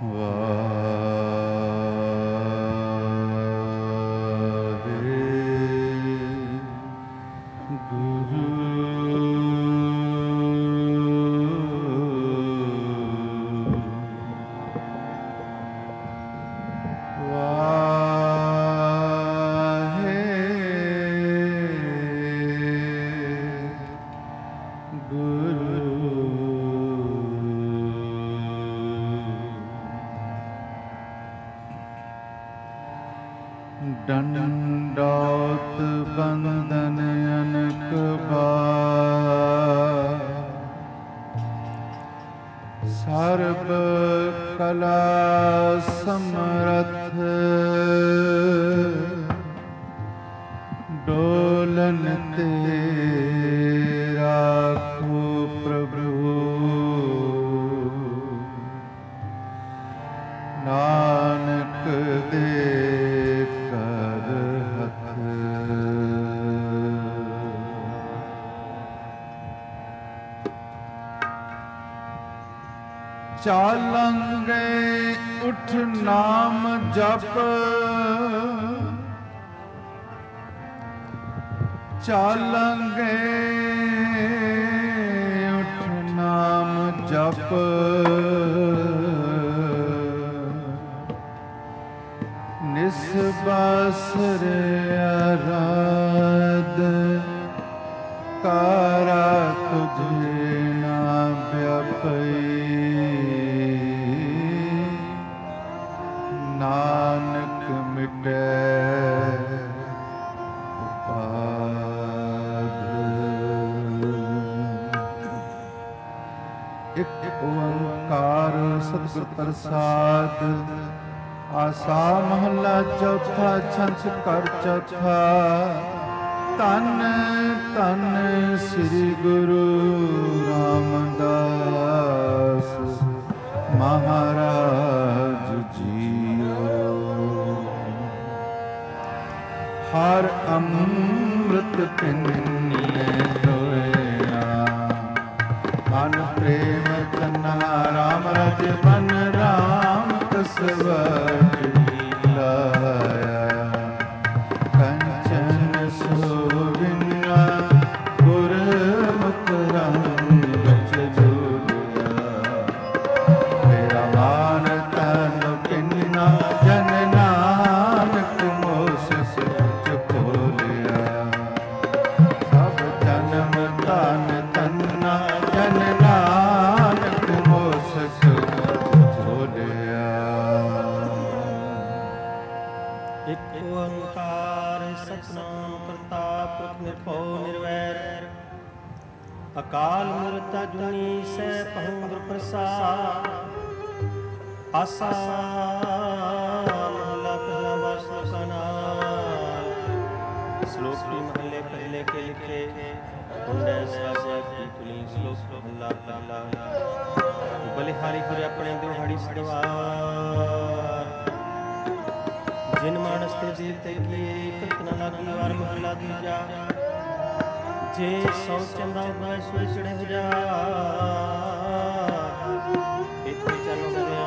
ਡੰਡੌਤ ਬੰਦਨ ਅਨਕ ਬਾਰ, ਸਰਬ ਕਲਾ ਸਮਰਥ, ਡੋਲਨ ਤੇ ਰਾਖੋ ਪ੍ਰਭੂ, ਨਾਨਕ ਦੇ ਚਾਲਾਂਗੇ ਉਠ ਨਾਮ ਜਪ, ਚਾਲਾਂਗੇ ਉਠ ਨਾਮ ਜਪ, ਨਿਸਬਾਸਰ ਅਰਾਧ, ਕਾਰਾ ਤੁਝੇ ਨਾ ਵਿਆਪਈ, ਨਾਨਕ ਮਿਟੈ ਉਪਾਦ। ਇਕ ਓੰਕਾਰ ਸਤਿਗੁਰ ਪ੍ਰਸਾਦ। ਆਸਾ ਮਹੱਲਾ ਚੌਥਾ। ਛੰਛ ਘਰ ਚੌਥਾ। ਧੰਨ ਧੰਨ ਸ੍ਰੀ ਗੁਰੂ ਰਾਮਦਾਸ ਮਹਾਰਾਜ ਜੀਓ। ਹਰ ਅੰਮ੍ਰਿਤ ਪਿੰਨੇ ਦੋਇਆ, ਮਨ ਪ੍ਰੇਮ ਤਨਾ ਰਾਮ ਰਜ ਮਨ ਰਾਮ ਤਸਵਰ ਲਾਇਆ। ਕੰਚਨ ਸੋਵਿਨਾ ਗੁਰਮੁਖ ਰੰਗ ਵਿੱਚ ਜੋੜਿਆ। ਮੇਰਾ ਮਾਨ ਤਨ ਪਿੰਨਾ ਜਨ ਨਾਨਕ ਮੋਸਸ ਚੁਕੋਲਿਆ। ਸਭ ਜਨਮ ਧਨ ਤੰਨਾ ਜਨ ਨਾਨਕ ਮੋਸਸ ਚੁਕੋਲਿਆ। ਇਕ ਓੰਕਾਰ ਸਤਿਨਾਮ ਕਰਤਾ ਪੁਰਖ ਨਿਰਭਉ ਨਿਰਵੈਰ। ਅਕਾਲ ਮੂਰਤ ਅਜੂਨੀ ਸੈਭੰ ਗੁਰ ਪ੍ਰਸਾਦ। ਆਸਾ ਮਹੱਲਾ ਪਹਿਲਾ ਵਾਸਾ ਸਨਾਮ। ਸ਼ਲੋਕ ਦੀ ਮਹੱਲੇ ਪਹਿਲੇ ਕੇ ਲਿਖੇ ਹੁੰਡੈ ਸਾਜੈ ਕੀ ਤੁਲੀ। ਸ਼ਲੋਕ ਮਹੱਲਾ ਪਹਿਲਾ। ਬਲਿਹਾਰੀ ਗੁਰ ਆਪਣੇ ਦਿਹਾੜੀ ਸਦਵਾਰ। ਜਿਨ ਮਾਨਸ ਤੇ ਜੀਵ ਤੇ ਕੀਏ ਇਕਤ ਨ ਲਾਗੀ। ਵਾਰ ਮਹੱਲਾ ਦੂਜਾ। ਜੇ ਸੌ ਚੰਦਾ ਉਪਾਇ ਸੋਈ ਚੜੇ ਹਜ਼ਾਰ। ਇੱਥੇ ਚੱਲ ਹੁੰਦਿਆ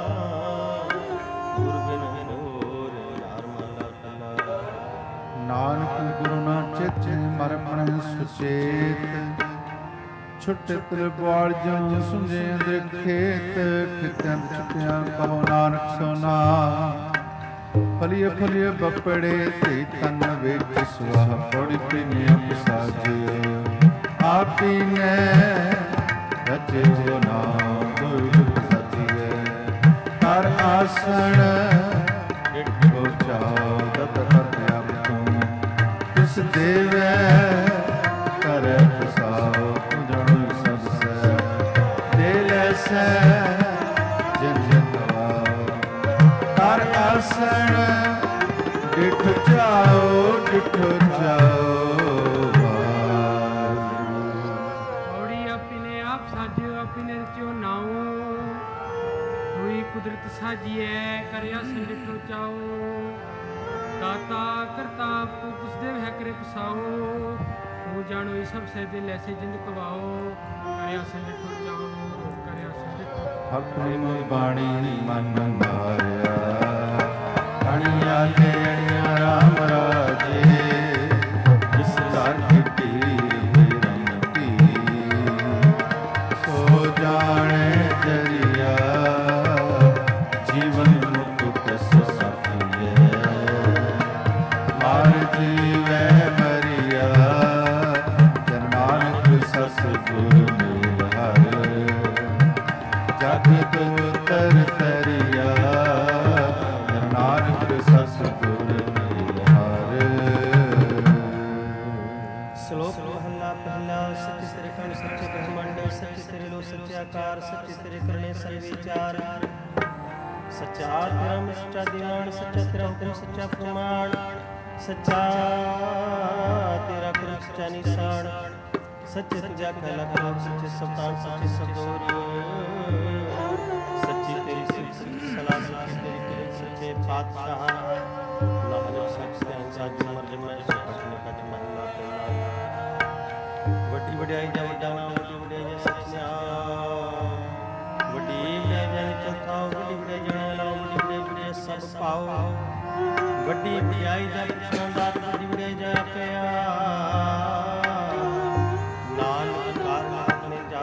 ਗੁਰ ਬਿਨ ਹੋਰ ਨਾਰ ਮਹੱਲਾ ਪਹਿਲਾ। ਨਾਨਕ ਗੁਰੂ ਨਾ ਚਿਤ ਮਰ ਮਨ ਸੁਚੇਤ। ਛੁੱਟ ਤ੍ਰਿਪਾਲ ਜਨ ਸੁਝੇ ਅੰਦਰ ਖੇਤ। ਖਿਤਿਆਂ ਛੁੱਟਿਆਂ ਕਹੋ ਨਾਨਕ ਸੋਨਾ। ਫਲੀਏ ਫਲੀਏ ਬਪੜੇ ਤੇ ਤਨ ਵਿੱਚ ਸੁਆਹ। ਪੌੜੀ ਪੀਨੇ ਅਪ ਸਾਜਿਓ ਆਪੀ ਨੇ ਰਚਿਓ ਨਾਮ ਦੁਰਗ ਸਜੀਏ। ਕਰ ਆਸਣ ਡਿਠੋ ਚਾਓ ਦਤ ਹਰ ਆਪ ਤੂੰ। ਤਿਸ ਦੇਵੈ ਕਰੈ ਪ੍ਰਸਾਉ। ਤੂੰ ਜਾਣੋ ਸਭ ਸੈ ਦੇ ਲੈਸੈ ਜਿਨ ਜਿਨ ਗਵਾਓ। ਕਰ ਆਸਣ ਡਿਠ ਜਾਓ ਡਿਠ ਜਾਓ। ਪੌੜੀ ਆਪੀ ਨੇ ਆਪ ਸਾਜਿਓ ਆਪੀ ਨੇ ਰਚਿਓ ਨਾਉ। ਹੋਈ ਕੁਦਰਤ ਸਾਜੀਐ ਕਰਿਆ ਸੰਡਿਠੋ ਚਾਓ। ਦਾਤਾ ਕਰਤਾ ਤੂੰ ਤਿਸ ਦੇਵ ਹੈ ਕਰੇ ਪਸਾਓ। ਤੂੰ ਜਾਣੋ ਸਭ ਸੇ ਦਿਲ ਐਸੇ ਜਿੰਦ ਕਵਾਓ। ਕਰਿਆ ਸੰਡਿਠੋ ਚਾਓ ਕਰਿਆ ਸੰਡਿਠੋ। ਆਪਣੀ ਬਾਣੀ ਮਨ ਮਾਰਿਆ ਅਣਿਆ ਤੇ ਅਣਿਆ ਰਾਮ ਰਾਜੇ ਜਿਸ ਦਰ ਕੀਤੀ ਬੇਰੰਗੀ ਸੋ ਜਾਣੇ ਜਰੀਆ ਜੀਵਨ ਮੁਕਤ ਕਸ ਸਾਖੀਏ ਮਾਰ ਜੀਵੈ ਮਰਿਆ ਜਨ ਨਾਨਕ ਸਤਿਗੁਰ ਮਿਲ ਹਰ ਜਗ ਉਤਰ ਤਰਿਆ ਜਨ ਨਾਨਕ ਸਤਿਗੁਰ ਮਿਲ ਹਰ। ਸ਼ਲੋਕ ਮਹਲਾ ਪਹਿਲਾ। ਸੱਚੇ ਤੇਰੇ ਕਣ ਸੱਚੇ ਬ੍ਰਹਮੰਡ ਸੱਚੇ ਤੇਰੇ ਲੋ ਸੱਚੇ ਆਕਾਰ ਸੱਚੇ ਤੇਰੇ ਕਰਨੇ ਸਰਬ ਵਿਚਾਰ ਸੱਚਾ ਧਰਮ ਸੱਚਾ ਦੀਵਾਨ ਸੱਚਾ ਤੇਰਾ ਹੁਕਮ ਸੱਚਾ ਪ੍ਰਮਾਣ ਸੱਚਾ ਤੇਰਾ ਕਰਮ ਸੱਚਾ ਨਿਸ਼ਾਨ ਸੱਚੇ ਤੁਝਾ ਕਹਿਲਾ ਕਰੋ ਸੱਚੇ ਸਤਾਨ ਸੱਚੇ ਸਦੋਰ ਸੱਚੀ ਤੇਰੀ ਸਿੱਖੀ ਸਲਾਹ ਸੱਚੀ ਤੇਰੀ ਕਿਰਤ ਸੱਚੇ ਪਾਤਸ਼ਾਹ ਨਾਨਕ ਸੱਚ ਤੇ ਸਾਜ ਮਰ ਜਮੈ ਸਪਨੇ ਕਾ ਮਹਲਾ ਪਹਿਲਾ। ਵੱਡੀ ਵਡਿਆਈ ਦਾ ਵੱਡਾ ਨਾਮ ਵੱਡੀ ਵਡਿਆਈ ਦਾ ਸਤਿਨਾਮ ਵੱਡੀ ਵਡਿਆਈ ਦਾ ਚੌਥਾ ਵੱਡੀ ਵਡਿਆਈ ਜਣਾ ਲਾਓ ਵੱਡੀ ਵਡਿਆਈ ਸਭ ਪਾਓ ਵੱਡੀ ਵਡਿਆਈ ਦਾ ਸ਼ਾਨਦਾਰ ਵੱਡੀ ਵਡਿਆਈ ਦਾ ਪਿਆ ਨਾਨਕ ਕਾਰਨ ਆਪਣੇ ਜਾ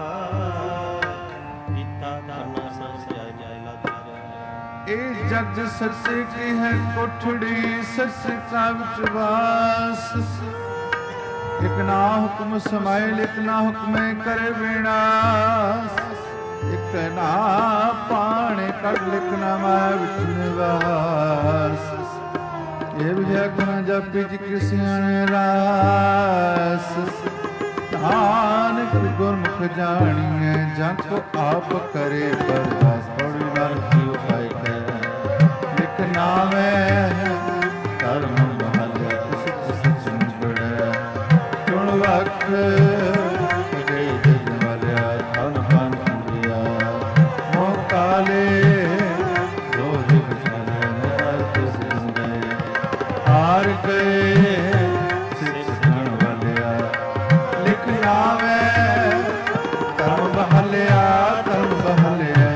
ਕੀਤਾ ਕਰਨਾ ਸੰਸਿਆ ਜਾਇ ਲਾ ਇਹ ਜਗ ਸੱਚੇ ਕੀ ਹੈ ਕੋਠੜੀ ਸੱਚੇ ਕਾ ਵਿੱਚ ਵਾਸ ਇਕ ਨਾ ਹੁਕਮ ਸਮਾਏ ਲਿਖ ਨਾ ਹੁਕਮੇ ਕਰੇ ਵਿਨਾਸ਼ ਇਕ ਨਾ ਪਾਣੇ ਕੱਢ ਲਿਖ ਨਾ ਮਾਇਆ ਵਿੱਚ ਨਿਵਾਸ ਇਹ ਵਿਜੈ ਗੁਣ ਜਪਿ ਜਿ ਸਿਆਣੇ ਰਾਸ ਨਾਨਕ ਗੁਰਮੁਖ ਜਾਣੀਐ ਜਗ ਕੋ ਆਪ ਕਰੇ ਬਰਦਾਸ ਪੌੜੀ ਨਾਲ ਕੀ ਉਪਾਇ ਕੈ ਲਿਖ ਨਾਮੈ ਧਰਮ ਬਹਾਲਿਆ ਸੱਚ ਸੱਚ ਨਿਬੜੈ ਚੁਣ ਵਖ ਕਦੇ ਜਗ ਵਾਲਿਆ ਧਨ ਧਨ ਅੰਦਿਆ ਮੋਹ ਕਾਲੇ ਰੋਜ ਬਚਾਲੇ ਨਰ ਤਿਸ ਗਏ ਹਾਰ ਗਏ ਸਿੱਖ ਗਣ ਵਾਲਿਆ ਲਿਖ ਨਾਮੈ ਧਰਮ ਬਹਾਲਿਆ ਧਰਮ ਬਹਾਲਿਆ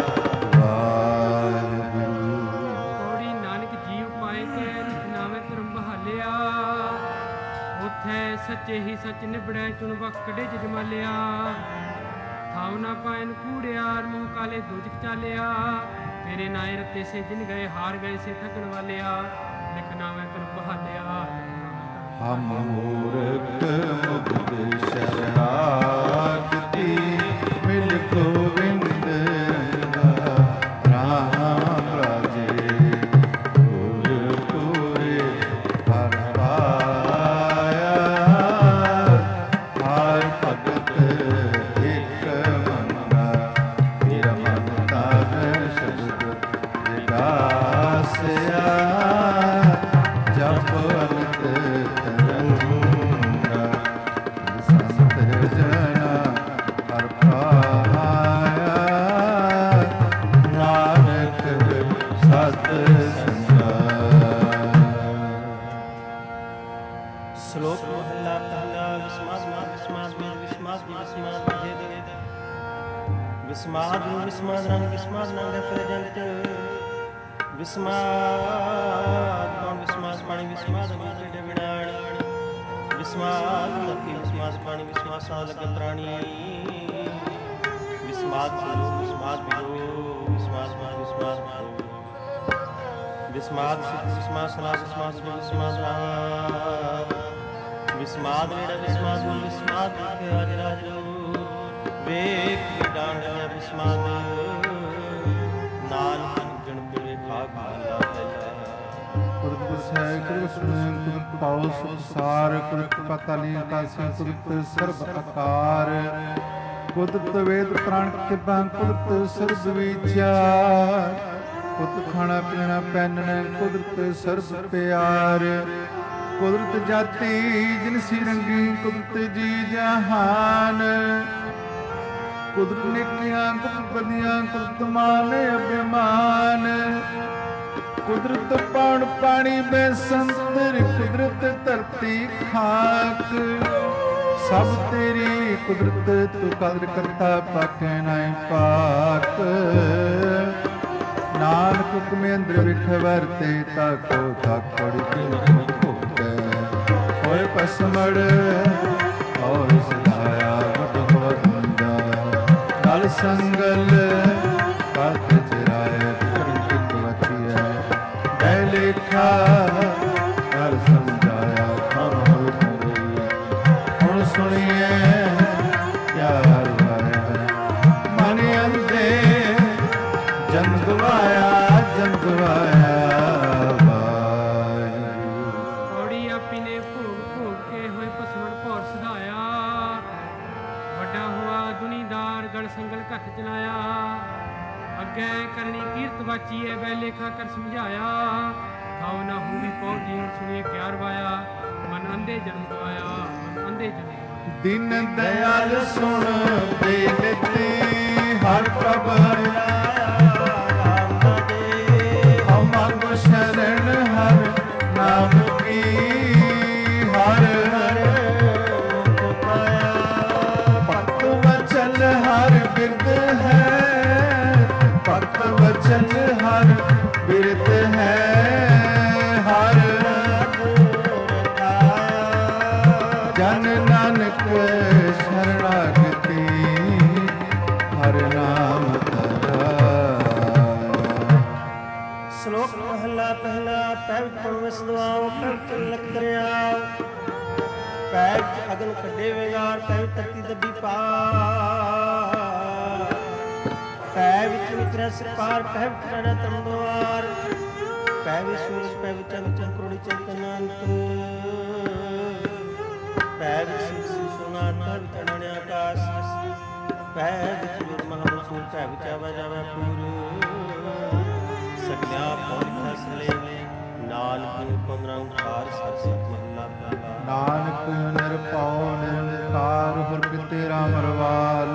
ਵਾਹਿਗੁਰੂ। ਪੌੜੀ ਨਾਨਕ ਜੀਵ ਪਾਏ ਕੇ ਲਿਖ ਨਾਵੇਂ ਧਰਮ ਬਹਾਲਿਆ ਉਥੇ ਸੱਚੇ ਹੀ ਸੱਚ ਨਿਬੜੈ ਚੁਣ ਵਕ ਕਢੇ ਜਮਾਲਿਆ ਥਾਉ ਨਾ ਪਾਇਨ ਕੂੜਿਆਰ ਮੋਹ ਕਾਲੇ ਦੁਜਕ ਚਾਲਿਆ ਤੇਰੇ ਨਾਏ ਰਤੇ ਸੇ ਜਿਨ ਗਏ ਹਾਰ ਗਏ ਸੇ ਠਗਣ ਵਾਲਿਆ ਲਿਖ ਨਾਵੇਂ ਧਰਮ ਬਹਾਲਿਆ। ਹਮ ਮੂਰਖ ਮੁਕਤ ਸ਼ਰਨਾਗਤੀ ਮਿਲ ਗੋਵਿੰਦ ਰਾਮ ਰਾਜੇ ਗੁਰ ਪੂਰੇ ਹਰ ਪਾਇਆ ਹਰ ਭਗਤ ਇਕ ਮੰਗਾ ਮੇਰਾ ਮਨ ਤਾਰ ਸ਼ਬਦ ਵਿਗਾਸਿਆ ਜਪ ਅਨੰਤ ਤਰੰਗਾ ਸੰਤ ਜਨਾ ਹਰ ਪਾਇਆ ਨਾਨਕ ਸਤ ਸੰਗਾ। ਸ਼ਲੋਕ ਮਹਲਾ ਪਹਿਲਾ। ਵਿਸਮਾਦ ਵਿਸਮਾਦ ਵਿਸਮਾਦ ਵਿਸਮਾਦ ਵਿਸਮਾਦ ਵਿਸਮਾਦ ਰੰਗ ਵਿਸਮਾਦ ਨੰਗ ਫਿਰ ਜੰਤ ਵਿਸਮਾਦ ਕੌਣ ਵਿਸਮਾਦ ਪਾਣੀ ਵਿਸਮਾਦ ਅਗਲੇ ਵਿਣਾਣ ਵਿਸਮਾਦ ਲੱਕੀ ਵਿਸਮਾਦ ਪਾਣੀ ਵਿਸਮਾਦ ਸਾਹ ਲਗ ਪ੍ਰਾਣੀ ਵਿਸਮਾਦ ਬਿਲੋ ਵਿਸਮਾਦ ਬਿਲੋ ਵਿਸਮਾਦ ਵਿਸਮਾਦ ਵਿਸਮਾਦ ਵਿਸਮਾਦ ਸਲਾਹ ਵਿਸਮਾਦ ਵਿਸਮਾਦ ਰਾਮ ਵਿਸਮਾਦ ਨੇੜੇ ਵਿਸਮਾਦ ਵਿਸਮਾਦ ਰਾਜ ਰਾਜ ਵੇਖ ਡਾਂਡ ਵਿਸਮਾਦ ਨਾਨਕ ਜਨ ਪਿਲੇ ਖਾਕ ਮਹਲਾ ਕੁਦਰਤ ਸਹਿ ਕੁਦਰਤ ਸੁਣੇ ਕੁਦਰਤ ਪਾਉ ਸੁਖ ਸਾਰ ਕੁਦਰਤ ਪਤਾ ਲੀ ਕਾਸੀ ਕੁਦਰਤ ਸਰਬ ਆਕਾਰ ਕੁਦਰਤ ਵੇਦ ਪ੍ਰਾਣ ਕਿਰਪਾ ਕੁਦਰਤ ਸਰਬ ਵਿਚਾਰ ਕੁਦਰਤ ਖਾਣਾ ਪੀਣਾ ਪਹਿਨਣਾ ਕੁਦਰਤ ਸਰਬ ਪਿਆਰ ਕੁਦਰਤ ਜਾਤੀ ਜਿਨਸੀ ਰੰਗੀ ਕੁਦਰਤ ਜੀ ਜਹਾਨ ਕੁਦਰਤ ਨਿਕਿਆਂ ਕੁਦਰਤ ਬਦੀਆਂ ਕੁਦਰਤ ਮਾਨ ਅਭਿਮਾਨ ਕੁਦਰਤ ਪੌਣ ਪਾਣੀ ਬੈਸੰਤਰ ਕੁਦਰਤ ਧਰਤੀ ਖਾਕ ਸਭ ਤੇਰੀ ਕੁਦਰਤ ਤੂੰ ਕਦਰ ਕਰਤਾ ਪਾਕੇ ਨਾਏ ਪਾਕ ਨਾਨਕ ਹੁਕਮੇ ਅੰਦਰ ਵਿਖ ਵਰਤੇ ਤਾਕੋ ਤਾਕੜੀ ਕੀ ਭੁਗਤੈ ਹੋਏ ਪਸਮੜ ਔਰ ਸਦਾਇਆ ਗੁਟ ਹੋ ਬੰਦਾ ਨਾਲ ਸੰਗਲ ਪਤ ਚਰਾਏ ਕਰਨ ਕਿਤ ਵਚੀਐ ਬੈ ਲੇਖਾ ਹਰ ਸਮਝਾਇਆ ਹਰ ਹੋਏ ਬੰਦਈ ਹੁਣ ਸੁਣੀਏ ਪਿਆਰ ਵਾਇਆ ਮਨ ਅੰਦੇ ਜਨ ਗਵਾਇਆ ਪੌੜੀ ਆਪੀ ਨੇ ਭੋਗ ਭੋਗ ਕੇ ਹੋਏ ਪਸਵਣ ਭੌਰ ਸਧਾਇਆ ਵੱਡਾ ਹੋਆ ਦੁਨੀਦਾਰ ਗੜ ਸੰਗਲ ਘੱਟ ਚਲਾਇਆ ਅੱਗੇ ਕਰਨੀ ਕੀਰਤ ਵਾਚੀਏ ਬੈ ਲੇਖਾ ਕਰ ਸਮਝਾਇਆ ਖਾਓ ਨਾ ਹੂਵੀ ਪੌੜੀ ਸੁਣੀਏ ਪਿਆਰ ਵਾਇਆ ਮਨ ਅੰਧੇ ਜਨਮ ਗਵਾਇਆ ਮਨ ਅੰਧੇ ਜਨਮ ਦਿਨ ਦਇਆਲ ਸੁਣ ਬੇਨਤੀ ਹਰ ਪ੍ਰਭ ਸ਼ਰਨ ਹਰ ਨਾਮ ਕੀ ਹਰ ਮੁਖ ਪਾਇਆ ਭਗਤ ਵਚਨ ਹਰ ਬਿਰਦ ਹੈ ਭਗਤ ਵਚਨ ਹਰ ਬਿਰਦ ਹੈ ਹਰ ਜਨ ਨਾਨਕ ਸ਼ਰਣਾਗਤੀ ਹਰ ਨਾਮ ਸ਼ਲੋਕ ਮਹਲਾ ਪਹਿਲਾ ਪੈਵ ਪਰਵਿਸ ਦਵਾਓ ਪੈਵ ਚਲਕ ਦਰਿਆਓ ਪੈਵ ਅਗਨ ਕੱਢੇ ਵਿਗਾਰ ਪੈਵ ਤਤੀ ਦੱਬੀ ਪਾ ਪੈਵ ਵਿੱਚ ਨਿਕਰੇ ਸਕਾਰ ਪੈਵ ਟੜਾ ਤੰਦਵਾਰ ਪੈਵ ਸੂਰਜ ਪੈਵ ਚੰਦ ਚੰਕਰੋੜੀ ਚੰਤਨੰਤ ਪੈਵ ਸਿਰ ਸੁਨਾ ਤਨ ਚੜ੍ਹਣੇ ਆਕਾਸ਼ ਪੈਵ ਚੁਰ ਮਹਾਮਸੂਰ ਪੈਵ ਚਾਵਾ ਜਾਵਾ ਪੂਰ ਸਗਿਆ ਪੌੜੀ ਸਲੇ ਨਾਨਕ ਪੰਦਰਾਂ ਖਾਰ ਸਤ ਮਹਲਾ ਪਹਿਲਾ ਨਾਨਕ ਨਿਰਭਉ ਨਿਰੰਕਾਰ ਹੁਰ ਤੇਰਾ ਮਰਵਾਲ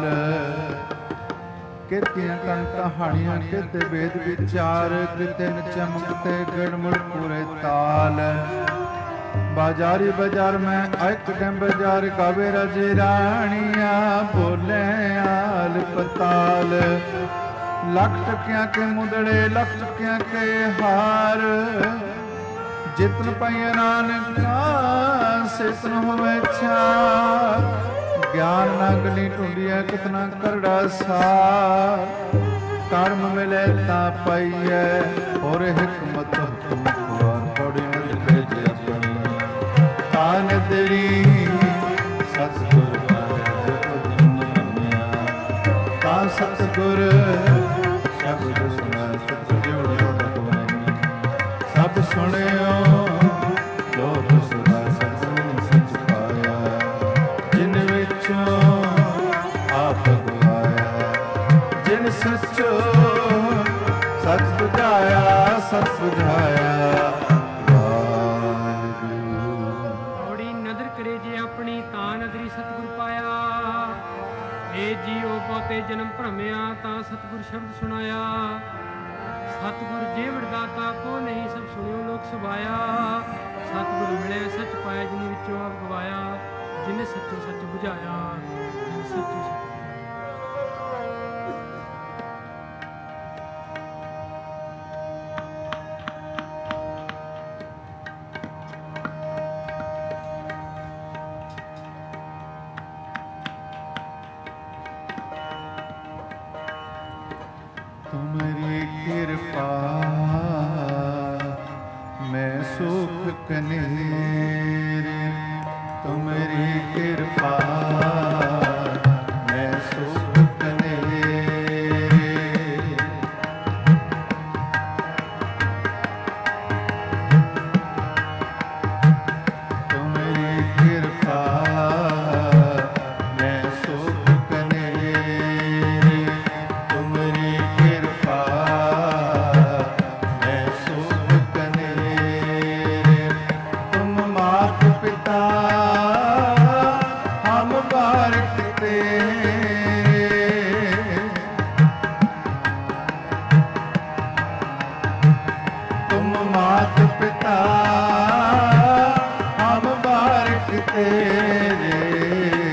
ਕਿਤਿਆਂ ਤਨ ਕਹਾਣੀਆਂ ਕਿਤੇ ਵੇਦ ਵਿਚਾਰ ਕਿਤੇ ਚਮਕ ਤੇ ਗੜਮੁੜ ਪੂਰੇ ਤਾਲ ਬਾਜ਼ਾਰੀ ਬਾਜ਼ਾਰ ਮੈਂ ਇੱਕ ਟੈਂ ਬਾਜ਼ਾਰ ਕਾਵੇ ਰਾਜੇ ਰਾਣੀਆਂ ਬੋਲੇ ਆਲ ਪਤਾਲ ਲੱਖ ਟਕਿਆਂ ਕੇ ਮੁੰਦੜੇ ਲੱਖ ਟਕਿਆਂ ਕੇ ਹਾਰ ਜਿਤਨ ਪਈਆਂ ਨਾਨਕਾ ਸਿਤਨ ਹੋਵੇ ਛਾਰ ਗਿਆਨ ਨਗਲੀ ਢੂੰਡੀਐ ਕਿਤਨਾ ਕਰੜਾ ਸਾਰ ਕਰਮ ਮਿਲੇ ਤਾਂ ਪਈਐ ਹੋਰ ਹਕਮਤ ਹੁਕਮ ਕੁਆਰ ਪੌੜੀ ਮਿਲ ਭੇਜੇ ਆਪਣੀ ਤਾਨ ਤੇਰੀ ਸਤਿਗੁਰ ਤਾਂ ਸਤਿਗੁਰ ਸ਼ਬਦ ਸੁਣਾ ਸਤਿ ਜੋੜਿਓ ਕੋਈ ਸਭ ਸੁਣਿਓ ਲੋਕ ਸੁਣਾ ਸਤਿ ਸੱਚ ਪਾਇਆ ਜਿਨ ਵਿੱਚੋਂ ਆਪ ਗਵਾਇਆ ਜਿਨ ਸੱਚੋ ਸੱਚ ਬੁਝਾਇਆ ਸੱਚ ਬੁਝਾਇਆ ਪੌੜੀ ਨਦਰ ਕਰੇ ਜੇ ਆਪਣੀ ਤਾਂ ਨਦਰੀ ਸਤਿਗੁਰ ਪਾਇਆ ਏ ਜੀਓ ਬਹੁਤੇ ਜਨਮ ਭਰਮਿਆ ਤਾਂ ਸਤਿਗੁਰ ਸ਼ਬਦ ਸੁਣਾਇਆ ਸਤਿਗੁਰ ਜੀਵੜ ਦਾਤਾ ਕੋ ਨਹੀਂ ਸਭ ਸੁਣਿਓ ਲੋਕ ਸੁਭਾਇਆ ਸਤਿਗੁਰ ਮਿਲਿਆ ਸੱਚ ਪਾਇਆ ਜਿਨ ਵਿੱਚੋਂ ਆਪ ਗਵਾਇਆ ਜਿਨੇ ਸੱਚੋ ਸੱਚ ਬੁਝਾਇਆ ਜਿਨ ਸੱਚੋ ਸੱਚ ਤੁਮਰੀ ਕਿਰਪਾ ਮੈਂ ਸੁਖ ਕਨੇਰੇ ਤੁਮਰੀ ਕਿਰਪਾ ਮੈਂ ਸੁਖ ਕਨੇਰੇ ਤੁਮਰੀ ਕਿਰਪਾ ਮੈਂ ਸੁਖ ਕਨੇਰੇ ਤੁਮਰੀ ਮਾਤ ਪਿਤਾ ਹਮ ਬਾਰਕ ਤੇਰੇ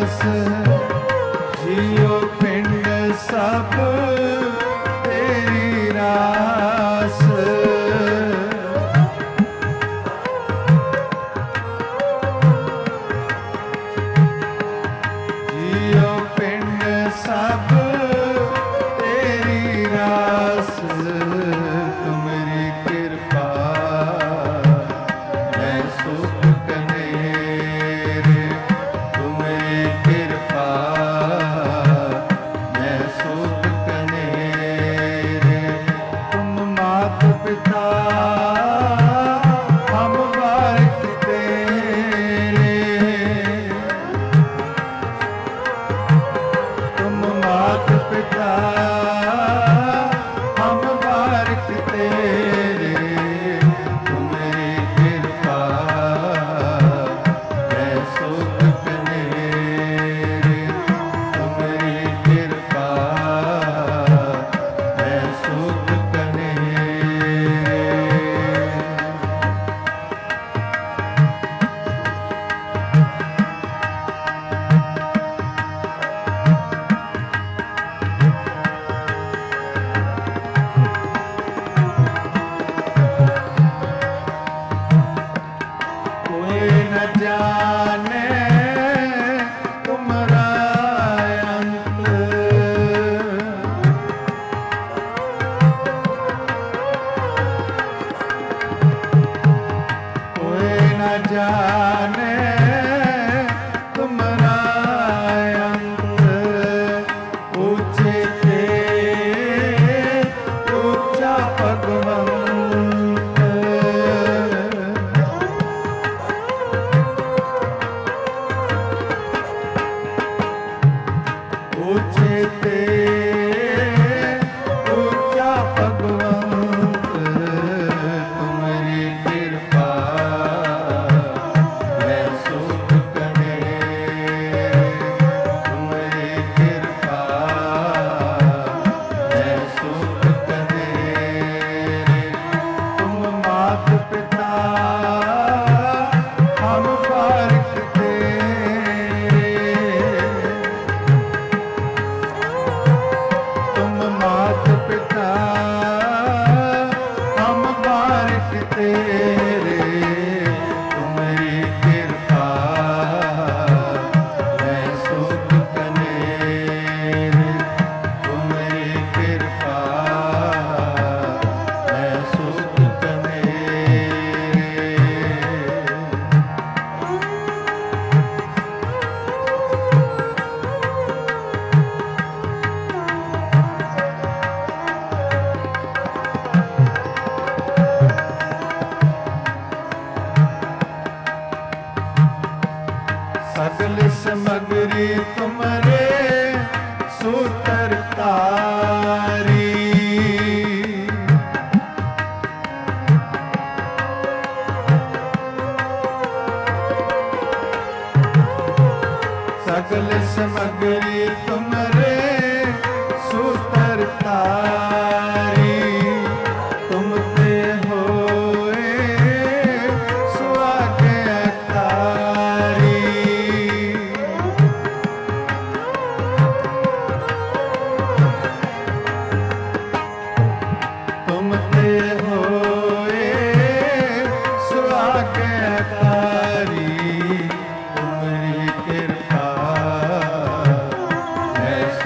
बस जियो पिंड सब तेरी रास। जियो पिंड सब तेरी रास। तुम्हारी कृपा मैं सुख कनेरे। तुम्हारी कृपा मैं सुख कनेरे। तुम मात पिता हम बारिक तेरे। तुम मात पिता हम बारिक तेरे। तुम्हारी कृपा मैं सुख कनेरे। तुम्हारी कृपा मैं सुख कनेरे। कोई न जाने तुम्हारा अंत। कोई न जाने तुम्हारा अंत। ऊंचे थे ऊंचा भगवंत। ऊंचे ते ऊंचा भगवंत। तुम्हारी कृपा मैं सुख कनेरे। तुम्हारी कृपा मैं सुख कनेरे। तुम मात पिता हम बारिक तेरे। तुम मात पिता हम बारिक तेरे। तुम्हारी कृपा मैं सुख कनेरे। तुम्हारी कृपा मैं सुख कनेरे। सगल समगरी तुम्हारे सूतर तारी। सगल समगरी तुम्हारे सूतर तारी। तुम ते होए सुहागतारी। तुम ते होए सुहागतारी। तुम्हारी कृपा मैं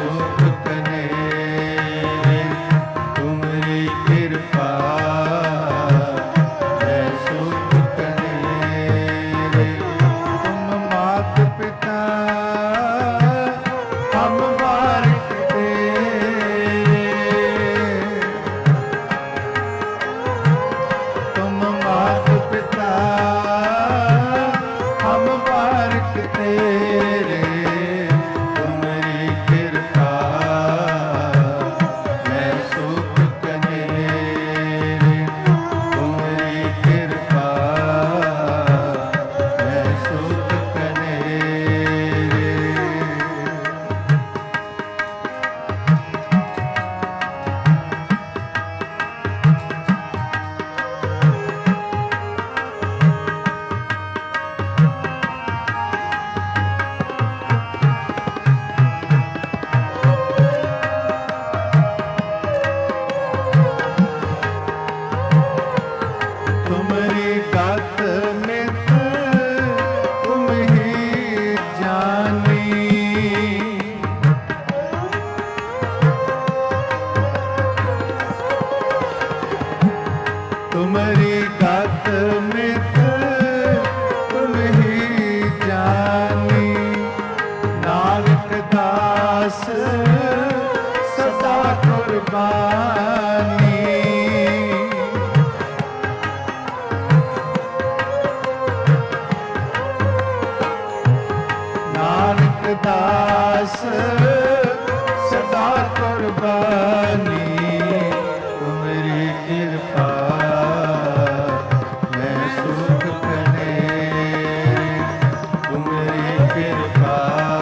दास सदा कुर्बानी तू मेरी कृपा मैं सुख कनेरे तू मेरी कृपा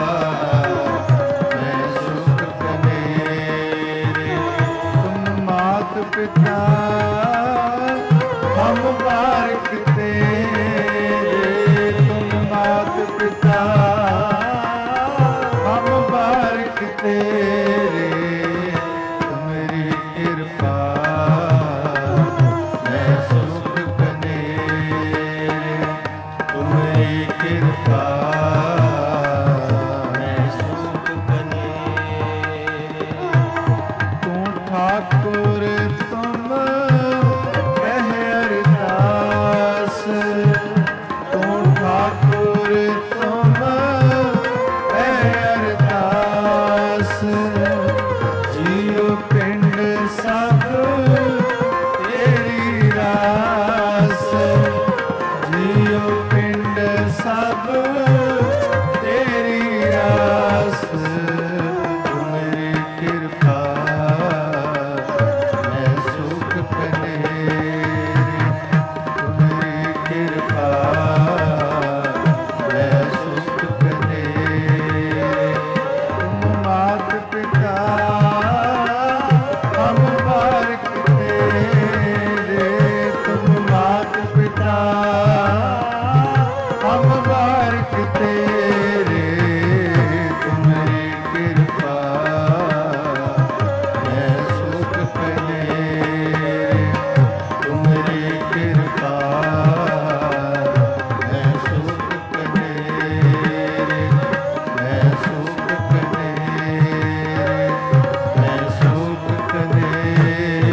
मैं सुख कनेरे तुम मात पिता हम बारक तेरे तुम मात पिता हम बारक तेरे तुम मेरी कृपा मैं सुख कनेरे तुम मेरी कृपा मैं सुख कनेरे तू ठाकुर तुम कह अरदास तू ठाकुर तुम कह अरदास जियो पिंड सब तेरी रास जियो पिंड सब तेरी रास तू मेरी कृपा मैं सुख कनेरे तू मेरी कृपा मैं सुख कनेरे तुम मात पिता हम बारक तेरे तुम मात पिता हम बारक तेरे तुम मेरी कृपा मैं सुख कनेरे तुम मेरी कृपा मैं सुख कनेरे मैं सुख कनेरे मैं सुख कनेरे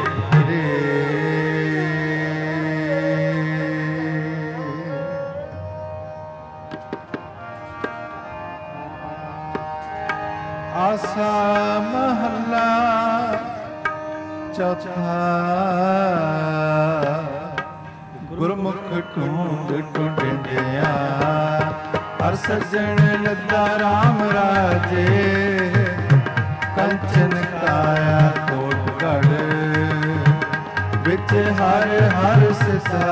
आसा महला चौथा गुरमुख ढूंढ ढूंढिया हर सज्जन लद्दा राम राजे कंचन काया कोटगढ़ बिच हर हर सिसा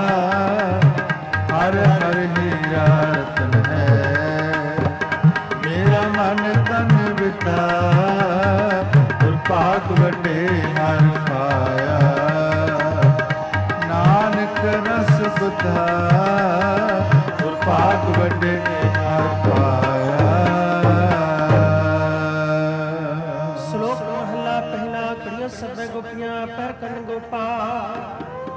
हर हर हीरा रतन है मेरा मन तन बिता और पाक वटे हर पाया नानक रस बुधा और पाक वटे हर पाया। श्लोक महला पहला कड़िया सब गोपियां पैर कन गोपाल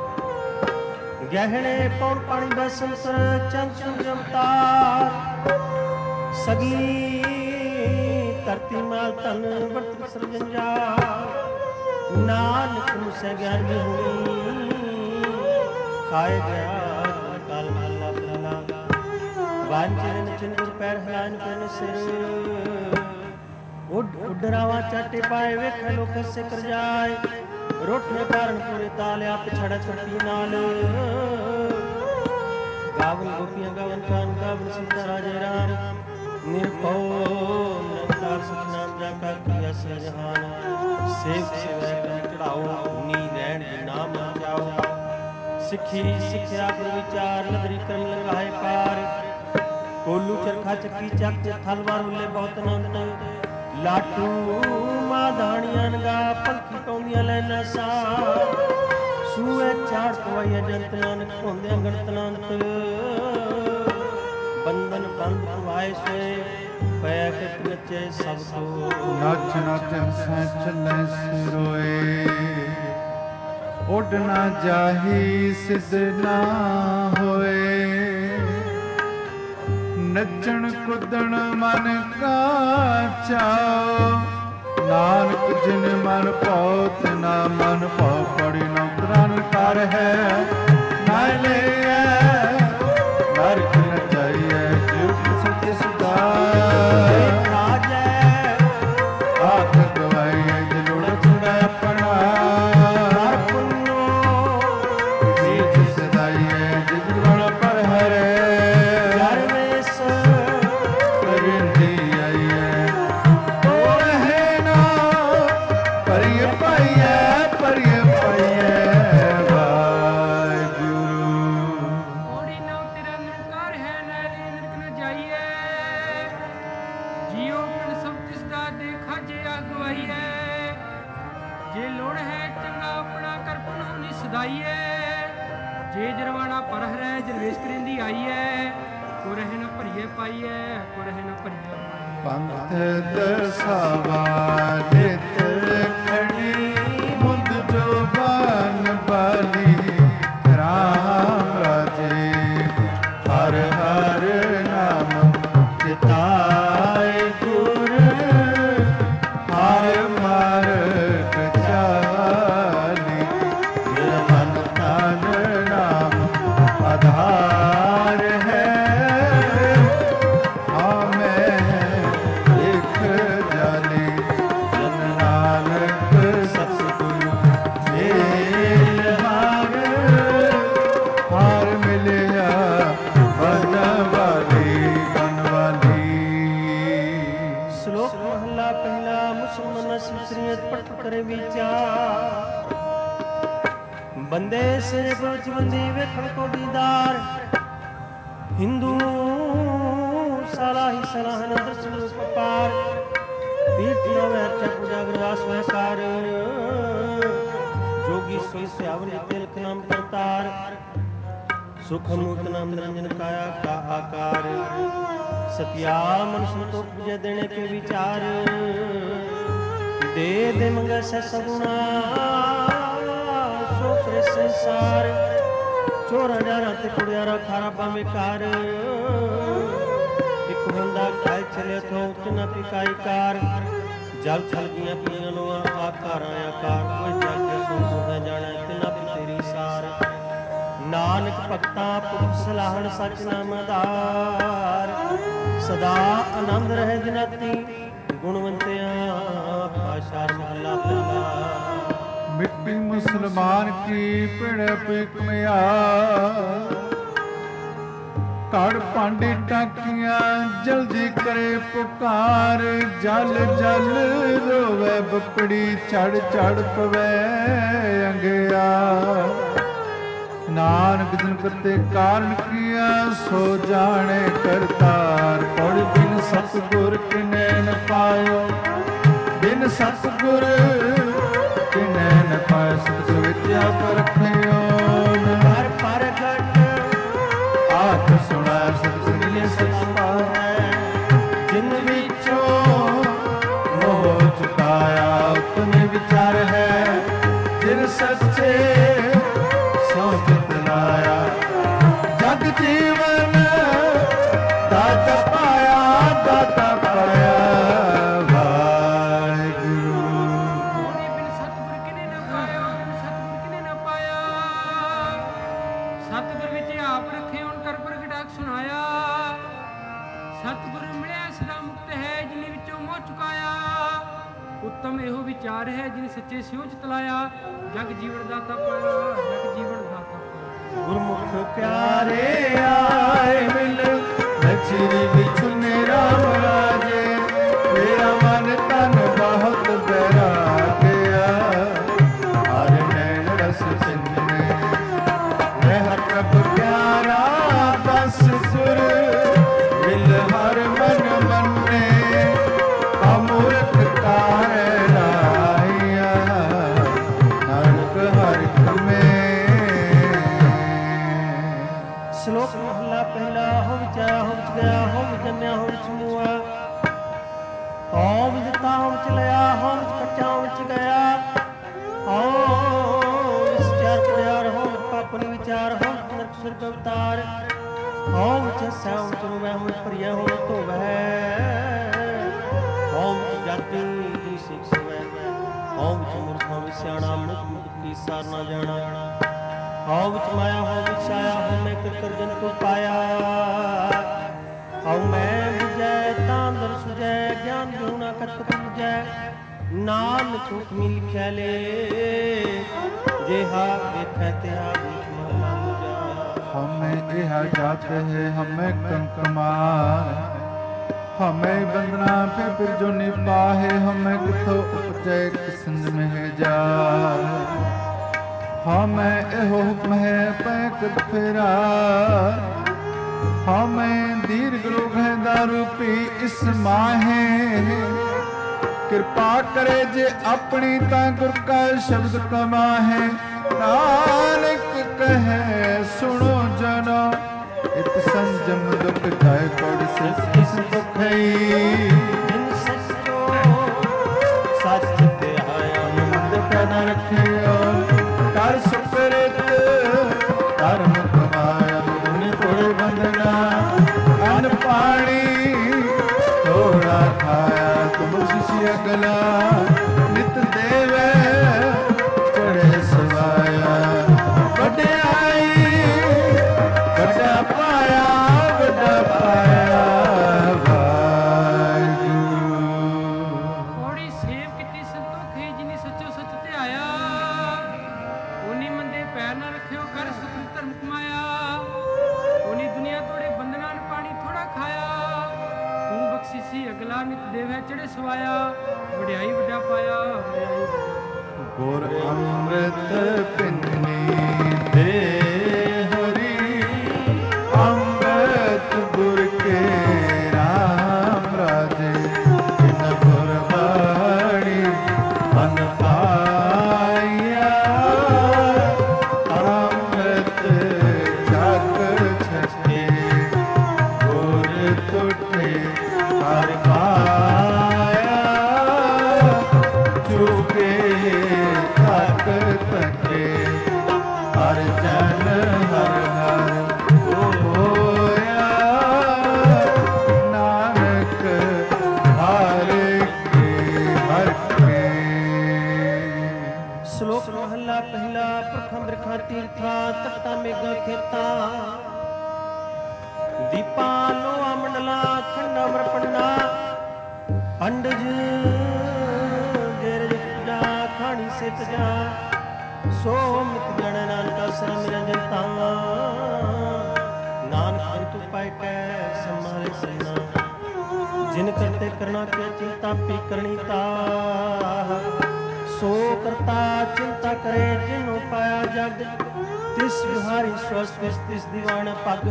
गहने पौड़ पानी बसंत चंद चमतार सगी धरती माल तन वर्त सृजन जा नानक मुझसे ज्ञान में हुई खाए गया काल महला पहला वांचन चिन्ह पैर हलान करने सिर उडरावा चाटे पाए वे लोक से कर जाए रोटने कारण पूरे ताले आप छड़ा छड़ी नाल गावन गोपियां गावन कान गावन सीता राजे राम निर्भव निरंकार सतनाम जाका किया से जहान सेव सेवा कर चढ़ाओ नी रहन जी नाम जाओ सिखी सिखया गुर विचार नदरी क्रम लगाए पार कोलू चरखा चक्की चक थलवार उले बहुत अनंत लाटू माधाणियां गा पंखी पौंदियां लैना सा सूए चाड़ पवाइया जंत नानक होंदे अंगण तनंत बंधन बंद पवाए सोए पैक नचे सब को नच नच हंसै चलै सिरोए उड ना जाही सिद्ध ना होए नचण कुदण मन का चाओ नानक जिन मन पाओ तिना मन पाओ पड़ी न प्राण कर है नाले नरक न चाहिए जीव सत्य सुधा आख गवाइए जलोड़ छुड़ा अपना बीच सदाइए जिद पर हरे बेनती आई है ओ है ना परिय पाइए जे जरवाना पर है जरवेश करेंदी आई है को रहे न भरिए पाई है को रहे न भरिए पंथ दसावा नित खड़ी मुद जो बन बाली राम राजे हर हर नाम चिताए गुर हर मार्ग चाली मन तन नाम आधार है बंदे से बंदी वेखण को दीदार हिंदू साला ही सलाहन दर्शन पार तीर्थ नवैर पूजाग्रवास वहकार जोगी सुन स्यावरी तिलक नाम करतार सुख मूर्त नाम निरंजन काया का आकार सत्या मनुष्य तो पूजा देने के विचार दे दे मंगे से सगुणा संसार चोरा जारा ते कुड़ियारा खारा पावे कार एक बंदा खाए चले तो उतना पिकाई कार जल छल गया पिया नो आकार आकार कोई जाके सुन सुन जाने इतना भी तेरी सार नानक भक्ता पुरख सलाहन सच नाम आधार सदा आनंद रहे दिनाती गुणवंतिया पाशा महला पहला मिट्टी मुसलमान की पिड़ पिकमिया कड़ पांडी टाकियां जल्दी करे पुकार जल जल रोवे बपड़ी चढ़ चढ़ पवे अंगिया नानक दिन करते कारण किया सो जाने करतार पढ़ बिन सतगुर किने न पायो बिन सतगुर किने न पाए सत विद्या परखियो हर परगट आख सुना सत सुनिए सत पाए जिन विचों मोह चुकाया उतने विचार है जिन सच्चे सो चित लाया जग जीवन दाता पाया दाता पाया उत्तम एहो विचार है जिन सच्चे सियों चितलाया जग जीवन दाता पाया जग जीवन दाता पाया गुरमुख प्यारे आए मिल नचरी बिछुने राम राजे मेरा मन तन बहुत बहरा गया हर नैन रस चिन्ने रह प्रभ प्यारा बस सुर मिल हर मन मन्ने अमूर्त कार श्लोक महला पहला हो विचारा हो गया हो जन्या हो छमुआ ओम जिता हो चलया हो कच्चा हो गया ओम विचार प्यार हो पापन विचार हो नरक सुर अवतार ओम जैसा हो चलो वह हो प्रिय हो तो वह ओम जाति की शिक्षा में ओम मूर्ख हो सियाणा मुक्त की सार ना जाना आओ विच माया हो विछाया हो मैं कर जन को पाया आओ मैं बुझै तांदर सुझै ज्ञान गुणा कत पूजै नाम छूट मिल ख्याले जेहा देखै तेहा बीच महला मुझा हमें यह जात है हमें कंकमार हमें बंदना फिर जो निपाहे, हमें किथो उपजे किसंज में जा। हमें एहो हुक्म है पैक फेरा, हमें दीर्घ रोग है दारू पी इस माहे। कृपा करे जे अपनी ता गुर का शब्द कमाहे। नानक कहे सुनो जनो, इत संजम दुख जाय पड़ से इस दुखई। जिन सच्चो सच ते आया मंद पैदा रखियो, कर सुकृत कर्म कमाया। मुनि थोड़े बंदना अन्न पानी थोड़ा खाया। तुम शिष्य अगला नित देवे चढ़े सवाया। वड्याई वड्डा पाया, वड्डा पाया वाहिगुरू। ਔੜੀ ਸੇਵ ਕੀਤੀ ਸੰਤੋਖੇ, ਜਿਨੀ ਸੱਚੋ ਸੱਚ ਧਿਆਇਆ। ਉਨੀ ਮੰਦੇ ਪੈਰ ਨਾ ਰੱਖਿਓ, ਕਰ ਸੁਖੀ ਧਰਮ ਕਮਾਇਆ। ਉਨੀ ਦੁਨੀਆ ਤੋੜੇ ਬੰਦਨਾਂ ਨੂੰ ਪਾਣੀ ਥੋੜਾ ਖਾਇਆ। ਤੂੰ ਬਖਸ਼ਿਸ਼ੀ ਅਗਲਾ ਨਿਤ ਦੇਵੈ ਚੜੇ ਸਵਾਇਆ। ਵਡਿਆਈ ਵੱਡਾ ਪਾਇਆ, ਵਡਿਆਈ ਵੱਡਾ। ਗੁਰ ਅੰਮ੍ਰਿਤ ਪਿੰਨੀ ਦੇ ਹਰੀ, ਅੰਮ੍ਰਿਤ ਗੁਰ ਕੇ ਰਾਮ ਰਾਜੇ। ਜਿਨ ਗੁਰ ਬਾਣੀ ਮਨ ਪਾਇਆ, ਅੰਮ੍ਰਿਤ ਜਗ ਛਕੇ। ਗੁਰ ਤੁਠੇ ਹਰ ਪਾਇਆ, ਚੁਕੇ ਤਕ ਤਕੇ। ਹਰ ਜਨ ਹਰ ਹਰ ਹੋਇਆ, ਨਾਨਕ ਹਰ ਕੇ ਹਰ ਕੇ। ਸ਼ਲੋਕ ਮਹੱਲਾ ਪਹਿਲਾ। ਪ੍ਰਥਮ ਬਿਰਖਾ ਤੀਰਥਾ, ਤਖਤਾ ਮੇਗਾ ਖੇਤਾ। ਦੀਪਾ ਲੋਆ ਮੰਡਲਾ, ਖੰਡਾ ਮਰਪੰਡਾ। ਅੰਡਜ ਗੇਰਜ ਪੂਜਾ, ਖਾਣੀ ਸਿਤ ਜਾ। ਸੋ ਮਿਤ ਜਣ ਨਾਨਕਾ ਸਰਮ ਨਿਰੰਜਨ ਤਾਵਾ। ਨਾਨਕ ਅੰਤੁ ਪਾਇ ਕੈ ਸੰਭਾਲੇ ਸੈਨਾ। ਜਿਨ ਕਰਤੇ ਕਰਨਾ ਕੇ ਚਿੰਤਾ ਪੀ ਕਰਨੀ ਤਾ। ਸੋ ਕਰਤਾ ਚਿੰਤਾ ਕਰੇ, ਜਿਨੁ ਪਾਇਆ ਜਗ। ਤਿਸ ਵਿਹਾਰੀ ਸਵਸਤ ਤਿਸ ਦੀਵਾਨ ਪਗ।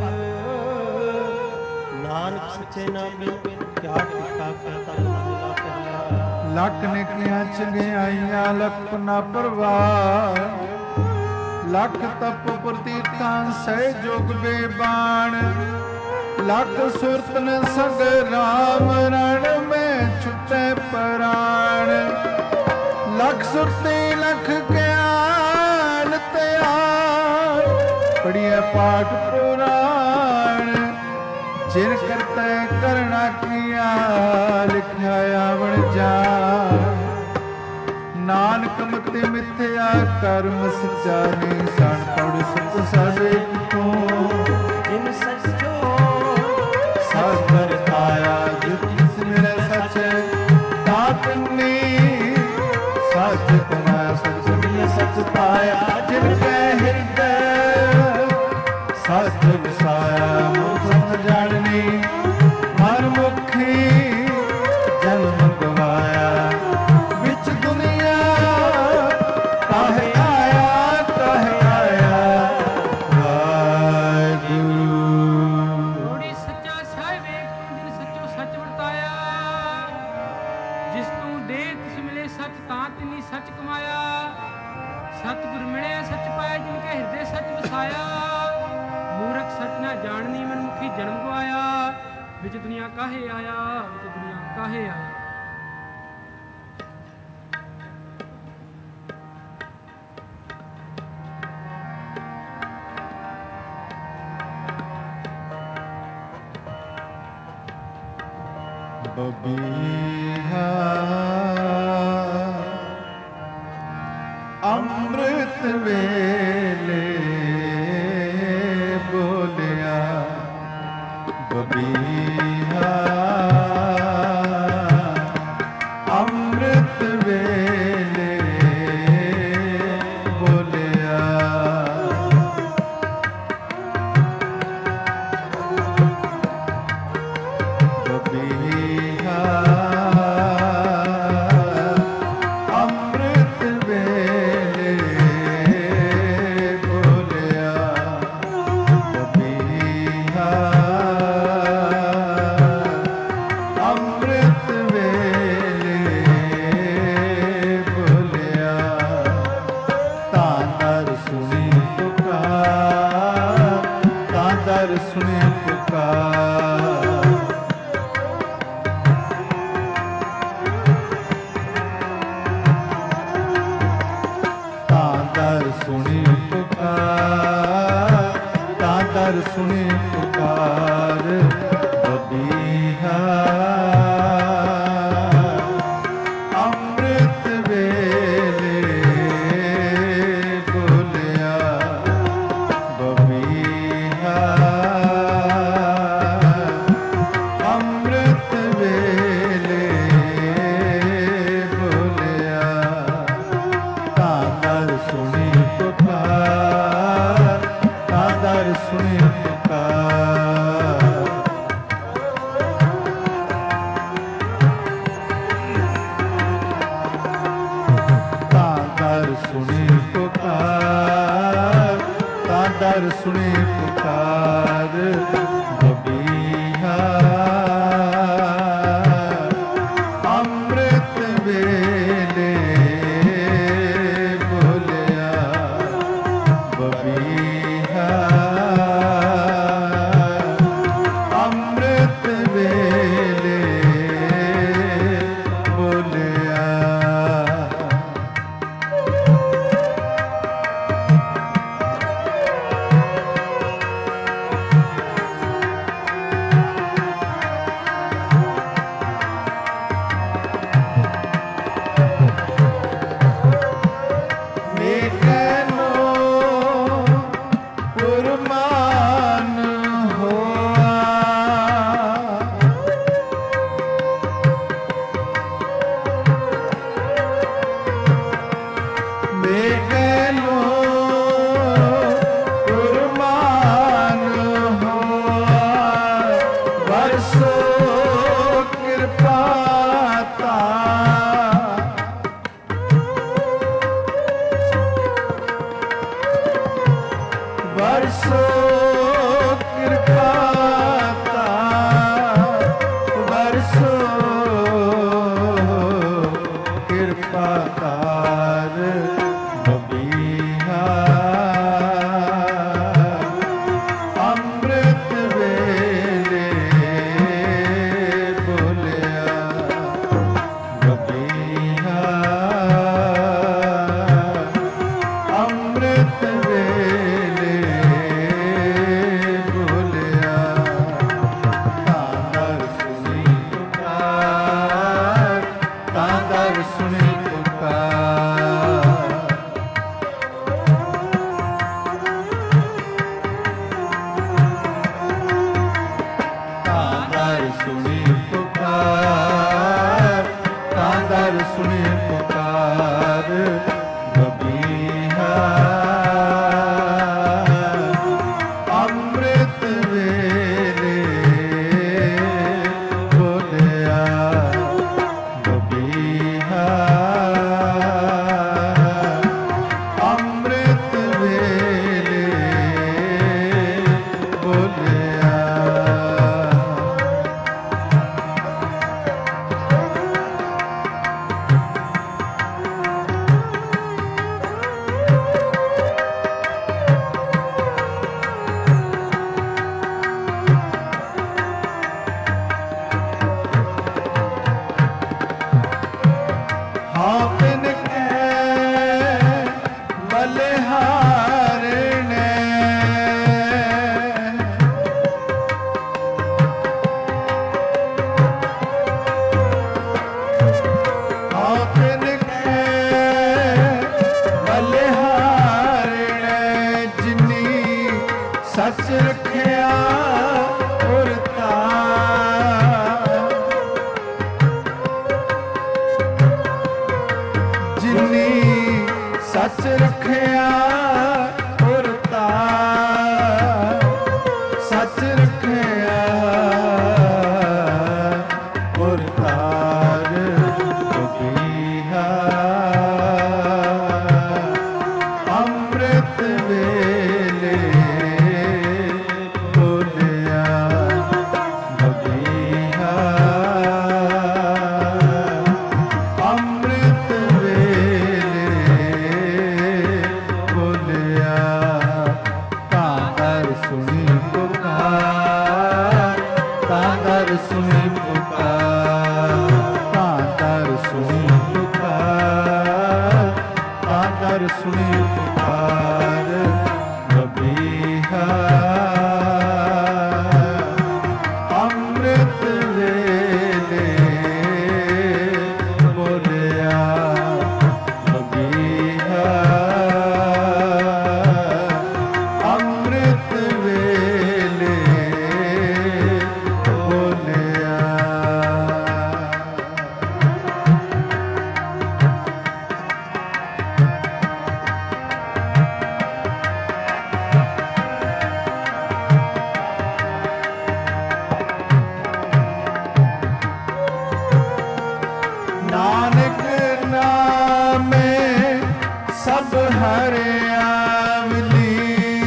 ਨਾਨਕ ਸੱਚੇ ਨਾਮ ਬਿਨ ਕਿਆ ਟਿਕਾ ਕਰਤਾ ਮਿਲਾ ਪਿਆ। ਲੱਖ ਨਿਕਲੀਆਂ ਚੰਗਿਆਈਆਂ, ਲੱਖ ਨਾ ਪਰਵਾਰ। ਲੱਖ ਤਪ ਪ੍ਰਤੀਤਾਂ ਸਹਿ ਜੋਗ ਬੇਬਾਨ। ਲੱਖ ਸੁਰਤ ਨ ਸਗ ਰਾਮ ਰਣ ਮੈਂ ਛੁਟੈ ਪ੍ਰਾਣ। ਲੱਖ ਸੁਰਤੀ ਲੱਖ ਗਿਆਨ ਤਿਆਰ, ਪੜੀਐ ਪਾਠ ਪੁਰਾਣ। ਜਿਨ ਕਰਤੈ ਕਰਣਾ ਕੀਆ, ਲਿਖਿਆ ਆਵਣ ਜਾਣ। ਨਾਨਕ ਮਤਿ ਮਿਥਿਆ ਕਰਮ ਸੱਚਾ, ਨਹੀਂ ਸਣ ਪੜ ਸਤ ਸਾਡੇ ਤੋਂ। ਜਿਨ ਸੱਚੋ ਸਚ ਵਰਤਾਇਆ, ਜਿਸ ਮੇਰੇ ਸਚ ਤਾਤਨੀ। ਸਚ ਕਮਾਇਆ ਸਚ ਮਿਲਿਆ ਸਚ ਪਾਇਆ। ਜਿਨ ਕੈ ਹਿਰਦੈ ਸਚ ਵਸਾਇਆ, ਮੁਖ ਸਚ ਜਾਣਨੀ। ਹਰ ਮੁਖੀ ਜਨਮ ਗਵਾਇਆ, ਵਿੱਚ ਦੁਨੀਆ ਕਾਹੇ ਆਇਆ, ਕਾਹੇ ਆਇਆ ਵਾਹਿਗੁਰੂ। ਔੜੀ ਸੱਚਾ ਸਾਹਿਬ ਏਕ ਤੂੰ, ਜਿਨ ਸੱਚੋ ਸੱਚ ਵਰਤਾਇਆ। ਜਿਸ ਤੂੰ ਦੇ ਤਿਸ ਮਿਲੇ ਸੱਚ, ਤਾਂ ਤਿਨੀ ਸੱਚ ਕਮਾਇਆ। ਸਤਿਗੁਰ ਮਿਲਿਆ ਸੱਚ ਪਾਇਆ, ਜਿਨ ਕੇ ਹਿਰਦੇ ਸੱਚ ਵਸਾਇਆ। ਮੂਰਖ ਸੱਚ ਨਾ ਜਾਣਨੀ, ਮਨਮੁਖੀ ਜਨਮ ਗਵਾਇਆ। ਵਿੱਚ ਦੁਨੀਆ ਕਾਹੇ ਆਇਆ, ਵਿੱਚ ਦੁਨੀਆ ਕਾਹੇ ਆਇਆ। ਬਬੀਹਾ ਅੰਮ੍ਰਿਤ ਵੇਲੇ ਬੋਲਿਆ। ਬਬੀਹਾ ਅੰਮ੍ਰਿਤ ਵੇਲੇ ਬੋਲਿਆ। ਬਬੀਹਾ ਸੁਣੀ ਪੁਕਾਰ ਬਬੀਹਾ ਅੰਮ੍ਰਿਤ ਵੇਲੇ ਬੋਲਿਆ ਬਬੀਹਾ ਅੰਮ੍ਰਿਤ ਵੇਲੇ ਬੋਲਿਆ ਤਾਂ ਦਰ ਸੁਣੀ ਪੁਕਾਰ ਤਾਂ ਦਰ ਸੁਣੀ ਪੁਕਾਰ ਤਾਂ ਦਰ ਸੁਣੀ ਪੁਕਾਰ ਤਾਂ ਦਰ ਸੁਣੀ ਪੁਕਾਰ ਬਬੀਹਾ ਅੰਮ੍ਰਿਤ ਵੇਲੇ ਬੋਲਿਆ ਬਬੀਹਾ ਅੰਮ੍ਰਿਤ ਵੇਲੇ ਬੋਲਿਆ ਵਰਸੋ ਕਿਰਪਾ ਤਾ ਵਰਸੋ ਕਿਰਪਾ ਕਰ ਬਬੀਹਾ ਅੰਮ੍ਰਿਤ ਵੇਲੇ ਬੋਲਿਆ ਬਬੀਹਾ ਅੰਮ੍ਰਿਤ ਵੇਲੇ ਬੋਲਿਆ ਤਾਂ ਦਰ ਸੁਣੀ ਪੁਕਾਰ ਤਾਂ ਦਰ ਸੁਣੀ ਪੁਕਾਰ ਤਾਂ ਦਰ ਸੁਣੀ ਪੁਕਾਰ ਤਾਂ ਦਰ ਸੁਣੀ ਪੁਕਾਰ ਬਬੀਹਾ ਅੰਮ੍ਰਿਤ ਵੇਲੇ ਬੋਲਿਆ ਬਬੀਹਾ ਅੰਮ੍ਰਿਤ ਵੇਲੇ ਬੋਲਿਆ ਹਾਪਨ ਕੈ ਬਲਿਹਾਰਣੇ ਹਾਪਨ ਕੈ ਬਲਿਹਾਰਣੇ ਜਿਨੀ ਸੱਚ ਰਖਿਆ ਉਰਤਾ ਜਿਨੀ ਸੱਚ ਰਖਿਆ ਉਰਤਾ ਸੱਚ ਰਖਿਆ ਉਰਤਾਰ ਬਬੀਹਾ ਅੰਮ੍ਰਿਤ ਵੇਲੇ ਬੋਲਿਆ ਬਬੀਹਾ ਅੰਮ੍ਰਿਤ ਵੇਲੇ ਬੋਲਿਆ ਤਾਂ ਦਰ ਸੁਣੀ ਪੁਕਾਰ ਤਾਂ ਦਰ ਸੁਣੀ ਪੁਕਾਰ नानक नामे सब हरियावली।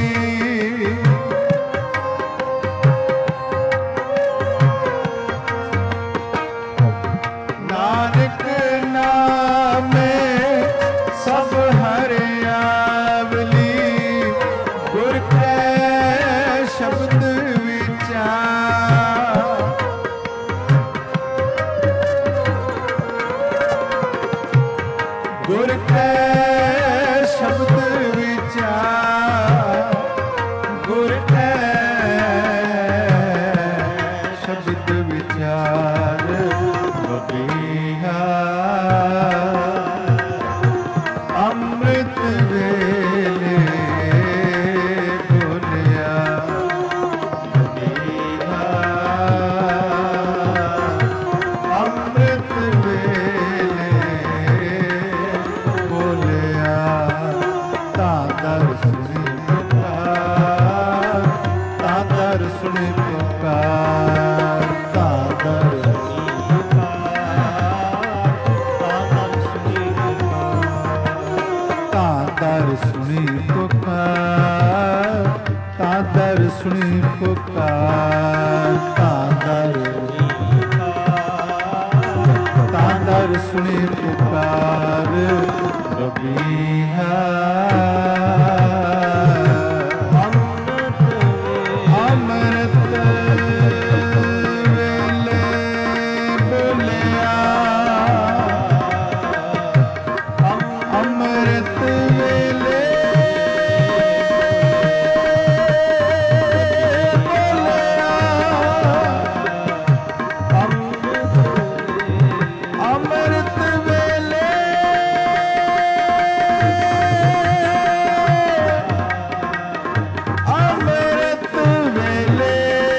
नानक नामे सब हरियावली। गुर के शब्द विचार, गुर के शब्द विचार, गुर के शब्द विचार बबिहा अमृत वेले बोलिया। बबिहा अमृत वेले बोलिया। तादर सुनी पुकार, तादर सुनी पुकार, तादर तादर सुनी पुकार, तादर सुनी पुकार, तादर सुनी पुकार बबिहा अमृत वेले बोलिया। अमृत वेले बोलिया। अमृत वेले अमृत वेले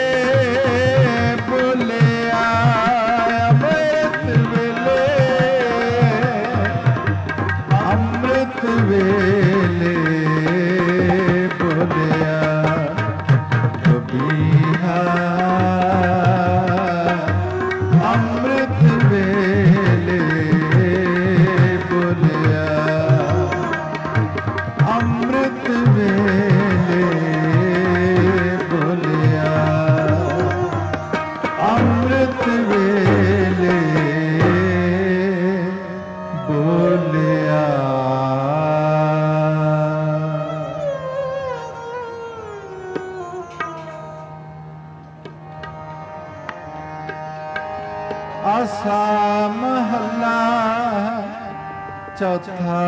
बोलिया। अमृत वेले अमृत वेले बोलिया। बबिहा अमृत वेले बोलिया। अमृत वेले बोलिया। अमृत वेले बोलिया। आसा महला चौथा।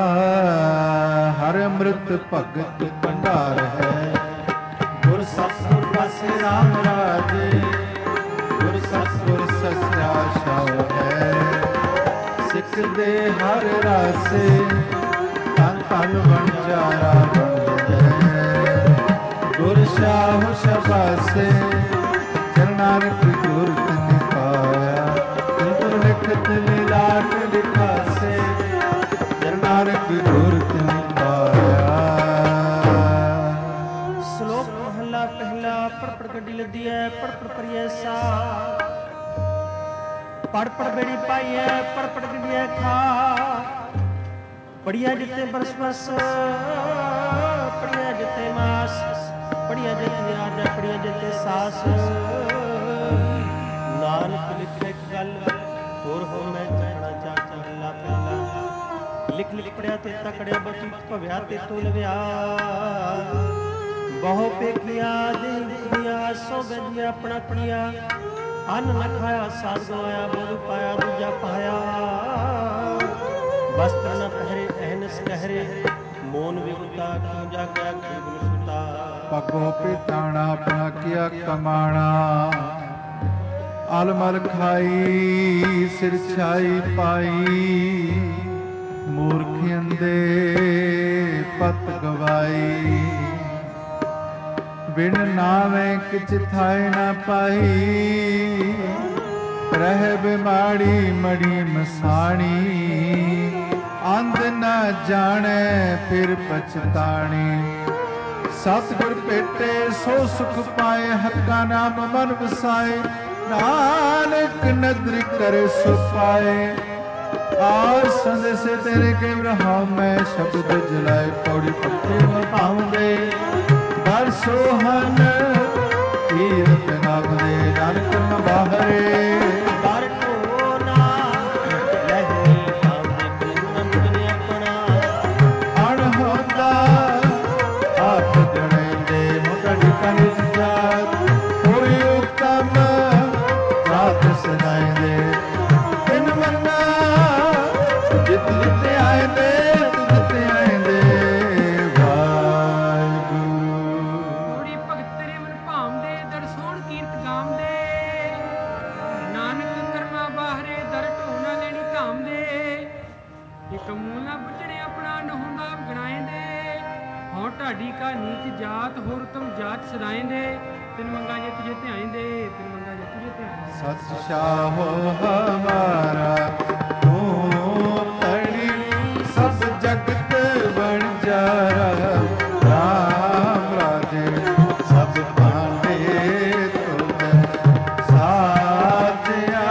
हर अमृत भगत भंडार है। गुर सतगुर बसे राम राजे, गुर सतगुर सच्चा शाह है। सिख दे हर रासे, तन तन बनचारा बन है। गुर शाह शबासे, चरनानक गुर तिन पाया। तिन लिखत लीलाट लिखासे, चरनानक गुर तिन पाया। श्लोक महला पहला। पढ़ पढ़ गड्डी लदी है, पढ़ पढ़ परिए सा। पढ़ पढ़ बेड़ी पाई है, पढ़ पढ़ गड्डी है खा। पढ़िया जिते बरस बरस, पढ़िया जिते मास, पढ़िया जिते आजा, पढ़िया जिते सास। नानक लिखे गल होर हो मैं चढ़ना चाचा महला पहला। लिख लिख पढ़िया ते तकड़िया बची भव्या ते तू लव्या। बहु पेखिया दिया सो बेदिया अपना किया। अन्न न खाया साध गवाया, बोल पाया दूजा पाया। वस्त्र न पहरे अहनस कहरे, मोन विमुता क्यों जागया क्यों सुता। पगो पिटाना अपना किया कमाना। अलमल खाई सिर छाई पाई। मूर्ख अंधे पत गवाई। बिन नावे किछ थाए न पाई। रह बिमाड़ी मड़ी मसाणी। अंध न जाने फिर पछताणी। सतगुर भेटे सो सुख पाए। हक्का नाम मन वसाए। नानक नदर करे सो पाए। आज संदेशे तेरे के रहा मैं शब्द जलाए पौड़ी पक्के में पाऊंगे दर सोहन तीरथ नाम दे नानक न बाहरे दर ढोना लहरी पाऊंगे पूनम जने अपना अणहोता आप जने दे मोटा ठिकाने जात कोई उत्तम जात सदाए दे तिन मन्ना जित जिते आए दे जिते आए दे ਥੋੜੀ ਭਗਤ ਤੇਰੇ ਮਨ ਭਾਉਂਦੇ ਦਰ ਸੋਹਣ ਕੀਰਤ ਗਾਉਂਦੇ ਨਾਨਕ ਕਰਨਾ ਬਾਹਰੇ ਦਰ ਢੋਣਾ ਲੈਣੀ ਧਾਮਦੇ ਇੱਕ ਮੂਲ ਨਾ ਬੁੱਝਣੇ ਆਪਣਾ ਨਹੁੰਦਾ ਗਣਾਏਂਦੇ ਹਉ ਢਾਡੀ ਕਾ ਨੀਚ ਜਾਤ ਹੋਰ ਤੁਮ ਜਾਤ ਸਦਾਏਂਦੇ ਤਿਨ ਮੰਗਾ ਜੇ ਤੁਝੇ ਧਿਆਏਂਦੇ ਤਿਨ ਮੰਗਾ ਜੇ ਤੁਝੇ ਧਿਆਏਂਦੇ सच शाहो हमारा तू तड़ी सब जगत बन जारा राम राजे सब पांडे तुम साथिया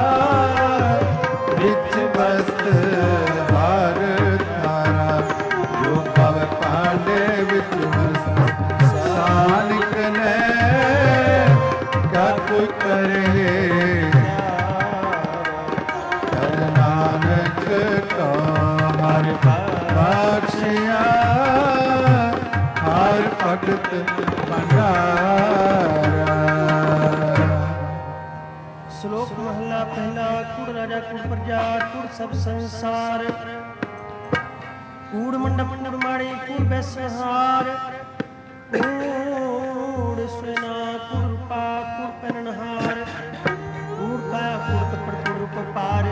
बिच बस्त हार थारा जो पव पांडे बिच बस्त सानिक ने क्या कोई करे नानक को हर बख्शिया हर भगत भंडारा। श्लोक महला पहला कुड़ राजा कुड़ प्रजा कुड़ सब संसार कूड़ मंडप कुड़ माड़ी कुड़ बैसहार कूड़ सुना कुड़ रूपा कुड़ पहनहार कूड़ काया कुड़ कपड़ कुड़ रूप पार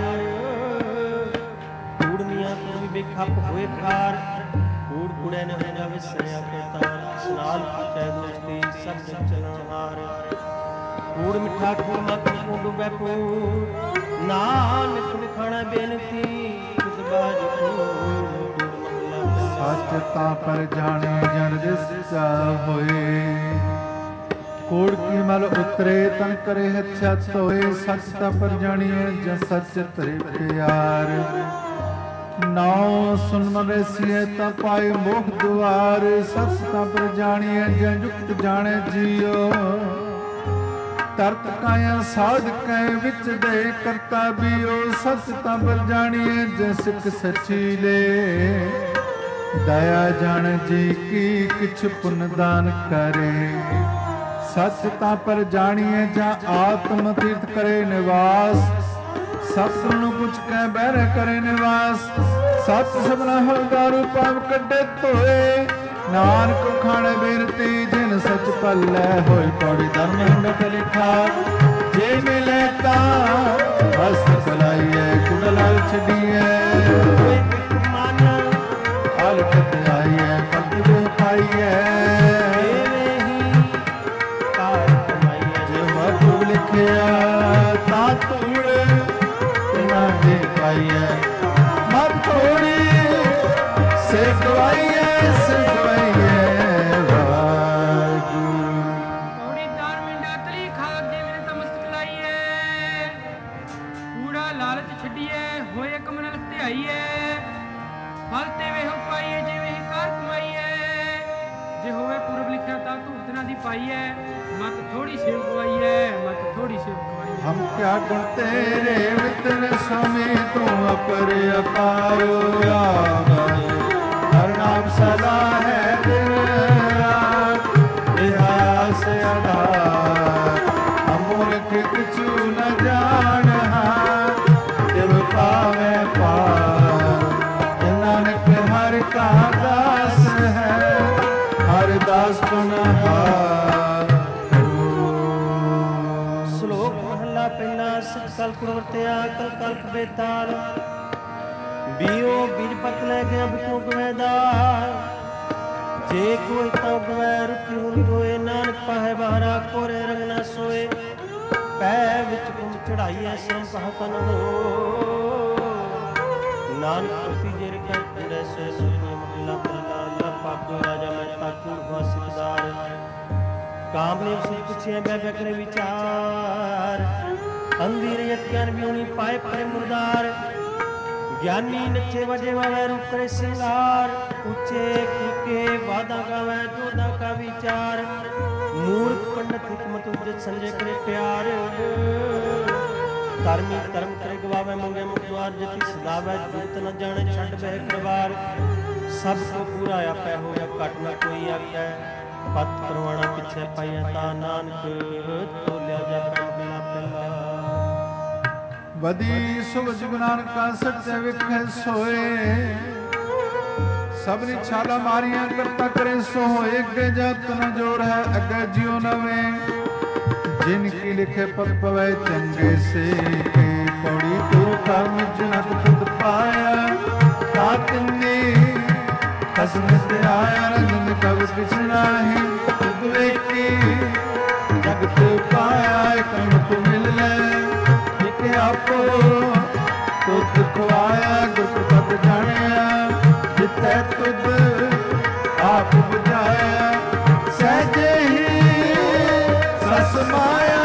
कूड़ मियाँ को भी बेखप हुए खार कूड़ कुड़े न होगा विसरिया करतार स्नाल पूछे दोस्ती सब जग चलनहार कूड़ मिठा कूड़ मत कूड़ डूबे कूड़ नानक खाना बेनती खुद बाज कूड़ सच ता पर जाने जन दिसा होए कोड़ की मल उतरे तन करे अच्छा होए सच ता पर जानिए जन सच तरे प्यार नाव सुन मन रसिए ता पाए मोह द्वार सच ता पर जानिए जन युक्त जाने जियो तरत काया साध कै विच दे करता बियो सच ता पर जानिए जन सिख सची ले दया जान जी की किछ पुन दान करे सच ता पर जानिए जा आत्म तीर्थ करे निवास सतनु कुछ कै बैर करे निवास सच सबना हलदारू पाव कड्डे धोए नानक खाने बेरती जिन सच पल्लै होई पौड़ी धर्म हिंदत लिखा जे मिले ता हस्त कलाइए कुड़लाल छड़िए अलखत आइए पग पाइए जो मधुर लिखिया ता तूड़ ना दे पाइए मत थोड़ी से गवाइए ਪੌੜੀ ਦਾਨ ਮਿੰਡਾ ਤਲੀ ਖਾਕ ਦੇ ਮੇਰੇ ਤਾਂ ਮਸਤਕ ਲਾਈਏ ਕੂੜਾ ਲਾਲਚ ਛੱਡੀਏ ਹੋਏ ਕਮਨਲ ਧਿਆਈਏ ਫਲ ਤੇ ਵੇਹੋ ਪਾਈਏ ਜਿਵੇਂ ਕਾਰ ਕਮਾਈਏ ਜੇ ਹੋਵੇ ਪੂਰਬ ਲਿਖਿਆ ਤਾਂ ਧੂਤਨਾ ਦੀ ਪਾਈਏ ਮਤ ਥੋੜੀ ਸੇਵ ਗਵਾਈਏ ਮਤ ਥੋੜੀ ਸੇਵ ਗਵਾਈਏ हम क्या गुण तेरे मित्र स्वामी तू अपर अपारो हर नाम सदा है दिन रात निहास आधार अमूर्ख किछु न जान जब पावे पार नानक हर का दास है हर दास पुनहार। श्लोक महला पहला सिख कल कुड़ वरत्या कल कल्प बेताल बीओ बीज पत ले के अब क्यों गवेदार जे कोई तव गवै रुचि हुन कोय नानक पाहे बाहरा कोरे रंग ना सोए पै विच गुम चढ़ाइए सिर पहकन हो नानक प्रति जेर कर कुड़े से सुनिए महला पहला लपा को राजा मैं ताकुड़ हुआ सिकदार कामने से पूछे बै करे विचार अंधीर यत्यान ब्योनी पाए परे मुर्दार ज्ञानी नचे वजे वावे रूप करे सिंगार, ऊंचे कूके वादा गावे जोधा का विचार, मूर्ख पंडित हिकमत उजत संजय करे प्यार, धर्मी धर्म करे गवावे मंगे मुखद्वार, जति सदावे जुगत न जाने छड़ बह करवार, सब को पूरा आपै होया घट न कोई आकै, पत परवाना पिछे पाइया ता नानक तोलिया जापै महला पहला। वदी सुभज गुरु नानक का सत्य विखे सोए, सबनी छाला मारियां करता करे सो होए, अगे जात न जोर है अगे जियो नवे, जिनकी लिखे पद पवै चंगे से के, पौड़ी तो कर्म जनक तुद पाया, तातने खसम से आया रंजन कब किछ नाही, तुद लेके जगत पाया कम तो मिल ले, लिखे आपो तुद खुआया गुर पद जानिया, जितै तुद आप बुझाया, सहजे ही सस माया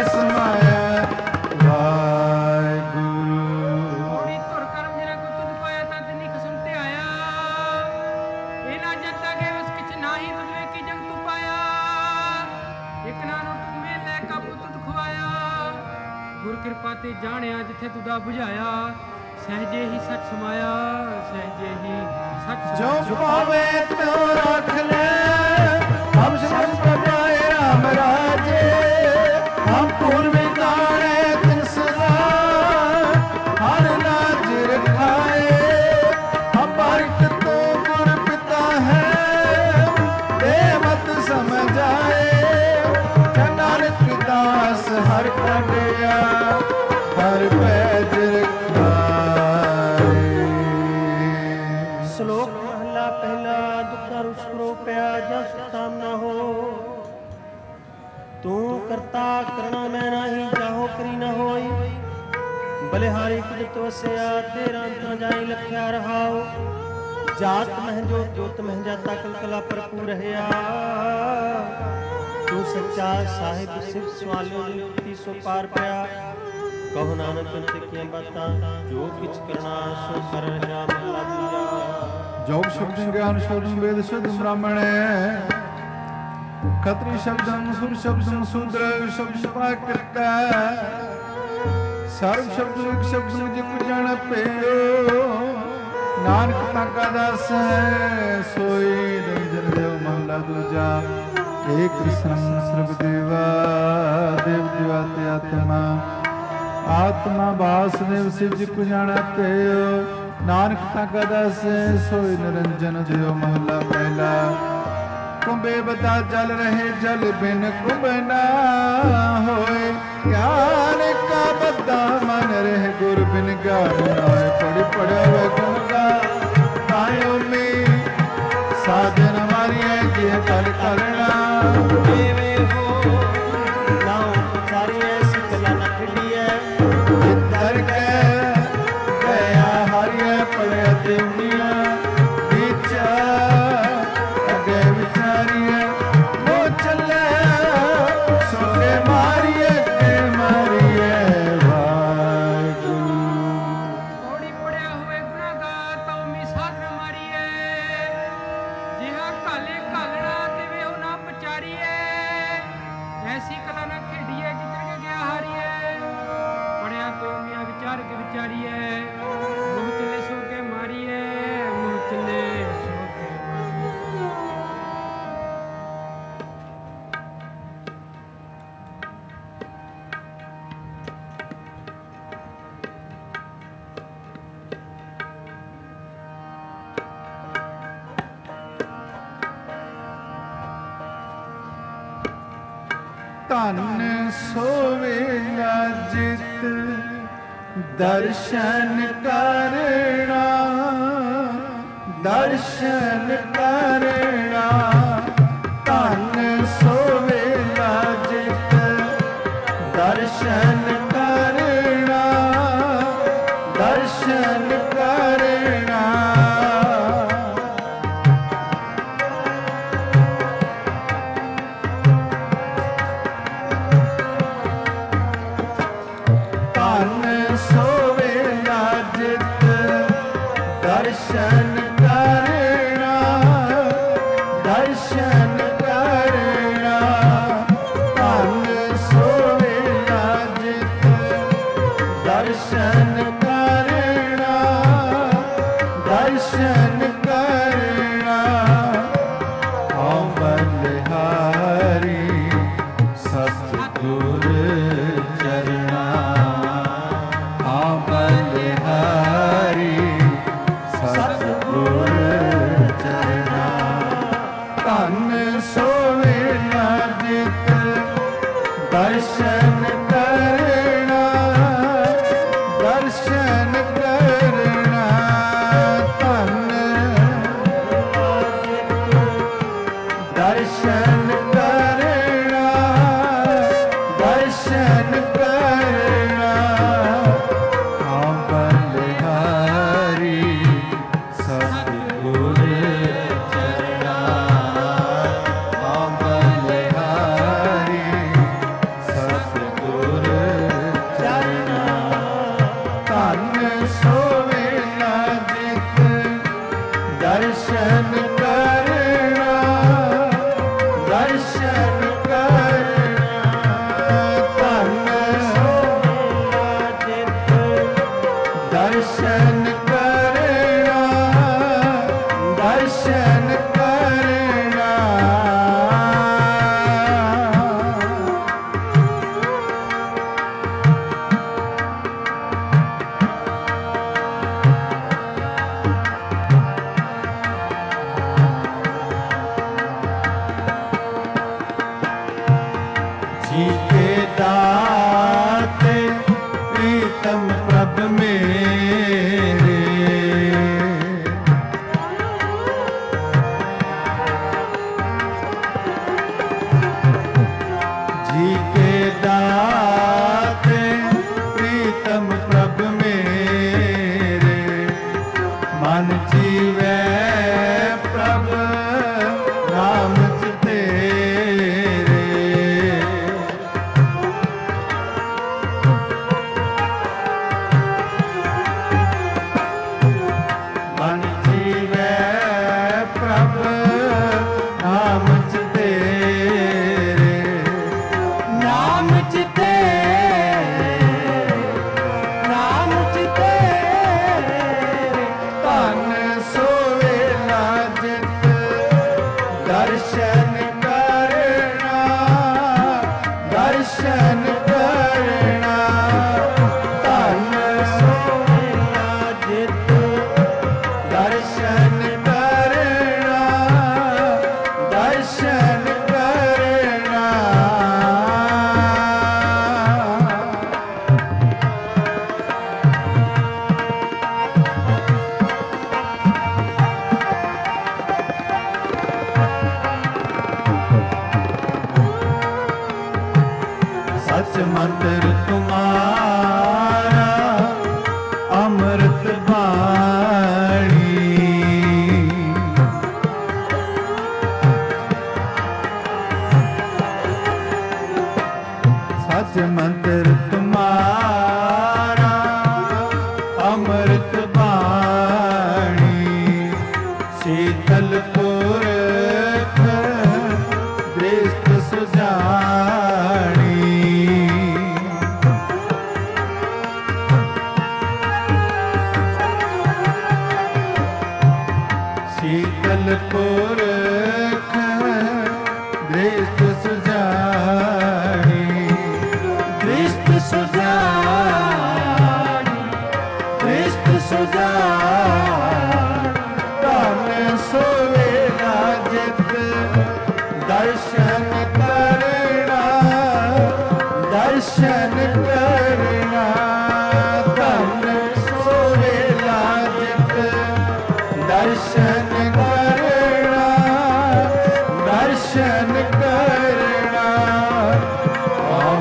वाहिगुरू। थोड़ी तुर कर्म जिना को तुद पाया तद नी खसम ते आया, एना जता के उस किछ नाही तुद वे की जग तू पाया, एक नानो तुद मेले कब तुद खुआया, गुर कृपा ते जानिया जिथे तुदा बुझाया, सहजे ही सच समाया, सहजे ही सच जो पावे तो रख ले, हम समझ प्रभाए राम राजे, हम पूर्व तारे तिन सदा, हर लाज रखाए, हम बारिक तो गुर पिता है, दे मत समझाए, नानक दास हर कटिया, हर पैज श्लोक महला पहला। दुखा रुष्करो प्या जस ताम न हो, तू करता करना मैं नाही, चाहो करी न होई, बलिहारी कुदरत वसया, तेरा अंत न जाई लख्या रहाओ, जात महजो जोत मह जाता कल कला भरपूर रहया, तू सच्चा साहिब सिर सवालो निवृत्ति सो पार पया, कहो नानक अंत की बातां, जो किछ करना सो कर रहा महला दूजा। जोग शब्द ज्ञान शब्द वेद शब्द ब्राह्मण, खत्री शब्दम सुर शब्दम शूद्र शब्द प्राकृत, सर्व शब्द एक शब्द मुझे कुछ जान पेयो, नानक ताका दास है सोई, रंजन देव महला दूजा। एक कृष्ण सर्व देवा देव देवा ते आत्मा, आत्मा वासुदेव शिव जी को जाना पेयो, नानक ताका दास सोई निरंजन देव महला पहला। कुंभे बता जल रहे जल बिन कुंभ ना होए, ज्ञान का बद्दा मन रहे गुर बिन ज्ञान ना होए, पढ़ी पढ़े हुए गुण का तायों में साधन हमारी है कि कल करना, देवे हो नाउ सारी ऐसी कला न खड़ी है, जितर के गया हरिया पड़े दुनिया, अगे विचारिए वो चले सोके मारिए के मारिए वाहिगुरू। थोड़ी पड़िया हुए गुनाहगार तो मी साधन मारिए, जिहा काले कालड़ा ते वे हो ना पचारिए, ऐसी कला ना खेड़िए जितर के गया हारिए, पड़िया तो मिया विचार के विचारिए, मुँह चले सो के मारिए, मुँह चले सो के मारिए। ਧਨ ਸੋਵੇਗਾ ਜਿਤ ਦਰਸ਼ਨ ਕਰਣਾ, ਦਰਸ਼ਨ ਕਰਣਾ, ਧਨ ਸੋਵੇਗਾ ਜਿਤ ਦਰਸ਼ਨ ਕਰਣਾ, ਦਰਸ਼ਨ ਕਰਣਾ। ਧਨ ਸੋਵੇਗਾ ਜਿਤ बलिहारी सतगुर चरना धन सोवे न जित दर्शन करना दर्शन करना धन दर्शन करना दर्शन करना हाँ बलिहारी सतगुर चरना हाँ बलिहारी सतगुर चरना धन सोवे न जित दर्शन करना दर्शन करना धन सोवे न जित दर्शन करना दर्शन करना जी के दाते प्रीतम प्रभ मेरे जी के दाते प्रीतम प्रभ मेरे मन जीवे प्रभ नाम तेरे मन जीवे प्रभ नाम तेरे नाम तेरे नाम तेरे धन सोवे न जित दर्शन करना दर्शन करना धन सोवे न जित दर्शन करना दर्शन करना सच मंत्र तुम्हारा अमृत वाणी सच मंत्र तुम्हारा अमृत वाणी शीतल पुरख दृष्ट सुजानी शीतल पुरख दृष्ट सुजानी दृष्ट सुजानी दृष्ट सुजानी धन सोवे न जित दर्शन करना दर्शन करना धन सोवे न जित दर्शन करना दर्शन करना हाँ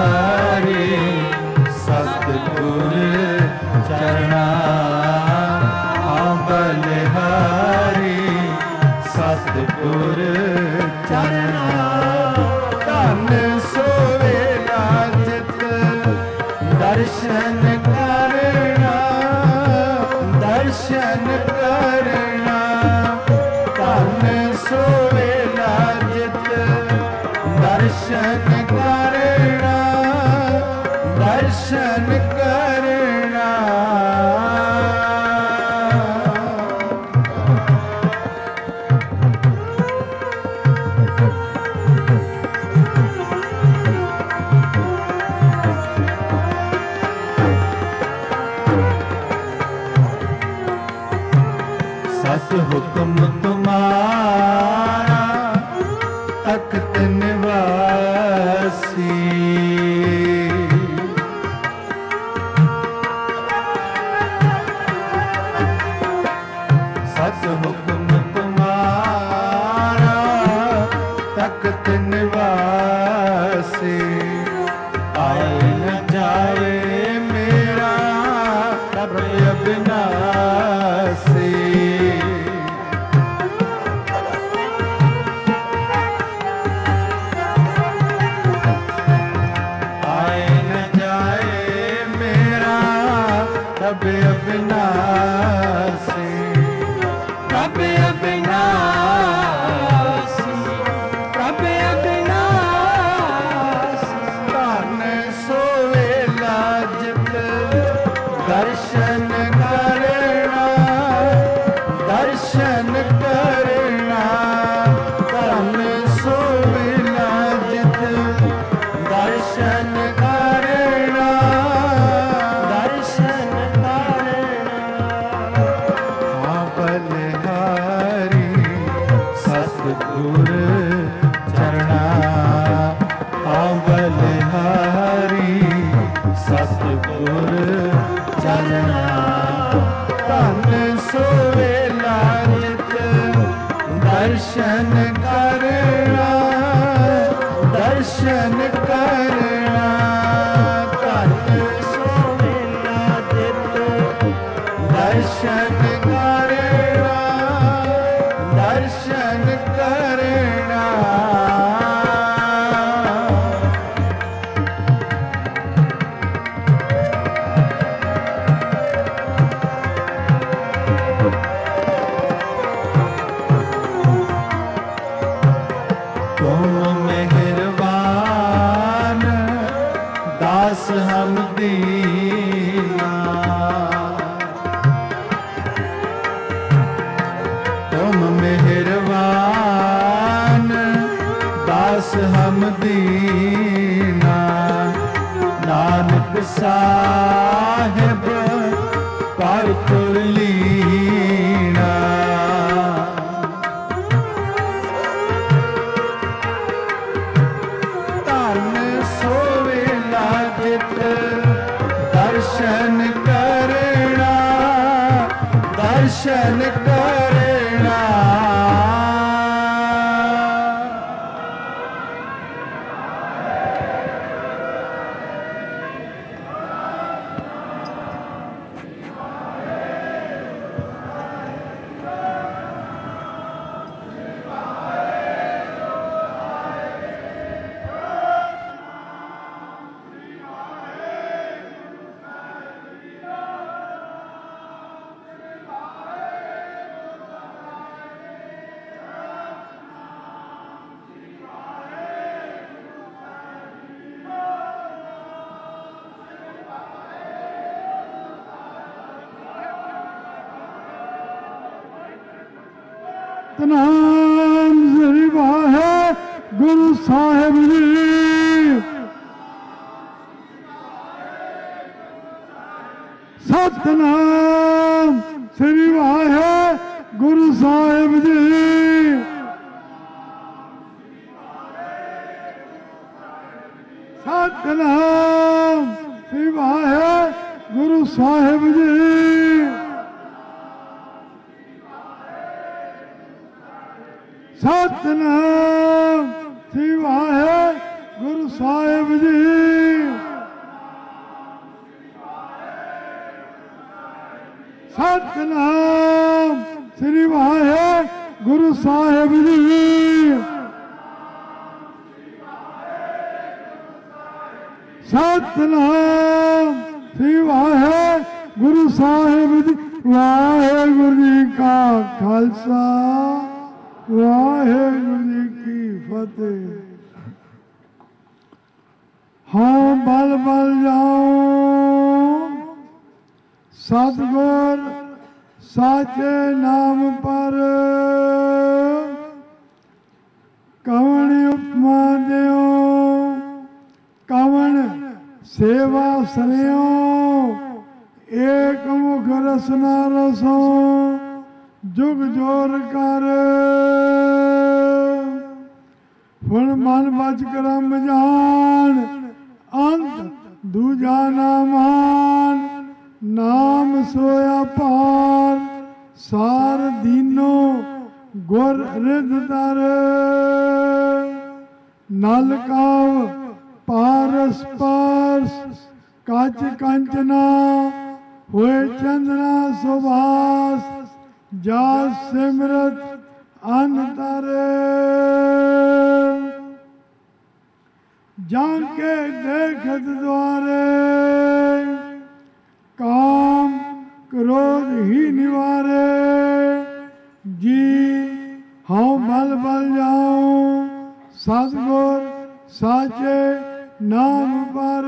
बलिहारी सतगुर चरना सत हुक्म तुम्हारा तख्त निवासी। सत हुक्म तुम्हारा तख्त निवासी। आए न जाए मेरा रब अविनाशी। आए न जाए मेरा रब अविनाशी। रब अविनाशी, रब अविनाशी। धन सोवेला जित दर्शन करना, दर्शन करना। धन सोवेला जित दर्शन करना, दर्शन करना। हाँ बलिहारी सतगुर चरणा। हाँ बलिहारी सतगुर चरणा। धन सोवेला जित दर्शन करना, दर्शन करना। धन सोवेला जित दर्शन करना, दर्शन करना। तुम मेहरबान दास हम दीना। तुम मेहरबान दास हम दीना। नानक साहिब पर लीना। धन सोवेला जित दर्शन करना, दर्शन करना। सतनाम श्री वाहेगुरु साहिब जी। सतनाम श्री वाहेगुरु साहिब जी। सतनाम श्री वाहेगुरु साहिब जी। सतनाम श्री वाहेगुरु साहिब जी। सतनाम श्री वाहेगुरु साहिब जी। सतनाम श्री वाहेगुरु साहिब जी। वाहेगुरु जी का खालसा, वाहेगुरु जी की फतेह। हाँ बल बल जाऊं सतगुर साचे नाम पर। कवन उपमा देओ, कवन सेवा सरियो। एक मुख रसना रसो, जुग जोर कर फुण मन बच करम जान अंत दूजा ना मान नाम सोया पार सार दीनो गुर रिद दर नल काव पारस पारस काच कंचना हुए चंदना सुभाष जा सिमरत अंतरे जाके देखत द्वारे काम क्रोध ही निवारे जी हाँ बल बल जाऊं सतगुर साचे नाम पर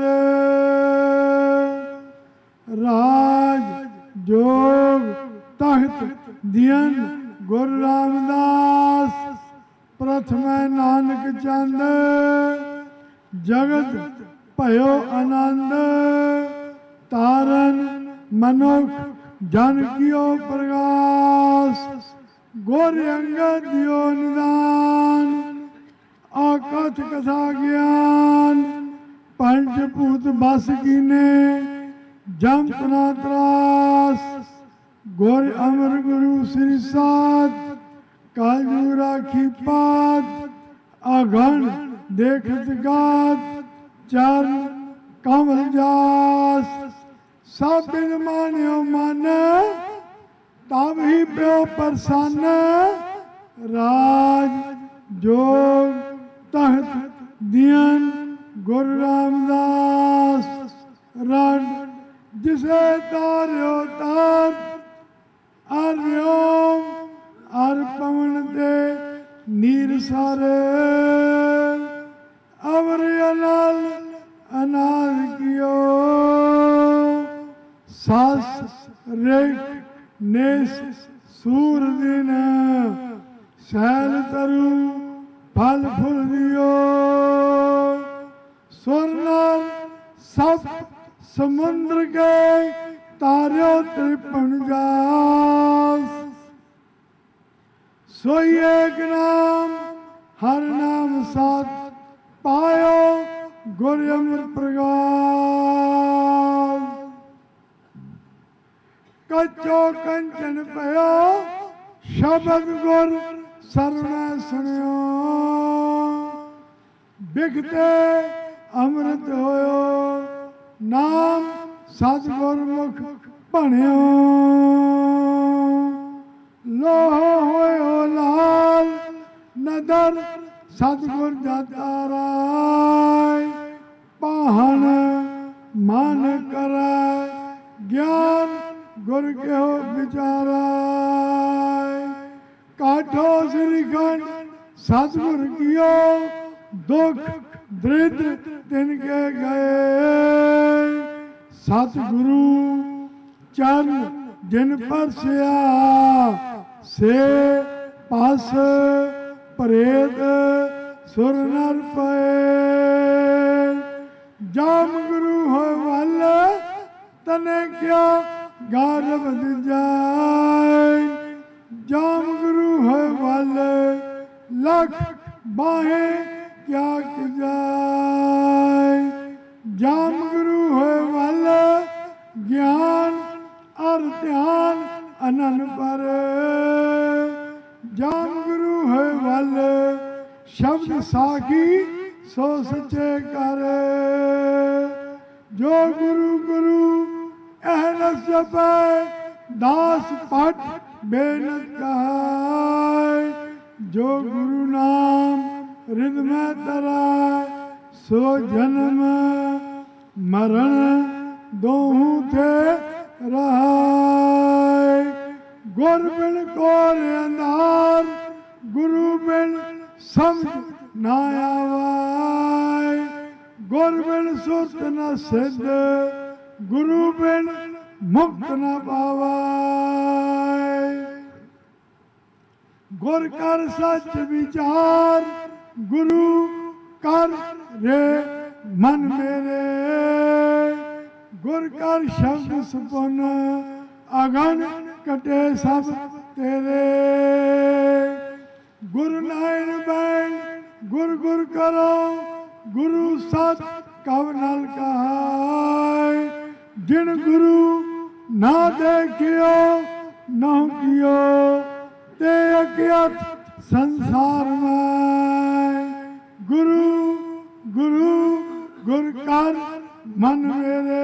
राज जोग तख्त दियन गुरु रामदास प्रथम नानक चंद जगत भयो आनंद तारन मनुख जन कियो प्रकाश गोर अंगद दियो निदान आकथ कथा ज्ञान पंचभूत बस कीने जम तना त्रास गोर अमर गुरु श्री सात कालू राखी पात अघन देखत गात चरण कमल जास सब बिन मान्यो मन तब ही प्यो प्रसन्न राज जोग तख्त दियन गुरु रामदास रण जिसे तार्यो तार अर्योम अर पवन दे नीर सारे अवर अनल अनाद कियो सास रेख नेस सूर दिन सैल तरु फल फूल दियो स्वर्णर सब समुद्र के तारो त्रिपन जास सोई एक नाम हर नाम साथ पायो गुरु अमर प्रगास कच्चो कंचन पयो शब्द गुर सरना सुनियो बिखते अमृत होयो नाम सतगुर मुख बनियो लोहो होयो लाल नदर सतगुर जाता राय पाहन मान कर ज्ञान गुर के हो विचारा काठो श्रीखंड सतगुर कियो दुख दरिद्र तिनके गए सतगुरु चरण जिन पर से पास प्रेत सुर नर पे जाम गुरु हो वल तने क्या गारब जाए जाम गुरु हो वल लख बाहें क्या जाए जाम गुरु हो वल ज्ञान और ध्यान अनन पर जाम गुरु है वल शब्द साखी सो सचे कर जो गुरु गुरु एहनस जपे दास पट बेनत कहाय जो गुरु नाम हृदय में तरा सो जन्म मरण दोहू थे रहाय गुर बिन कोर अंधार गुरु बिन समझ ना आवाय गुर बिन सुत न सिद्ध गुरु बिन मुक्त न पावाय गुर कर सच विचार गुरु कर रे मन मेरे गुर कर शब्द सुपन अगन कटे सब तेरे। गुरु नायन बैन गुर गुर करो, गुरु सत कब नल कहाय। जिन गुरु ना देखियो न कियो, ते अज्ञात संसार में। गुरु गुरु गुर कर मन मेरे,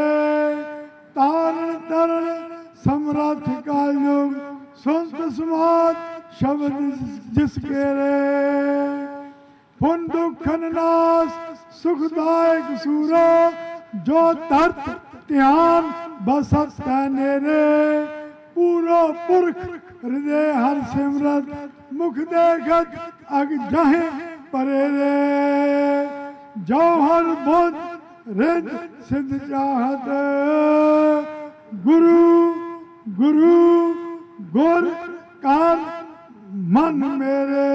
तारण तरण समरथ का युग। संत समाज शब्द जिसके रे, पुन दुखन नाश सुखदायक सूरो। जो तरत ध्यान बसत नेरे, पूरो पुरख हृदय हर सिमरत। मुख देखत अग जहे परे रे, जौहर बुद्ध रिद सिद्ध चाहत। गुरु गुरु गुर कर मन मेरे।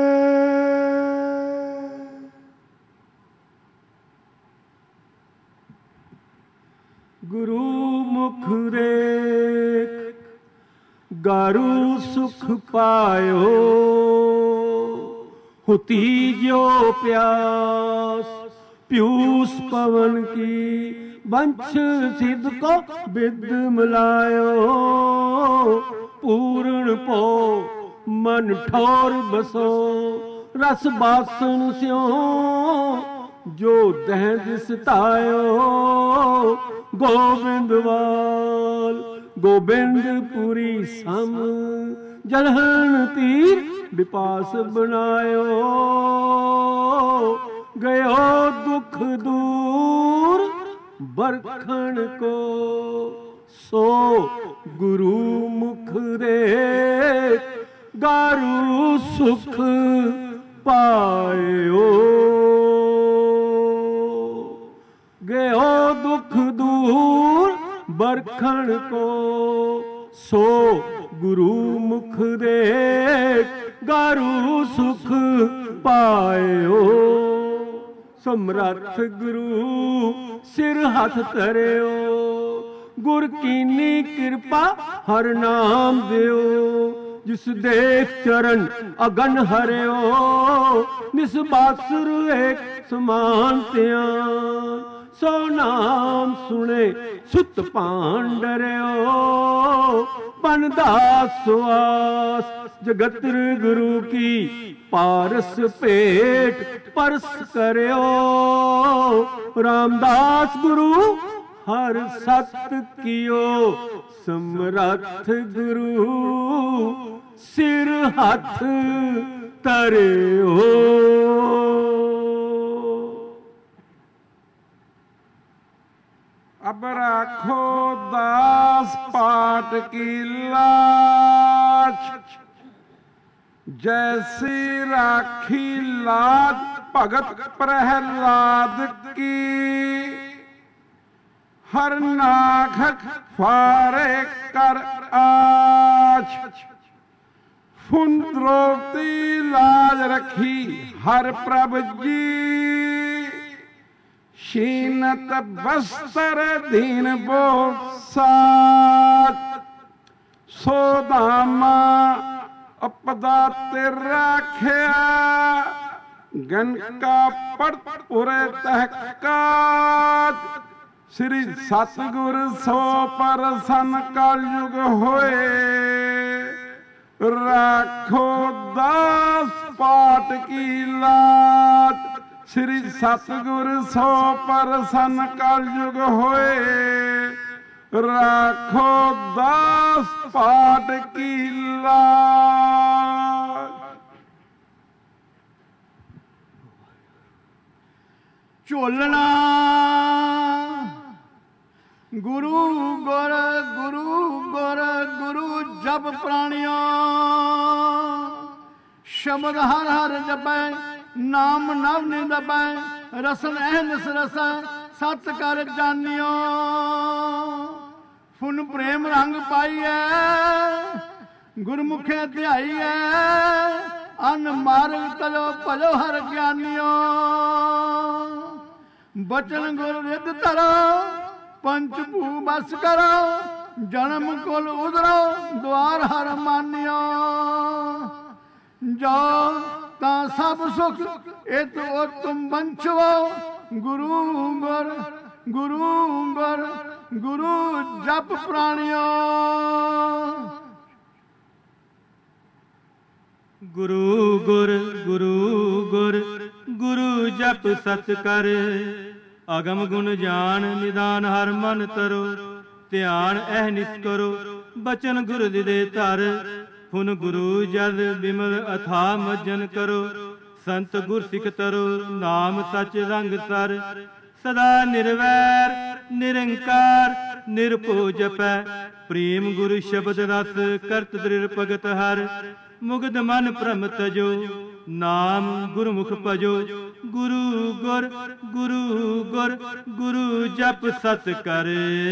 गुरु मुख रेख गारू सुख पायो। होती जो प्यास पीयूष पवन की, वंश सिद्ध को विद मिलायो। पूर्ण पो मन ठौर बसो, रस बासन स्यो जो दह दिसतायो। गोविंदवाल गोबिंदपुरी सम, जलहन तीर विपास बनायो। गयो दुख दूर बरखण को, सो गुरु मुख रे गारू सुख पायो। गयो दुख दूर बरखण को, सो गुरु मुख रे गारू सुख पायो। समरथ गुरु सिर हथ धरियो, गुर कीनी कृपा हर नाम दियो। जिस देख चरण अगन हरियो, निस्बासुर एक समान त्यान। सो नाम सुने सुत पांडरियो, बनदास सुआस जगत्र गुरु की। पारस पेट परस करियो, रामदास गुरु हर सत कियो। समरथ गुरु सिर हथ धरियो। अब राखो दास पाठ की लाज, जैसी राखी लाज भगत प्रहलाद की। हर नाखक फारे कर आज, फुन द्रौपदी लाज रखी हर प्रभ जी। शीनत बस्तर दीन बो साज, सोदामा अपदा ते राख्या। गन का पड़ पुरे तहकाज, श्री सतगुर सो पर सन कलयुग होए। राखो दास पाठ की लाज, श्री सतगुर सो पर सन कलयुग होए। राखो दास पाठ की लाज। झोलना गुरु गुर गुरु गुर गुरु जप प्राणियों। शब्द हर हर जपै, नाम नव निदपै। रसन अहनस रस सत कर जानियो। फुन प्रेम रंग पाइए, गुरमुखे ध्याइए। अन मार्ग तलो भलो हर ज्ञानियो। बचन गुर रिद धरो, पंच भू बस करो। ਜਨਮ ਕੁਲ ਉਧਰੋ ਦੁਆਰ ਹਰ ਮਾਨਿਓ। ਜੋ ਤਾਂ ਸਭ ਸੁਖ ਇਤ ਉਤਮ ਬੰਛਵੋ। ਗੁਰੂ ਗੁਰ ਗੁਰੂ ਗੁਰ ਗੁਰੂ ਜਪ ਪ੍ਰਾਣਿਓ। ਗੁਰੂ ਗੁਰ ਗੁਰੂ ਗੁਰ ਗੁਰੂ ਜਪ ਸਚ ਕਰ। ਅਗਮ ਗੁਣ ਜਾਣ ਨਿਦਾਨ ਹਰ ਮਨ ਤਰੋ। ਧਿਆਨ ਅਹਨਿਸ ਕਰੋ ਬਚਨ ਗੁਰ ਦੇ ਧਰ। ਹੁਣ ਗੁਰੂ ਜਦ ਬਿਮਲ ਅਥਾ ਮਜਨ ਕਰੋ। ਸੰਤ ਗੁਰ ਸਿੱਖ ਤਰੋ ਨਾਮ ਸਚ ਰੰਗ ਸਰ। ਸਦਾ ਨਿਰਵੈਰ ਨਿਰੰਕਾਰ ਨਿਰਭਉ ਜਪੈ। ਪ੍ਰੇਮ ਗੁਰ ਸ਼ਬਦ ਰਸ ਕਰਤ ਦ੍ਰਿੜ ਭਗਤ ਹਰ। ਮੁਗਧ ਮਨ ਭ੍ਰਮ ਤਜੋ ਨਾਮ ਗੁਰਮੁਖ ਭਜੋ। ਗੁਰੂ ਗੁਰ ਗੁਰੂ ਗੁਰ ਗੁਰੂ ਜਪ ਸਤ ਕਰ।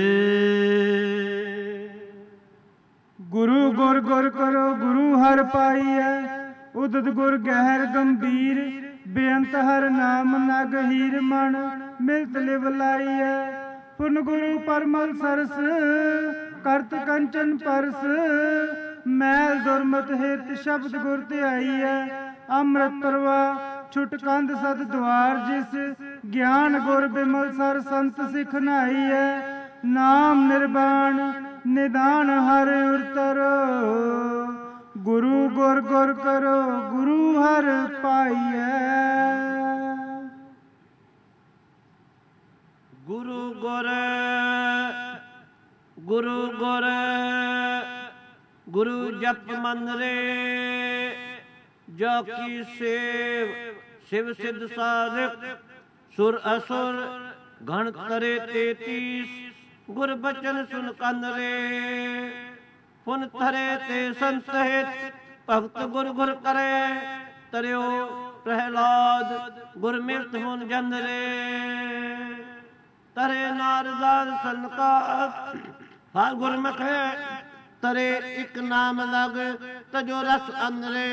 ਗੁਰੂ ਗੁਰ ਗੁਰ ਕਰੋ ਗੁਰੂ ਹਰ ਪਾਈਐ। ਉਦਤ ਗੁਰ ਗਹਿਰ ਗੰਭੀਰ। ਬੇਅੰਤ ਹਰ ਨਾਮ ਨਗ ਹੀਰ ਮਨ ਮਿਲਤ ਲਿਵ ਲਾਈਐ। ਪੁਨ ਗੁਰੂ ਪਰਮਲ ਸਰਸ ਕਰਤ ਕੰਚਨ ਪਰਸ। ਮੈਲ ਦੁਰਮਤ ਹਿਤ ਸ਼ਬਦ ਗੁਰ ਧਿਆਈਐ। ਅੰਮ੍ਰਿਤ ਪ੍ਰਵਾਹ ਛੁਟ ਕੰਧ ਸਤ ਦੁਆਰ ਜਿਸ। ਗਿਆਨ ਗੁਰ ਬਿਮਲ ਸਰ ਸੰਤ ਸਿਖ ਨਾਈਐ। ਨਾਮ ਨਿਰਵਾਣ ਨਿਦਾਨ ਹਰ ਉਰਤਰ। ਗੁਰੂ ਗੁਰ ਗੁਰ ਕਰੋ ਗੁਰੂ ਹਰ ਪਾਈਐ। ਗੁਰੂ ਗੁਰ ਗੁਰੂ ਗੁਰ ਗੁਰੂ ਜਪ ਮਨ ਰੇ। ਜੋ ਕੀ ਸੇਵ शिव सिद्ध साधक सुर असुर गण करे 33 गुर बचन सुन कन रे। पुन थरे ते संत हित भगत गुर गुर करे। तरियो प्रहलाद गुर मिलत हुन जन रे। तरे नारदार सनकात हर गुरमुख है। तरे एक नाम लग तजो रस अंदरे।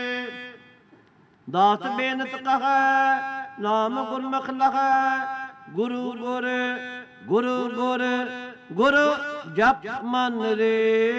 दास बेनत कहा नाम गुरमुख लगा। गुरु गुर गुरु गुर गुरु जप मन रे।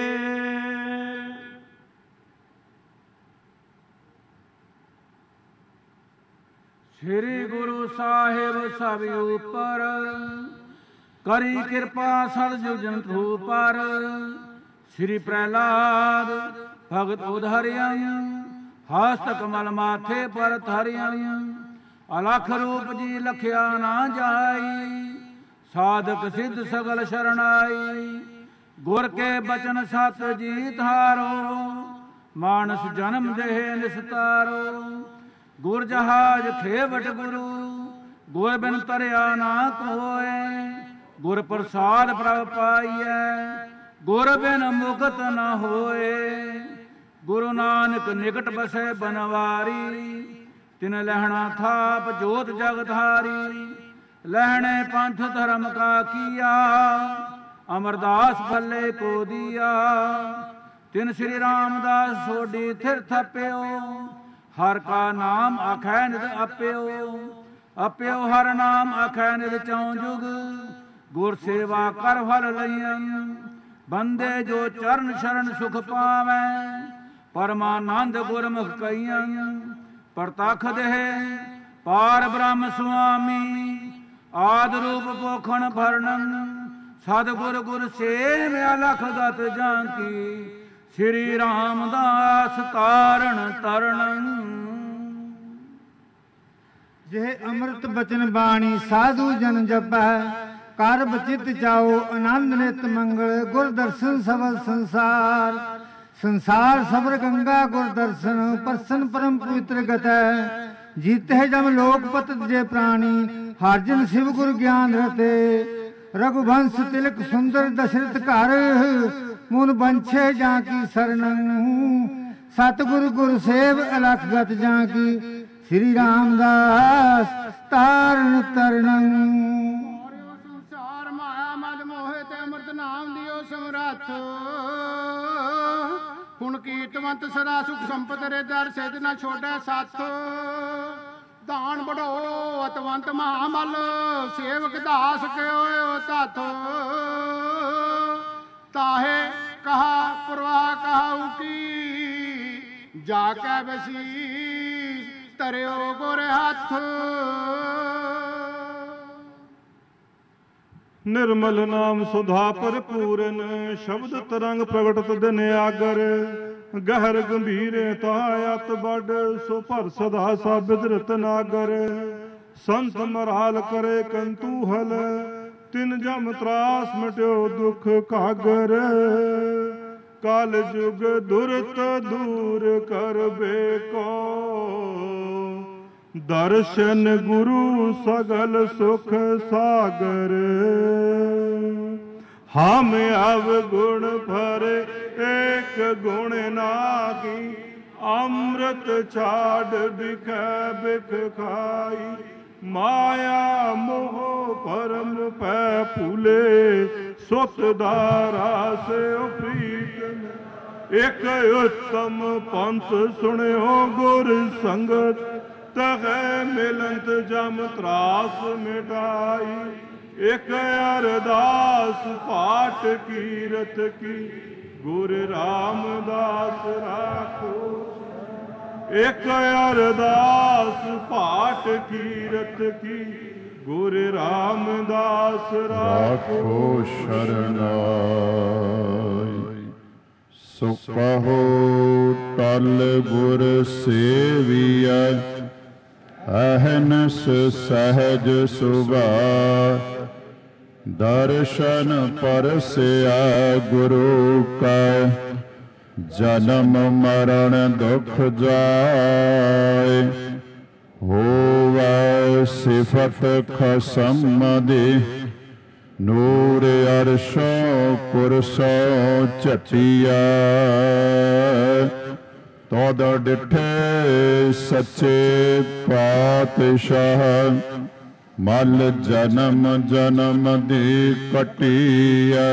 श्री गुरु साहिब सब ऊपर करी कृपा सदजु जंतु पर। श्री प्रहलाद भगत उधरियं हस्त कमल माथे पर धरियं। अलख रूप जी लखिया ना जाई। साधक सिद्ध सगल शरणाई। गुर के बचन सत जी धारो। मानस जन्म देह निस्तारो। गुर जहाज खेवट गुरु गुर बिन तरिया ना कोय। गुर प्रसाद प्रभ पाइय गुर बिन मुक्त न होए। गुरु नानक निकट बसे बनवारी। तिन लहना थाप जोत जगधारी। लहने पंथ धर्म का किया अमरदास भले को दिया। तिन श्री रामदास सोडी थिर थप्यो। हर का नाम आखै नित अप्यो। अप्यो हर नाम आखै नित चौं जुग। गुर सेवा कर फल लइयं। बंदे जो चरण शरण सुख पावै। परमानंद गुरमुख कइयं। परतख देह पार ब्रह्म स्वामी। आद रूप पोखण भरणं। सदगुर गुर सेव अलख गत जांकी। श्री रामदास तारण तरणं। जे अमृत बचन बाणी साधु जन जपै। कर बचित जाओ आनंद नित मंगल। गुर दर्शन सबल संसार। संसार सबर गंगा गुर दर्शन। परसन परम पवित्र गतै। जीते जम लोक पतत जे प्राणी। हर जन शिव गुर ज्ञान रते। रघुवंश तिलक सुंदर दशरथ घर। मुन बंछे जाकी शरणं। सतगुरु गुर सेव अलख गत जाकी। श्री रामदास तारण तरणं। संसार माया मद मोहे ते अमृत नाम दियो समरथ। हुण कीर्तवंत सदा सुख संपत रे दर सिद्ध न छोड़े साथ। दान बढ़ो अतवंत महामल। सेवक दास के तथ। ताहि ਜਾ ਕੇ ਬਸੀਸ ਧਰਿਓ ਗੁਰ ਹੱਥ। ਨਿਰਮਲ ਨਾਮ ਸੁਧਾ ਭਰਪੂਰਨ ਸ਼ਬਦ ਤਰੰਗ ਪ੍ਰਗਟਤ ਦਿਨ ਆਗਰ। ਗਹਿਰ ਗੰਭੀਰ ਤਾਇਤ ਵੱਡ ਸੋ ਭਰ ਸਦਾ ਸਾਬਿਤ ਰਤਨਾਗਰ। ਸੰਤ ਮਰਾਲ ਕਰੇ ਕੰਤੂਹਲ ਤਿਨ ਜਮ ਤਰਾਸ ਮਿਟਿਓ ਦੁਖ ਕਾਗਰ। ਕਾਲ ਜੁਗ ਦੁਰਤ ਦੂਰ ਕਰਬੇ ਕੋ ਦਰਸ਼ਨ ਗੁਰੂ ਸਗਲ ਸੁਖ ਸਾਗਰ। ਹਮ ਅਵਗੁਣ ਭਰੇ ਏਕ ਗੁਣ ਨਾਹੀ। ਅੰਮ੍ਰਿਤ ਛਾੜ ਬਿਖੈ ਬਿਖ ਖਾਈ। ਮਾਇਆ ਮੋਹ ਪਰਮ ਪੈ ਭੂਲੇ ਸੁਤ ਦਾਰਾ ਸਿਉ ਪ੍ਰੀਤਮ। ਇਕ ਉਤਮ ਪੰਥ ਸੁਣਿਓ ਗੁਰ ਸੰਗਤ ਤਹੈ ਮਿਲੰਤ ਜਮ ਤਰਾਸ ਮਿਟਾਈ। ਇਕ ਅਰਦਾਸ ਪਾਠ ਕੀਰਤ ਕੀ ਗੁਰ ਰਾਮਦਾਸ ਰਾਖੋ। ਇਕ ਅਰਦਾਸ ਪਾਠ ਕੀਰਤ ਕੀ ਗੁਰ ਰਾਮਦਾਸ ਰਾਖੋ ਸ਼ਰਨਾਈ। ਸੋ ਕਹੋ ਟਲ ਗੁਰ ਸੇਵੀਐ ਅਹਨਸ ਸਹਿਜ ਸੁਭਾ। ਦਰਸ਼ਨ ਪਰਸਿਆ ਗੁਰੂ ਕਾ ਜਨਮ ਮਰਨ ਦੁਖ ਜਾਏ। ਹੋਵੈ ਸਿਫਤ ਖਸਮ ਦੀ ਨੂਰ ਅਰਸ਼ੋਂ ਕੁਰਸੋਂ ਝਟਿਆ। ਤਦ ਡਿਠੇ ਸੱਚੇ ਪਾਤਸ਼ਾਹ ਮਲ ਜਨਮ ਜਨਮ ਦੀ ਕਟਿਆ।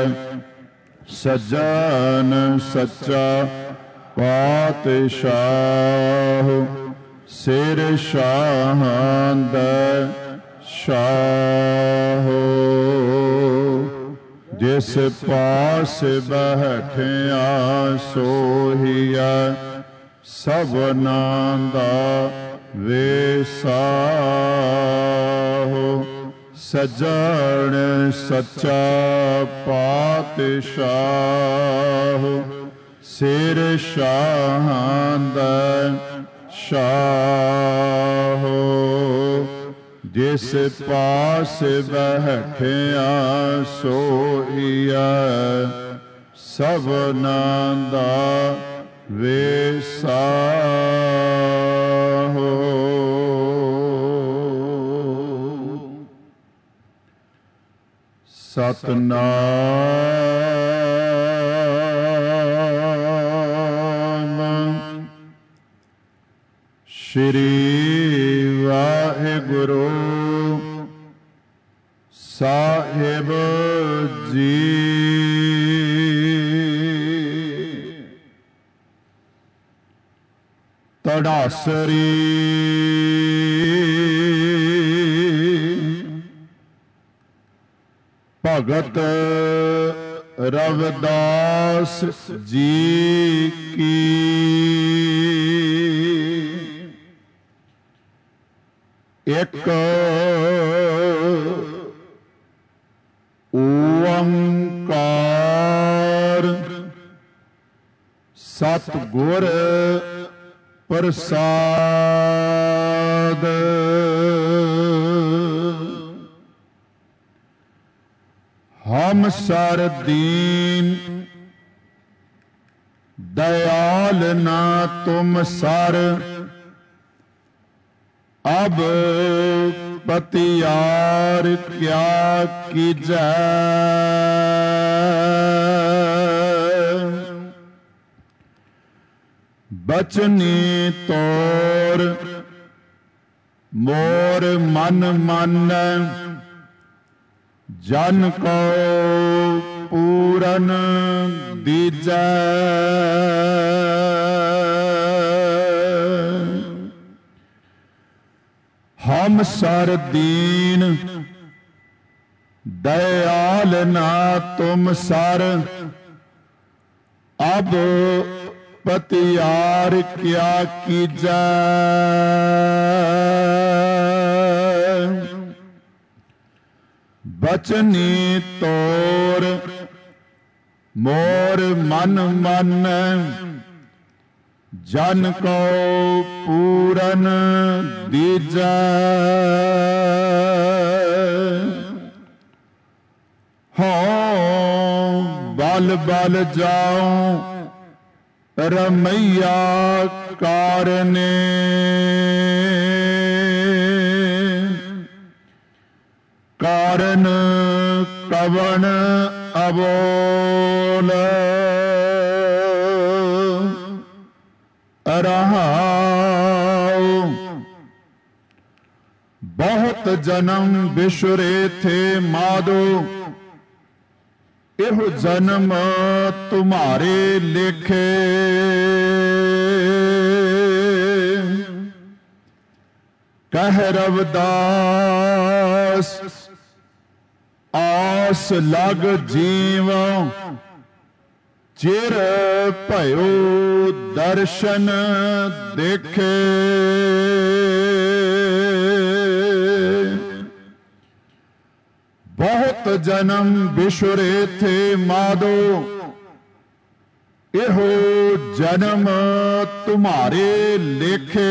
ਸਜਣ ਸੱਚਾ ਪਾਤਸ਼ਾਹ ਸਿਰ ਸ਼ਾਹਾਂ ਦਾ ਸ਼ਾਹ। ਜਿਸ ਪਾਸ ਬੈਠਿਆ ਸੋਹੀਆ ਸਭਨਾਂ ਦਾ ਵੇਸਾਹ। ਸਜਣ ਸੱਚਾ ਪਾਤਸ਼ਾਹ ਸਿਰ ਸ਼ਾਹਾਂ ਦਾ ਸ਼ਾਹ। ਜਿਸ ਪਾਸ ਬੈਠਿਆ ਸੋਈਆ ਸਭਨਾਂ ਦਾ ਵੇਸਾਹ। ਸਤਨਾਮ ਸ਼੍ਰੀ ਵਾਹਿਗੁਰੂ ਸਾਹਿਬ ਜੀ। ਤੜਾਸਰੀ ਭਗਤ ਰਵਿਦਾਸ ਜੀ ਕੀ। ਇੱਕ ਓੰਕਾਰ ਸਤਿਗੁਰ ਪ੍ਰਸਾਦ। ਹਮ ਸਰ ਦੀਨ दयाल ना तुम सर अब पतियार क्या कीजै। बचनी तोर मोर मन मन जन को पूरन दीजै। हम सर दीन दयाल ना तुम सर अब पतियार क्या कीजै। बचनी तोर मोर मन मन जन को पूरन दीजै। हो बल बल जाऊं रमैया कारने। कारण कवन अबोल रहाओ। बहुत जन्म बिछुरे थे माधो एहो जन्म तुम्हारे लेखे। कह रविदास आस लग जीव चिर भयो दर्शन देखे। बहुत जन्म बिछुरे थे माधो एहो जन्म तुम्हारे लेखे।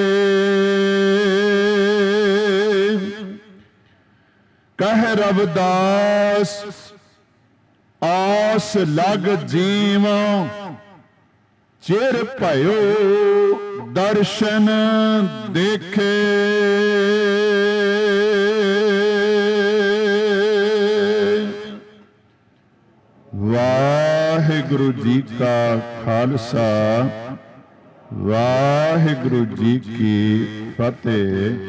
कह रविदास आस लग जीव चिर भयो दर्शन देखे। वाहिगुरु जी का खालसा वाहिगुरु जी की फतेह।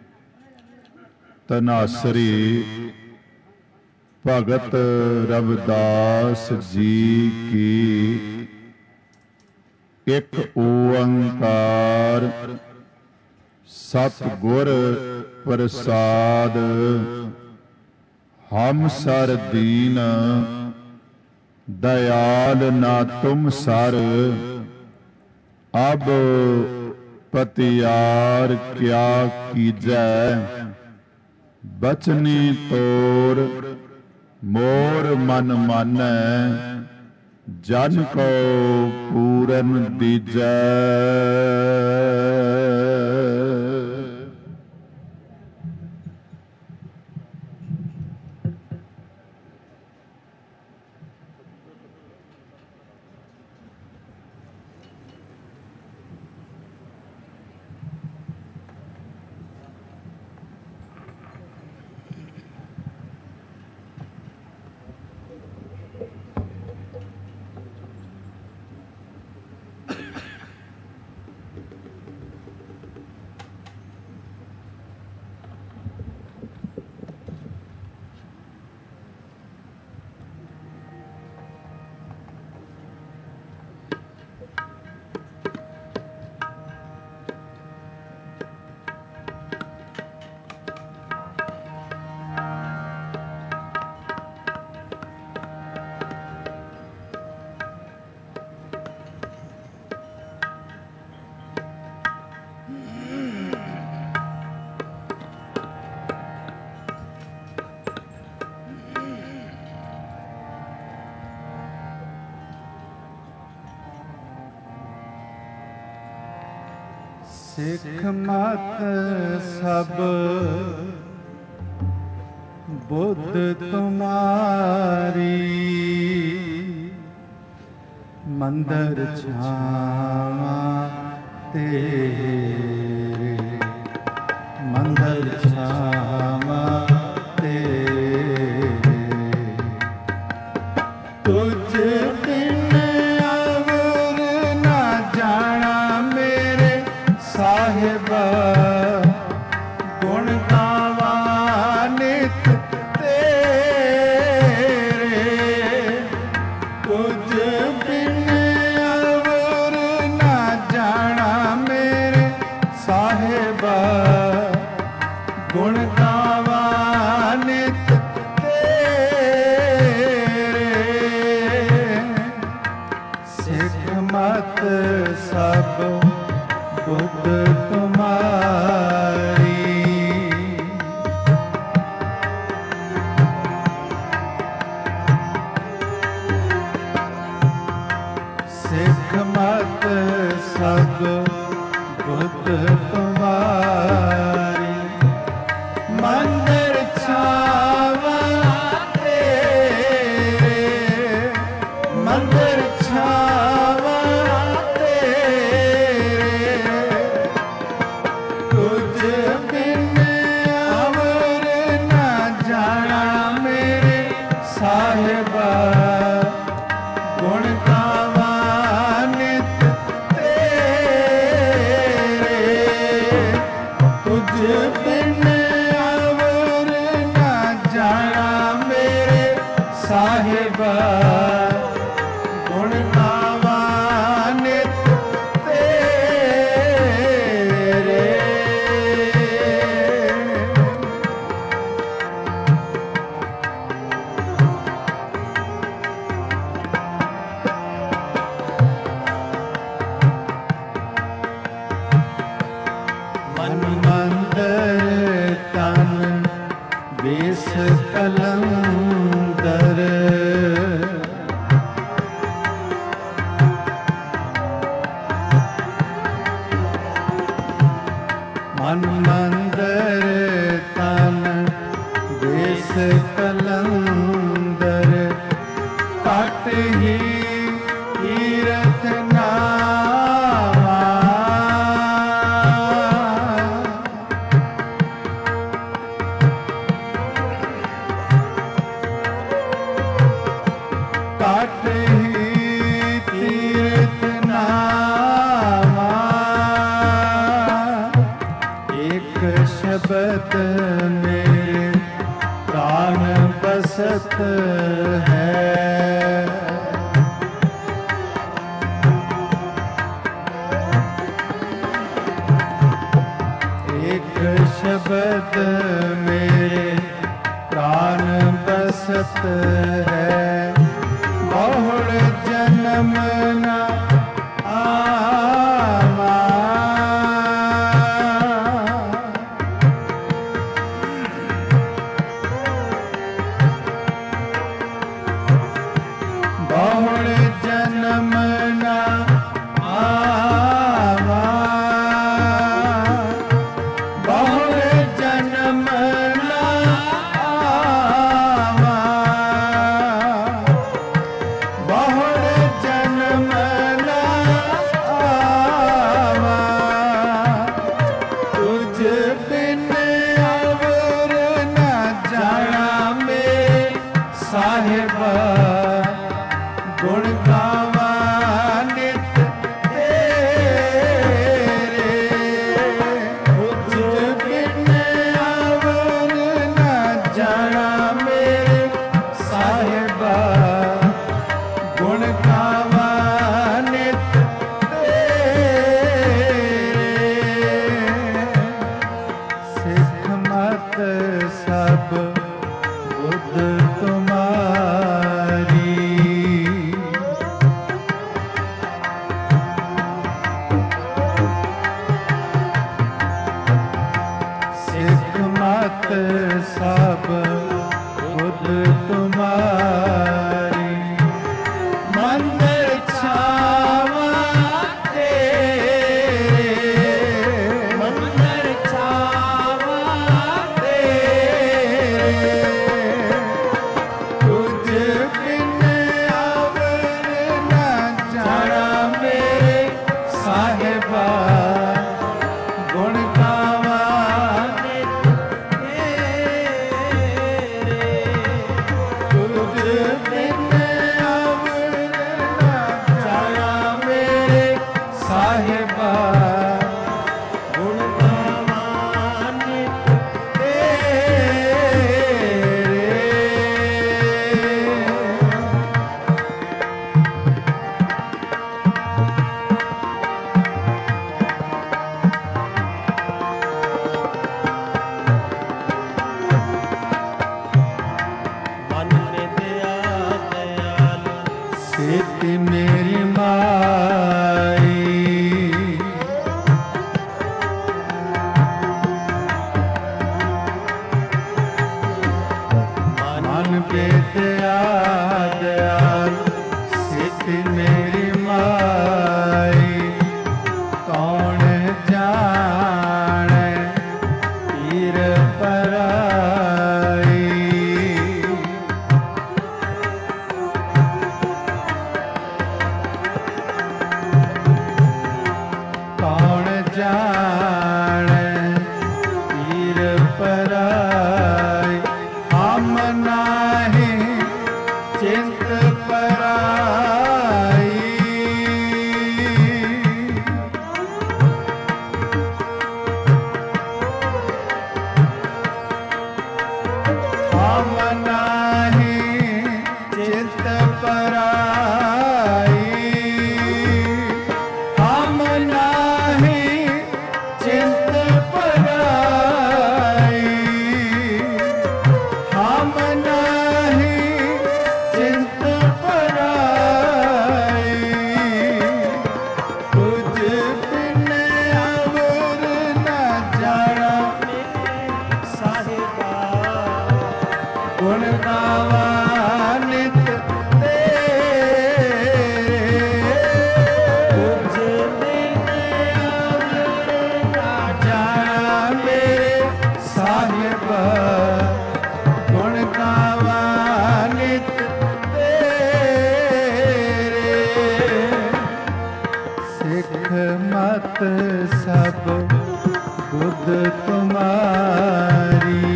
तनासरी भगत रविदास जी की एक ओंकार सतगुर प्रसाद। हम सर दीन दयाल ना तुम सर अब पतियार क्या कीजै। बचनी तोर मोर मन मानै जन को पूरन दीजै। सिख मत सब बुद्ध तुम्हारी मंदिर छावा तेरे मंदिर छावा तेरे तुझ बिन अवर ना जाना मेरे साहिब गुण गावा नित तेरे तुझ बिन अवर ना जाना मेरे मत सब बुद्ध तुम्हारी। सिख मत सब बुद्ध तुम्हारी। मंदिर छावा तेरे, मंदिर छावा तेरे। तुझ बिन अवर न जाना मेरे साहिबा। गुण गावा नित तेरे। तुझ बिन अवर न जाना मेरे साहिबा। गुण गावा नित तेरे। मन मंदिर तन बेस कलंदर। मन मंदिर तन बेस कलंदर। कट ही तीरथ नावा। काट ही तीर्थ नावा। एक शब्द मेरे प्राण बसत है। एक शब्द मेरे प्राण बसत है। बहुड़ जन्म न आवा। बहुड़ जन्म न आवा। बहुड़ जन्म न आवा। बहुड़ जन्म न सेती मेरी माई। मन पेत दयाल सेती मेरी माई। कौन जाने पीर पराई। कौन जाने पीर पराई। हम नाहि चिंत पराई। हम नाहि चिंत पराई। हम नाहि चिंत पराई। हम नाहि चिंत पराई। तुझ बिन अवर न जाना साहिबा। गुण गावा नित तेरे। तुझ बिन अवर ना जाना मेरे साहिब गुण गावा नित तेरे। सिख मत सब बुद्ध तुम्हारी।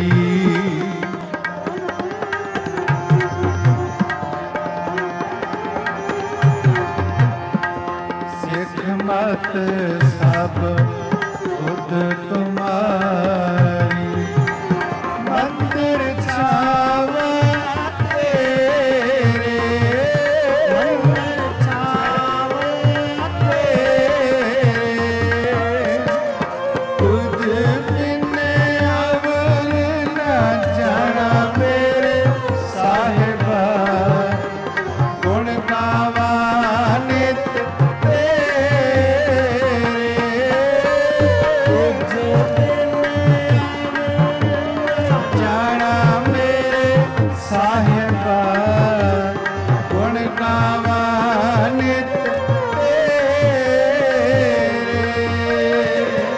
सिख मत सब बुद्ध तुम्हारी। मंदिर छावा तेरे। मंदिर छावा तेरे। तुझ बिन अवर न जाना मेरे साहिबा। गुण गावा नित तेरे। तुझ बिन जाना मेरे साहिबा। गुण गावा नित तेरे।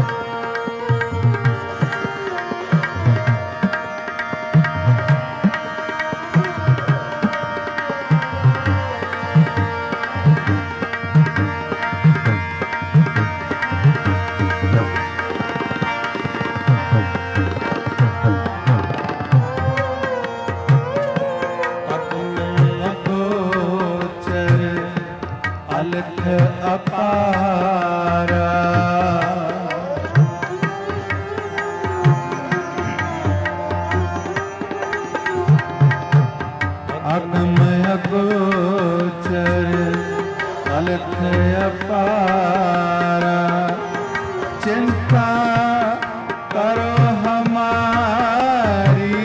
अगोचर अलख अपारा। अगम अगोचर अलख अपारा। चिंता करो हमारी।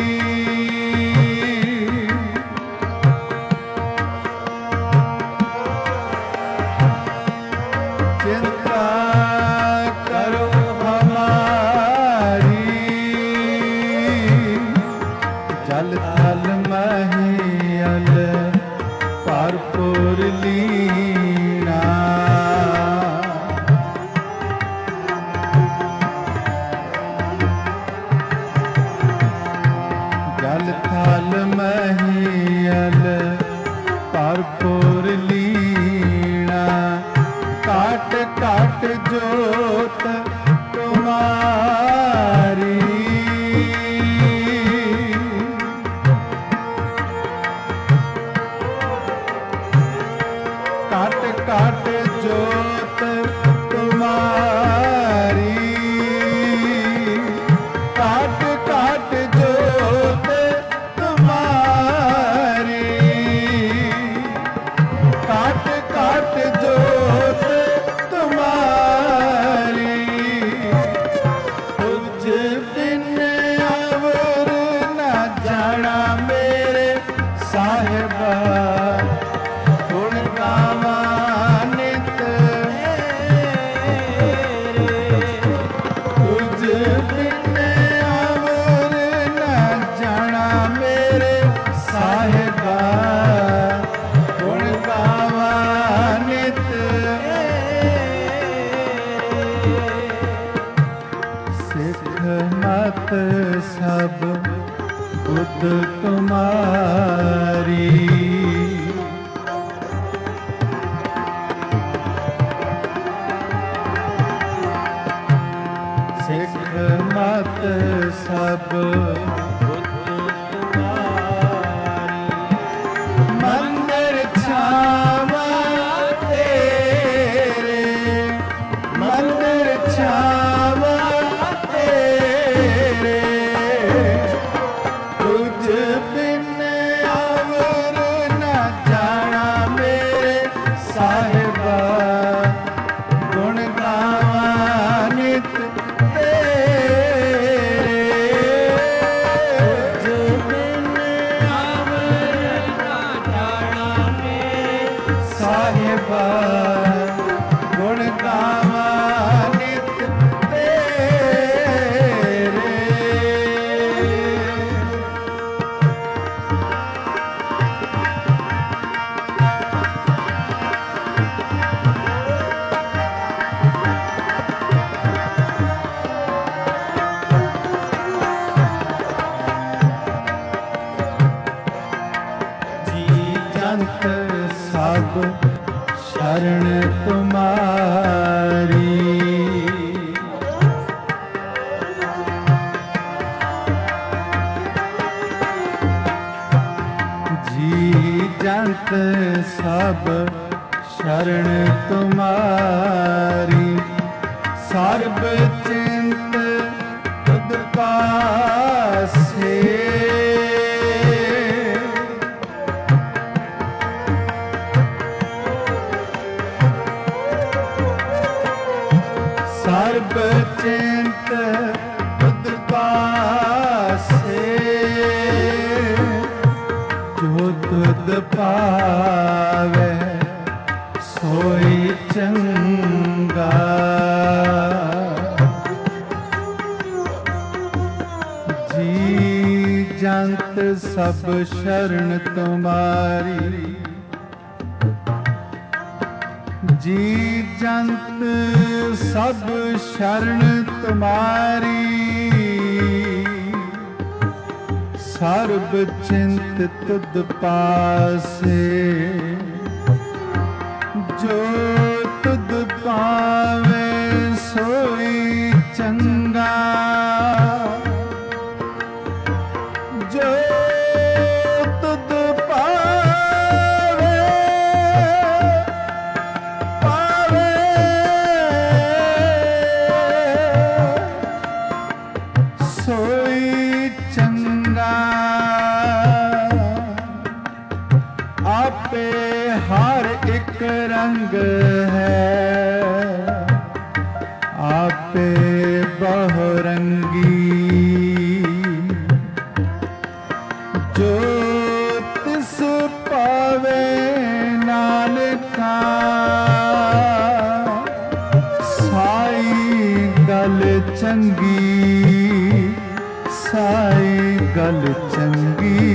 चिंता करो हमारी। जल थल महियल भरपूर लीना। जल थल महियल भरपूर लीना। काट काट जोत तुम्हारी। काट काट जोत तुम्हारी। काट काट जोत तुम्हारी। काट काट जोत तुम्हारी। तुझ बिन अवर न जाना मेरे साहिबा। गुण तुम्हारी। सिख मत सब मंदिर छावा तेरे, मंदिर छावा तेरे, तुझ बिन अवर न जाना मेरे साहिबा, गुण गावा नित गुण गावा नित तेरे। जी जंत सब शरण तुम्हारी। जी जंत सब शरण तुम्हारी, सर्ब चिंत तुध पासे। सर्ब चिंत तुध पासे, जो तुध पावे सोई चंगा। जी जंत सब शरण तुम्हारी। जी जंत सब शरण तुम्हारी, सर्ब चिंत तुध पासे, जो तुध पावे सोई चंगा। जो तुध पावे सोई चंगा। आपे हर एक रंग है, आपे बहुरंगी। जो तिस पावे नानका, साई गल चंगी, साई गल चंगी।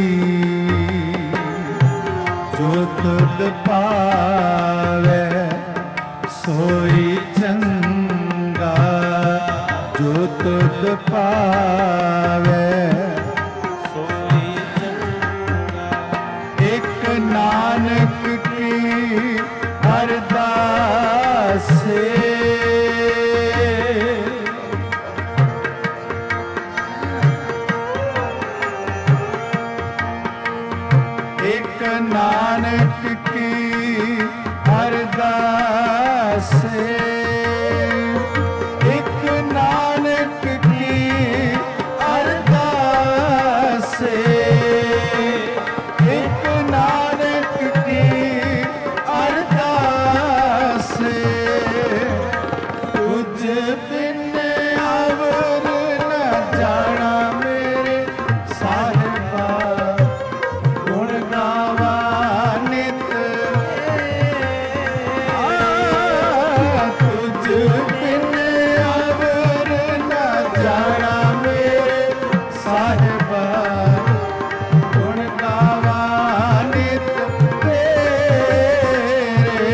जो तुध पावे सोई चंगा, जो तुध पावे सोई चंगा। एक नानक की अरदास से, एक नानक की अरदास से, एक नानक की अरदास से, एक नानक की अरदास से। तुझ बिन अवर न जाना मेरे साहिबा, गुण गावा नित। तुझ बिन अवर न जाना मेरे साहिबा, गुण गावा नित तेरे।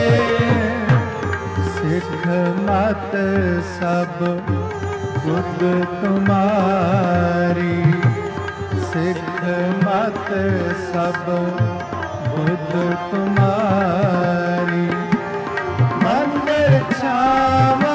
सिख मत सब बुद्ध तुम्हारी, ਸਿੱਖ ਮਤ ਸਭ ਬੁੱਧ ਤੁਮਾਰੀ ਮੰਦਰ ਛਾਵਾਂ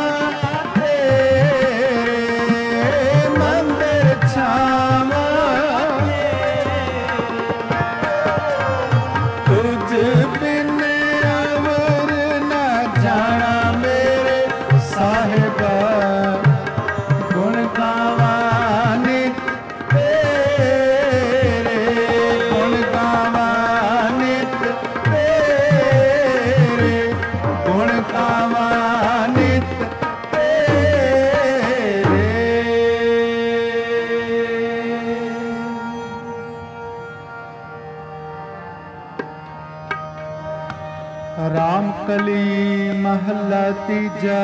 महला तीजा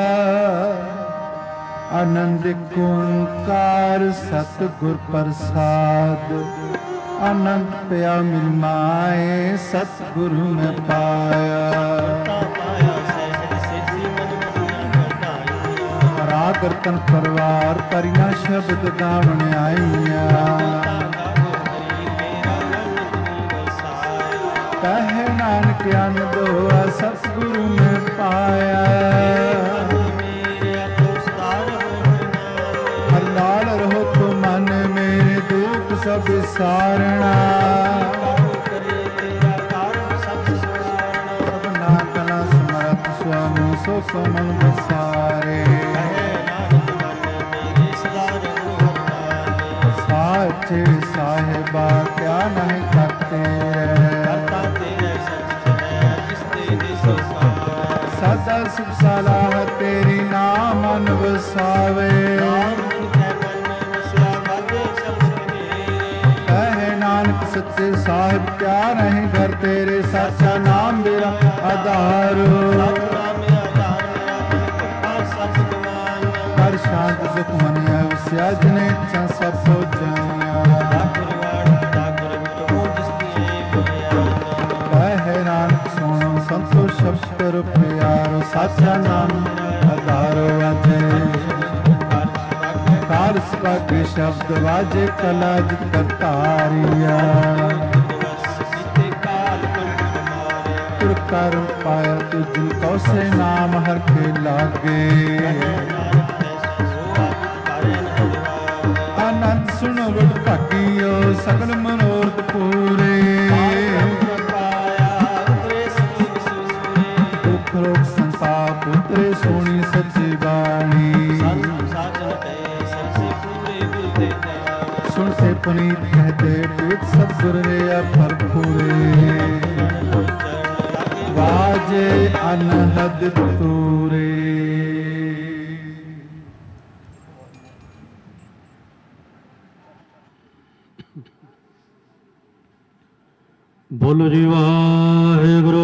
आनंद ओंकार सतगुर प्रसाद आनंद पया मिलमाए सतगुरु में पाया रागरतन परवार परिया शब्द गावन आईया कहे नानक आनंद हुआ सतगुरु में पाया हर नाल रहो तो मन मेरे दुख सब सारणा सबना कला समर्थ स्वामी सो समन बसारे साचे साहिबा क्या नहीं करते सदा सुख सलाह तेरी नाम मन वसावे कहे नानक सच्चे साहिब क्या नहीं घर तेरे सच्चा नाम मेरा आधार हर शांत सुख मनिया विसर्जने सब हो शब्द प्यारो साचा नाम हजारो वाजे कार के शब्द वाजे कला करतारिया कर पाया तुझ कौसे नाम हर के लागे आनंद सुनो बड़ भागियो सकल मनोरथ पूरे पुत्रे सोनी सच्ची बाणी सुनते पुनीत कहते पेट सतगुर रे भरपूरे वाजे अनहद तूरे बोलो जी वाहेगुरु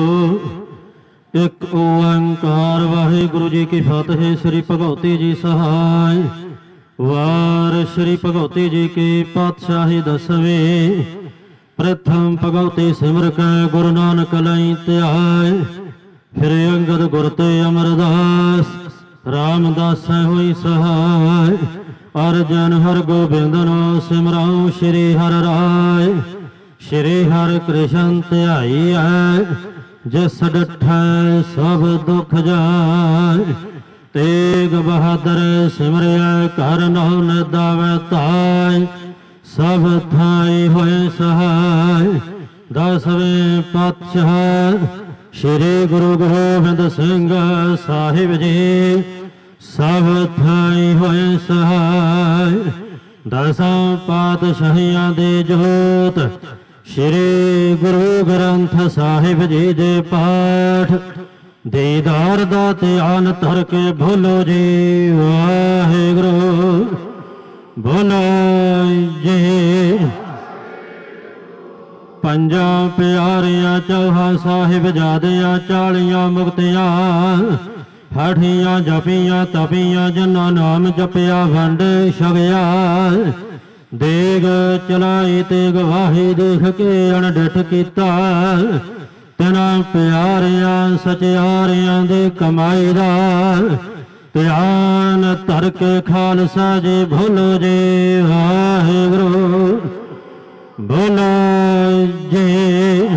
एक ओंकार वाहिगुरु जी की फतेह। श्री भगवती जी सहाय वार श्री भगवती जी की पातशाही दसवीं प्रथम भगवती सिमर कै गुरु नानक लई त्याय फिर अंगद गुर ते अमरदास रामदास हुई सहाय अर्जन हर गोबिंद नो सिमराऊं श्री हर राय श्री हर कृष्ण ध्याई है जिस डठै सब दुख जाय तेग बहादुर सिमरिया कर नौ दावे ताय सब थाई होए सहाय। 10वें पातशाह श्री गुरु गोबिंद सिंह साहिब जी सब थाई होए सहाय। 10 पातशाहियां दे जोत श्री गुरु ग्रंथ साहिब जी दे पाठ दीदार दा ध्यान धर के भोलो जी वाहिगुरु बोलो जी। 5 प्यारियां चौहा साहिब जादियां 40 मुक्तियां हाठियां जपियां तपियां जिन्ना नाम जपिया वंड छगिया देग चलाई ते गवाही देख के अणडिठ कीता तिना प्यारियां सचियारियां दे कमाई दा ध्यान धर के खालसा जी भोलो जी वाहिगुरु ਬੋਲੋ ਜੀ।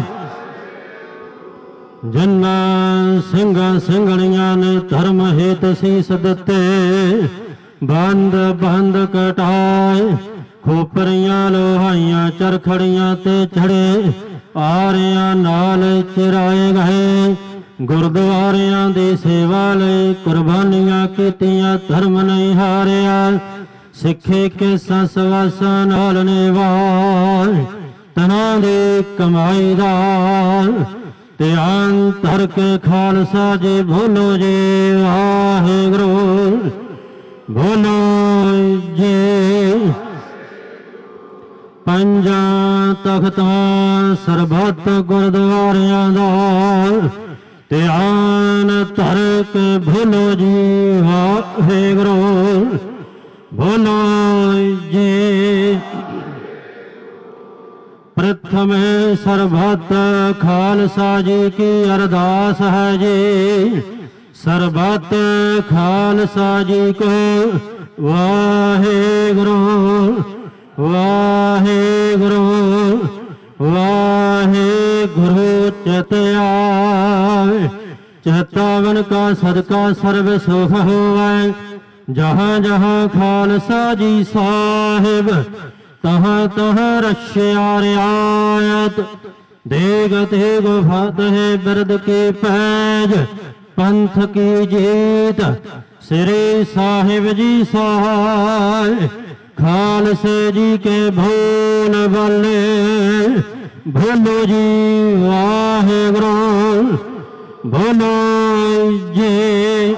ਜੰਨਾ ਸਿੰਘਾਂ ਸਿੰਘਣੀਆਂ ਨੇ ਧਰਮ ਹੇਤ ਸੀਸ ਦਿੱਤੇ, ਬੰਦ ਬੰਦ ਕਟਾਏ ਖੋਪਰੀਆਂ ਲੋਹਾਈਆਂ ਚਰਖੜੀਆਂ ਤੇ ਚੜੇ, ਆਰਿਆਂ ਨਾਲ ਚਿਰਾਏ ਗਏ। ਗੁਰਦੁਆਰਿਆਂ ਦੀ ਸੇਵਾ ਲਈ ਕੁਰਬਾਨੀਆਂ ਕੀਤੀਆਂ, ਧਰਮ ਨਹੀਂ ਹਾਰਿਆ। ਸਿੱਖੇ ਕੇ ਸਵਾਸਾਂ ਨਾਲ ਨਿਭਾਏ, ਤਨਾਂ ਦੀ ਕਮਾਈ ਦਾ ਧਿਆਨ ਧਰ ਕੇ ਖਾਲਸਾ ਜੀ। ਬੋਲੋ ਜੀ ਵਾਹਿਗੁਰੂ, ਬੋਲੋ ਜੀ। ਪੰਜਾਂ ਤਖਤਾਂ ਸਰਬੱਤ ਗੁਰਦੁਆਰਿਆਂ ਦਾ ਧਿਆਨ ਧਰ ਕੇ ਬੋਲੋ ਜੀ ਵਾਹਿਗੁਰੂ, ਬੋਲੋ ਜੀ। ਪ੍ਰਥਮੇ ਸਰਬੱਤ ਖਾਲਸਾ ਜੀ ਕੀ ਅਰਦਾਸ ਹੈ ਜੀ। ਸਰਬੱਤ ਖਾਲਸਾ ਜੀ ਕੋ ਵਾਹਿਗੁਰੂ ਵਾਹਿਗੁਰੂ ਵਾਹਿਗੁਰੂ। ਚਿਤ ਆਵੇ ਚਿਤਾਵਨ ਕਾ ਸਦਕਾ ਸਰਬ ਸੁਖ ਹੋਵੇ। ਜਹਾਂ ਜਹਾਂ ਖਾਲਸਾ ਜੀ ਸਾਹਿਬ, ਤਹਾਂ ਤਹਾਂ ਰਖਿਆ ਰਿਆਇਤ। ਦੇਗ ਤੇਗ ਫਤਿਹ ਬਿਰਦ ਕੀ ਪੈਜ, ਪੰਥ ਕੀ ਜੀਤ ਸ੍ਰੀ ਸਾਹਿਬ ਜੀ ਸਹਾय। ਖਾਲਸੇ ਜੀ ਕੇ ਭੋਲ ਵਾਲੇ, ਬੋਲੋ ਜੀ ਵਾਹਿਗੁਰੂ, ਬੋਲੋ ਜੀ।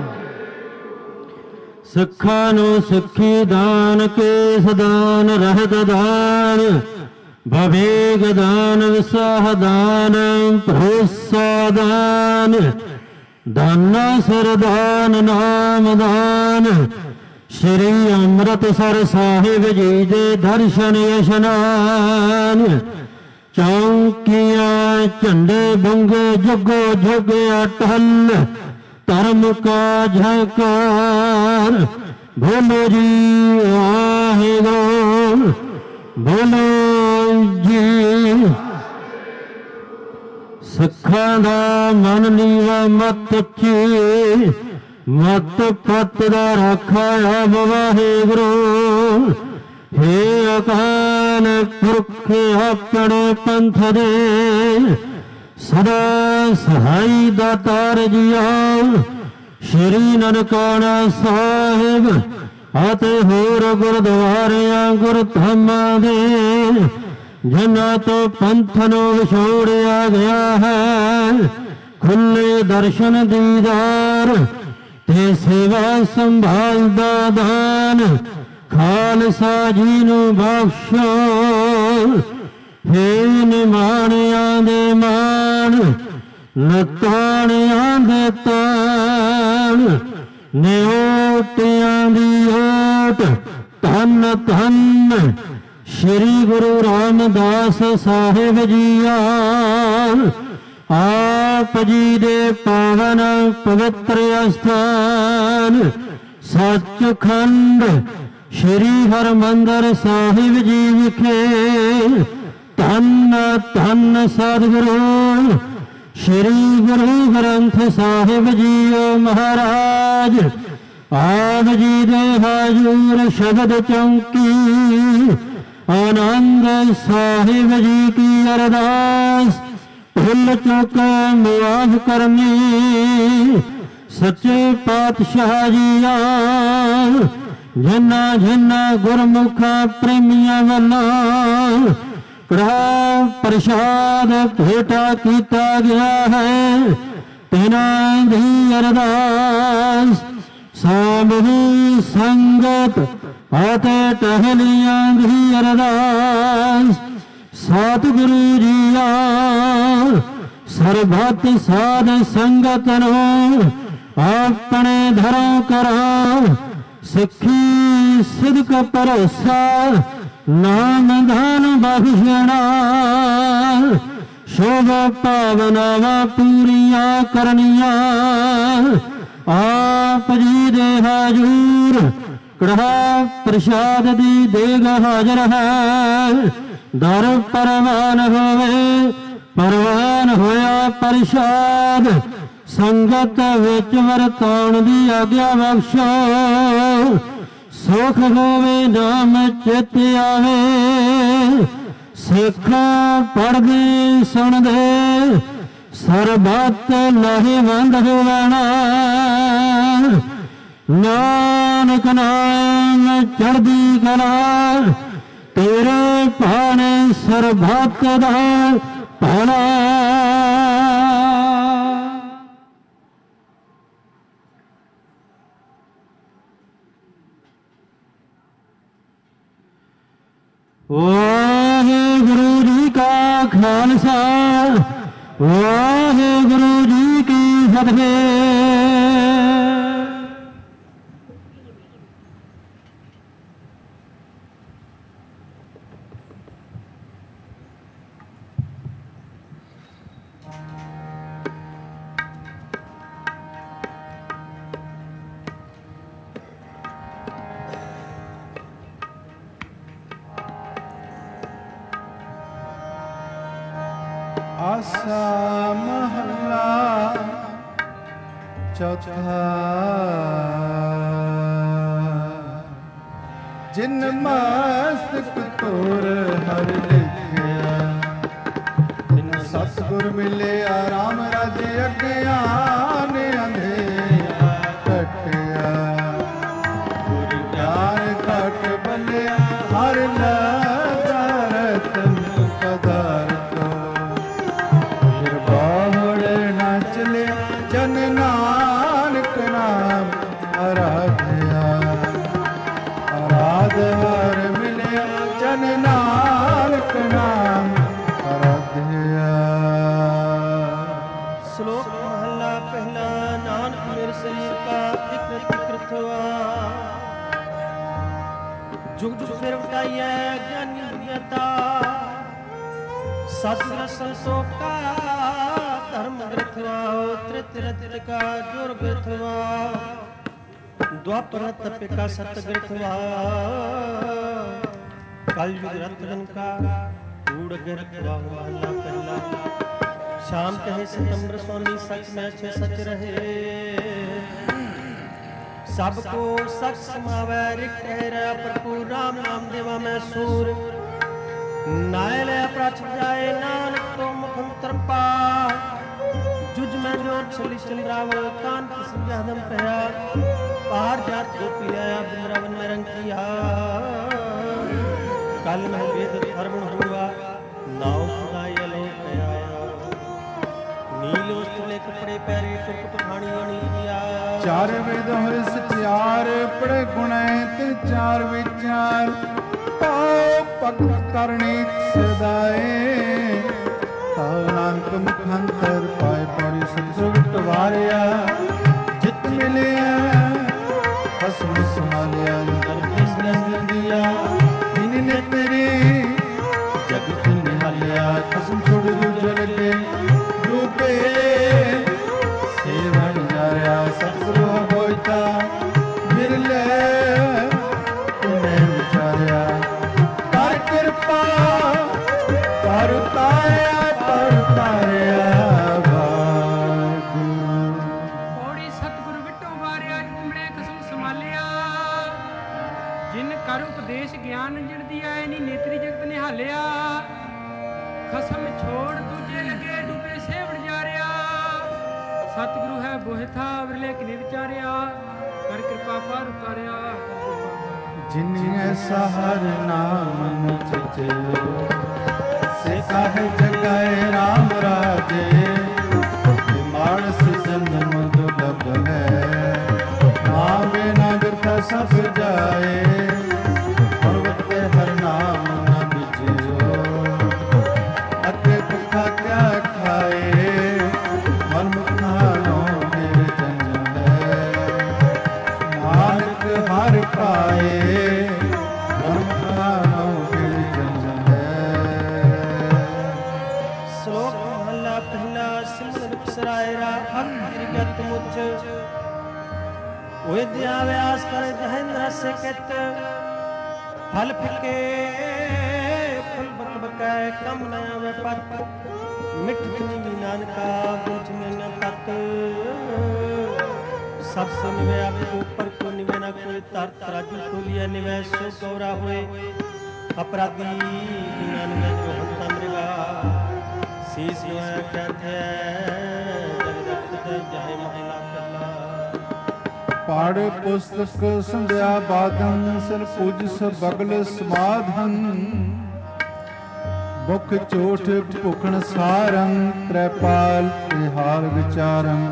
ਸਿੱਖਾਂ ਨੂੰ ਸਿੱਖੀ ਦਾਨ, ਕੇਸ ਦਾਨ, ਰਹਿਤ ਦਾਨ, ਵਿਵੇਕ ਦਾਨ, ਵਿਸਾਹ ਦਾਨ, ਭਰੋਸਾ ਦਾਨ, ਦਾਨਾ ਸਿਰ ਦਾਨ, ਨਾਮ ਦਾਨ। ਸ਼੍ਰੀ ਅੰਮ੍ਰਿਤਸਰ ਸਾਹਿਬ ਜੀ ਦੇ ਦਰਸ਼ਨ ਇਸ਼ਨਾਨ। ਚੌਂਕੀਆਂ ਝੰਡੇ ਬੰਗੇ ਜੁਗੋ ਜੁਗ ਅਟਲ, ਧਰਮ ਕਾ ਝੰਕਾਰ। ਬੋਲੋ ਜੀ ਵਾਹਿਗੁਰੂ, ਬੋਲੋ ਜੀ। ਸਿੱਖਾਂ ਦਾ ਮਨ ਨੀਵਾ ਮਤ ਉੱਚੀ, ਮਤ ਪਤ ਦਾ ਰਾਖਾ ਆਪ ਵਾਹਿਗੁਰੂ। ਹੇ ਅਕਾਲ ਪੁਰਖ ਆਪਣੇ ਪੰਥ ਦੇ, ਸਦਾ ਸਹਾਈ ਦਾਤਾਰ ਜੀਓ। ਸ਼੍ਰੀ ਨਨਕਾਣਾ ਸਾਹਿਬ ਅਤੇ ਹੋਰ ਗੁਰਦੁਆਰਿਆਂ ਗੁਰਧਾਮਾਂ ਦੇ, ਜਿਨ੍ਹਾਂ ਤੋਂ ਪੰਥ ਨੂੰ ਵਿਛੋੜਿਆ ਗਿਆ ਹੈ, ਖੁੱਲੇ ਦਰਸ਼ਨ ਦੀਦਾਰ ਤੇ ਸੇਵਾ ਸੰਭਾਲ ਦਾ ਦਾਨ ਖਾਲਸਾ ਜੀ ਨੂੰ ਬਖਸ਼ੋ। ਹੇ ਨਿਮਾਣਿਆਂ ਦੇ ਮਾਣ, ਨਤਾਣਿਆਂ ਦੇ ਤਾਣ, ਨਿਓਟਿਆਂ ਦੀ ਓਟ। ਧੰਨ ਧੰਨ ਸ਼੍ਰੀ ਗੁਰੂ ਰਾਮਦਾਸ ਸਾਹਿਬ ਜੀਆ। ਆਪ ਜੀ ਦੇ ਪਾਵਨ ਪਵਿੱਤਰ ਅਸਥਾਨ ਸੱਚਖੰਡ ਸ਼੍ਰੀ ਹਰਿਮੰਦਰ ਸਾਹਿਬ ਜੀ ਵਿਖੇ, ਧੰਨ ਧੰਨ ਸਤਿਗੁਰੂ ਸ਼੍ਰੀ ਗੁਰੂ ਗ੍ਰੰਥ ਸਾਹਿਬ ਜੀਓ ਮਹਾਰਾਜ। ਆਪ ਜੀ ਦੇ ਹਾਜ਼ੂਰ ਸ਼ਬਦ ਚੌਂਕੀ, ਆਨੰਦ ਸਾਹਿਬ ਜੀ ਕੀ ਅਰਦਾਸ। ਭੁੱਲ ਚੁੱਕ ਮੁਆਫ ਕਰਨੀ ਸੱਚੇ ਪਾਤਸ਼ਾਹ ਜੀਆ। ਜਿਨ੍ਹਾਂ ਜਿਨ੍ਹਾਂ ਗੁਰਮੁਖਾਂ ਪ੍ਰੇਮੀਆਂ ਵੱਲੋਂ ਕੜਾ ਪ੍ਰਸ਼ਾਦ ਭੇਟਾ ਕੀਤਾ ਗਿਆ ਹੈ, ਤਿਨਾਂ ਦੀ ਅਰਦਾਸ। ਸਾਮੂਹਿਕ ਸੰਗਤ ਅਤੇ ਟਹਿਲੀਆਂ ਦੀ ਅਰਦਾਸ। ਸਤਿਗੁਰੂ ਜੀਆ ਸਰਬੱਤ ਸਾਧ ਸੰਗਤ ਨੂੰ ਆਪਣੇ ਧਰਮ ਕਰੋ। ਸਿੱਖੀ ਸਿਦਕ ਭਰੋਸਾ ਨਾਮ ਧਨ ਬਖਸ਼ਣਾ। ਸ਼ੋਭਾ ਭਾਵਨਾਵਾਂ ਪੂਰੀਆਂ ਕਰਨੀਆਂ। ਆਪ ਜੀ ਦੇ ਹਾਜ਼ੂਰ ਕੜਾ ਪ੍ਰਸ਼ਾਦ ਦੀ ਦੇਗ ਹਾਜ਼ਰ ਹੈ। ਦਰ ਪਰਵਾਨ ਹੋਵੇ, ਪਰਵਾਨ ਹੋਇਆ ਪ੍ਰਸ਼ਾਦ, ਸੰਗਤ ਵਿੱਚ ਵਰਤਾਉਣ ਦੀ ਆਗਿਆ ਬਖਸ਼ੋ। ਸੁਖ ਹੋਵੇ ਨਾਮ ਚਿਤ ਆਵੇ, ਸਿੱਖ ਪੜ੍ਹਦੇ ਸੁਣਦੇ ਸਰਬੱਤ ਲਾਹੇਵੰਦ ਹੋਵਣਾ। ਨਾਨਕ ਨਾਮ ਚੜ੍ਹਦੀ ਕਲਾ, ਤੇਰੇ ਭਾਣੇ ਸਰਬੱਤ ਦਾ ਭਲਾ। ਵਾਹਿਗੁਰੂ ਜੀ ਕਾ ਖਾਲਸਾ, ਵਾਹਿਗੁਰੂ ਜੀ ਕੀ ਫਤਿਹ। ਆਸਾ ਮਹੱਲਾ ਚੌਥਾ। ਜਿਨ ਮਸਤਕ ਤੋਰ ਹਰ ਲਿਖਿਆ, ਜਿਨ ਸਤਿਗੁਰ ਮਿਲਿਆ ਰਾਮ ਰਾਜੇ ਅਗਿਆਨ ਅੰਧੇਰਾ ਕੱਟਿਆ। ਗੁਰ ਗਿਆਨ ਘਟ ਬਲਿਆ ਹਰ ਨਦਰਤਨ ਪਦਾਰਥ। ਜਨ ਨਾਨਕ ਨਾਮ ਅਰਾਧਿਆ, ਅਰਾਧ ਹਰ ਮਿਲਿਆ ਜਨ ਨਾਨਕ ਨਾਮ ਅਰਾਧਿਆ। ਸ਼ਲੋਕ ਮਹਲਾ ਪਹਿਲਾ। ਨਾਨਕ ਮੇਰੇ ਸਰੀਰ ਕਾ ਇਕ ਕਿਰਥਵਾ, ਜੁਗ ਜੁਗ ਫਿਰ ਵਟਾਈਐ ਗਿਆਨੀ ਦੁਨੀਆਤਾ। ਸਤ ਸੰਤੋਖ ਕਾ ਧਰਮ ਗ੍ਰਥਵਾ, ਤ੍ਰਿਤ ਰਤਿ ਕਾ ਜੁਰ ਗ੍ਰਥਵਾ। ਦੁਆਪਰ ਤਪ ਕਾ ਸਤ ਗ੍ਰਥਵਾ, ਕਲ ਯੁਗ ਰਤਨ ਕਾ ਕੂੜ ਗ੍ਰਥਵਾ। ਮਹਲਾ ਪਹਿਲਾ। ਸ਼ਾਮ ਕਹੇ ਸਤੰਬਰ ਸੋਨੀ, ਸਚ ਮੈਂ ਛੇ ਸਚ ਰਹੇ। ਸਭ ਕੋ ਸਚ ਸਮਾਵੈ, ਰਿਕ ਰਹਿ ਭਰਪੂਰ। ਰਾਮ ਨਾਮ ਦੇਵਾ ਮੈਂ ਸੂਰ, ਨਾਇ ਲੈ ਪ੍ਰਚ ਜਾਏ। ਨਾਨਕ ਤੋਂ ਮੁਖ ਅੰਤਰ ਪਾਰ, ਜੁਜ ਮੈਂ ਜੋਤ ਛਲੀ ਚੰਦਰਾਵਲ। ਕਾਨ ਕਿਸਮ ਜਹਦਮ ਪਿਆ, ਪਾਰ ਜਾਤ ਜੋ ਪਿਆ ਬਿੰਦਰਾਵਨ ਮੈਂ ਰੰਗ ਕੀਆ। ਕਲ ਮਹਿ ਵੇਦ ਹਰਵਣ ਹੁਆ, ਨਾਉ ਖੁਦਾਈ ਅਲੋਕ ਆਇਆ। ਨੀਲ ਉਸਤਲੇ ਕਪੜੇ ਪੈਰੇ, ਟੁਕ ਪਠਾਣੀ ਅਣੀ ਕੀਆ। ਚਾਰ ਵੇਦ ਹੋਏ ਸਚਿਆਰ, ਪੜੇ ਗੁਣੈ ਤੇ ਚਾਰ ਵਿਚਾਰ। ਪਾਉ ਭਗਤ ਕਰਨੀ ਸਦਾਏ, ਤਾਉ ਨਾਨਕ ਮੁਖੰਤਰ ਪਾਏ। ਪੌੜੀ ਸਤਿਗੁਰ ਵਾਰਿਆ, ਜਿਤ ਮਿਲਿਆ ਖਸਮ ਸੰਭਾਲਿਆ। ਅੰਦਰ ਕਿਸ ਦਿਆ ਦਿਨ ਨੇ ਤੇਰੇ ਜਗਤ ਨਿਹਾਲਿਆ। ਖਸਮ ਛੋੜ ਦੂਜੇ ਲੱਗੇ ਰੂਪੇ, ਸੇਵਨ ਜਾਰਿਆ। ਸਤਿਗੁਰੂ ਹੋਇਤਾ ਮਿਰਲੇ, ਤੁਮੇ ਵਿਚਾਰਿਆ। ਕਰ ਕਿਰਪਾ ਕਰ ਤਾਰਿਆ, ਕਰ ਤਾਰਿਆ ਵਾਹਿਗੁਰੂ। ਪੌੜੀ ਸਤਿਗੁਰ ਵਿਟੋ ਵਾਰਿਆ, ਜਿਮਣੇ ਖਸਮ ਸੰਭਾਲਿਆ। ਜਿਨ ਕਰ ਉਪਦੇਸ਼ ਗਿਆਨ ਜਿਣਦੀ ਆਏ, ਨੀ ਨੇਤਰੀ ਜਗਤ ਨਿਹਾਲਿਆ। ਖਸਮ ਛੋੜ ਦੂਜੇ ਲੱਗੇ ਡੁੱਬੇ ਸੇਵਣ ਜਾਰਿਆ। ਸਤਿਗੁਰੂ ਹੈ ਬੋਹਿਥਾ ਵਿਰਲੇ ਕਿਨੇ ਵਿਚਾਰਿਆ। ਕਰ ਕਿਰਪਾ ਪਾਰ ਉਤਾਰਿਆ। ਜਿਨ ਐਸਾ ਹਰ ਨਾਮ ਚਿਤਿਓ, ਸੇ ਕਾਹੇ ਜਗਾਏ ਰਾਮ ਰਾਜੇ। ਮਾਨਸ ਜਨਮ ਦੁਰਲਭ ਹੈ, ਨਾਮ ਬਿਨਾ ਬਿਰਥਾ ਸਭ ਜਾਏ। ਪਰਵਤ ਤੇ ਹਰ ਨਾਮ ਨਾ ਬਿਜਿਓ, ਅਤੇ ਭੁੱਖਾ ਕਿਆ ਖਾਏ। ਮਨ ਮੁਖਾਨੋ ਮੇਰੇ ਜਨ ਹੈ, ਨਾਨਕ ਹਰ ਪਾਏ। ਮਨ ਮੁਖਾਨੋ ਮੇਰੇ ਜਨ ਹੈ। ਸ਼ਲੋਕ ਮਹਲਾ ਪਹਿਲਾ। ਸਿਮਰਨ ਬਿਸਰਾਇਰਾ ਅੰਤਿ ਗਤ ਮੁਝ, ਹੋਏ ਦਿਆ ਵਿਆਸ ਕਰ ਜਹਨ ਰਸ ਕਿਤ। ਫਲ ਫਿਕੇ ਫਲ ਬਕ ਬਕ कै कम न आवे पत मिठ नीवी नानका बुझ में न तत सब से निवे आपको ऊपर को निवे न कोई तर तराजू तोलिया निवे सो गौरा हुए अपराधी बिना निवे जो हंता मृगा शीश नवाया क्या थे जग रखत जाए महिला कला पाड़ पुस्तक संध्या बाधन सिर पूज सबगल समाधन मुख चोट भुखण सारं त्रैपाल तिहार विचारं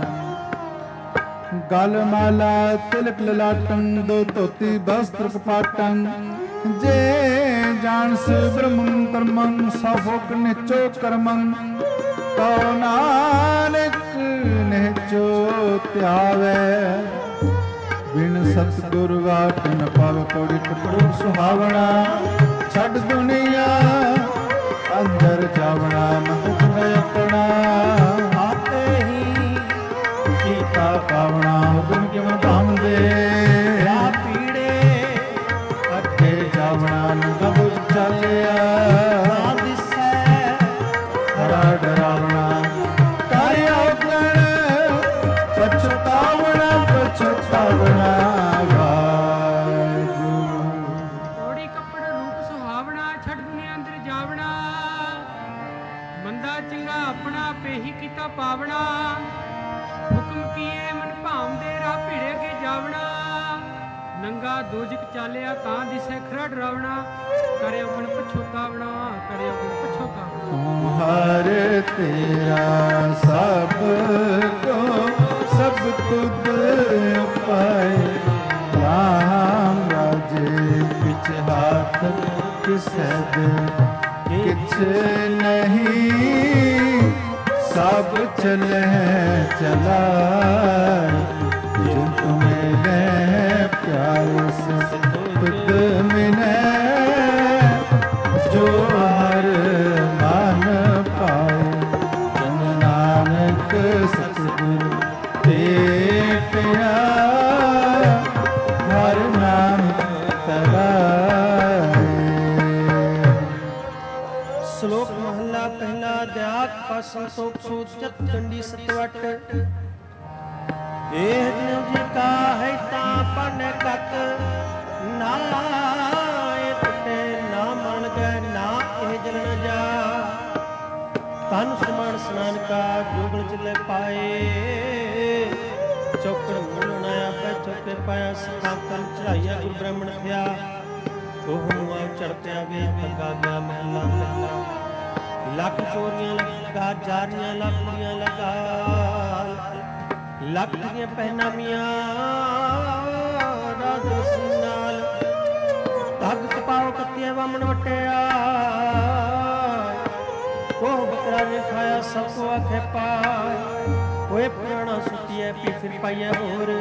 गल माला तिलक ललाटं दो धोती वस्त्र कपाटं जे जानस ब्रह्मं कर्मं सभोग निचो कर्मं तो नानक निचो त्यावे बिन सतगुर वाटन पाव पौड़ी कपड़ो सुहावना छड़ दुनिया अंदर जावना महत अपना आते ही कीता पावना हुक्म क्यों धाम दे पीड़े अगे जावना नंगा बुझ चलिया दिसै हरा डरावना कार्य पछतावना पछतावना कोड़ी कपड़ रूप सुहावना छड़ दुनिया अंदर जावना बंदा चंगा अपना पेही कीता पावना हुक्म किए मन भाम दे राह भीड़े के जावना नंगा दोजक चालिया तां दिसे खरा डरावना करे अपन पछोतावना करे अपन पछोतावना हर तेरा सब को सब तुद पाए राम राजे पिछ हाथ किस किछ नहीं सब चले चला जो तुम्हें गए प्यार से खुद मिले जो हर मान पाए जन नानक सतगुरु देवया हर नाम तराए। श्लोक महला पहला दयाक पासन सोप सूत चत चंडी सतवट एह दिन जी का है ता पन कत ना टुटे ना मन गए ना एह जलन जा तन समान स्नान का जोगल चले पाए चौकड़ मुलनाया पै चौके पाया सिखा कर चढ़ाइया गुरु ब्राह्मण थिया ओह मुआ चढ़ते आवे थका गया महला पहला लख चोरियां लगा जारियां लखियां लगा लख दियां पहनामियां राजसी नाल धग कपाओ कत्तिया वामन वटिया ओह बकरा ने खाया सबको आखे पाए ओए पुराना सुतिया पी फिर पाइया होर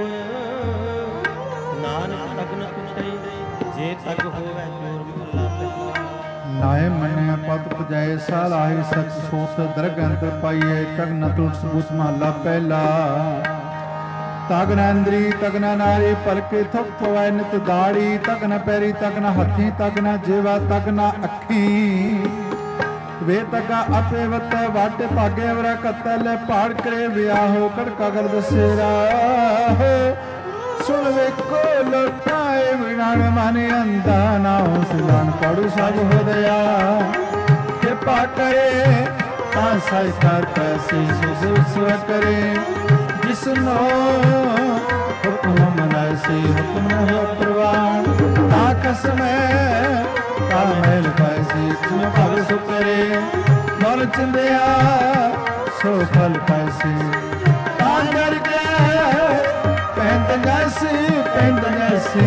नानक तग न टुटे जे तग होवे जोर महला पहला नाय मन्या पद पुजाए साल आए सच सोत दरगंत पाइए तग न टूट सबूत महला पहला तग न अंदरी तग न नारी पलके थप पवाए नित दाड़ी तग न पैरी तग न हथी तग न जेवा तग न अखी वे तका अपे वत वाटे भागे वरा कतल पाड़ करे वियाहो कड़का कर दसेरा हो सुन वे को लोटाए विणान माने अंधा नाओ सिलान पड़ू सब हो दया कृपा करे ता साइकार पैसे सुसुर करे जिसनो हुक्म मनासी हुक्म हो प्रवान ता कसमे ता मेल पैसे तुम भग सु करे मोल चिंदिया सो फल पैसे ता कर के पेंद जैसी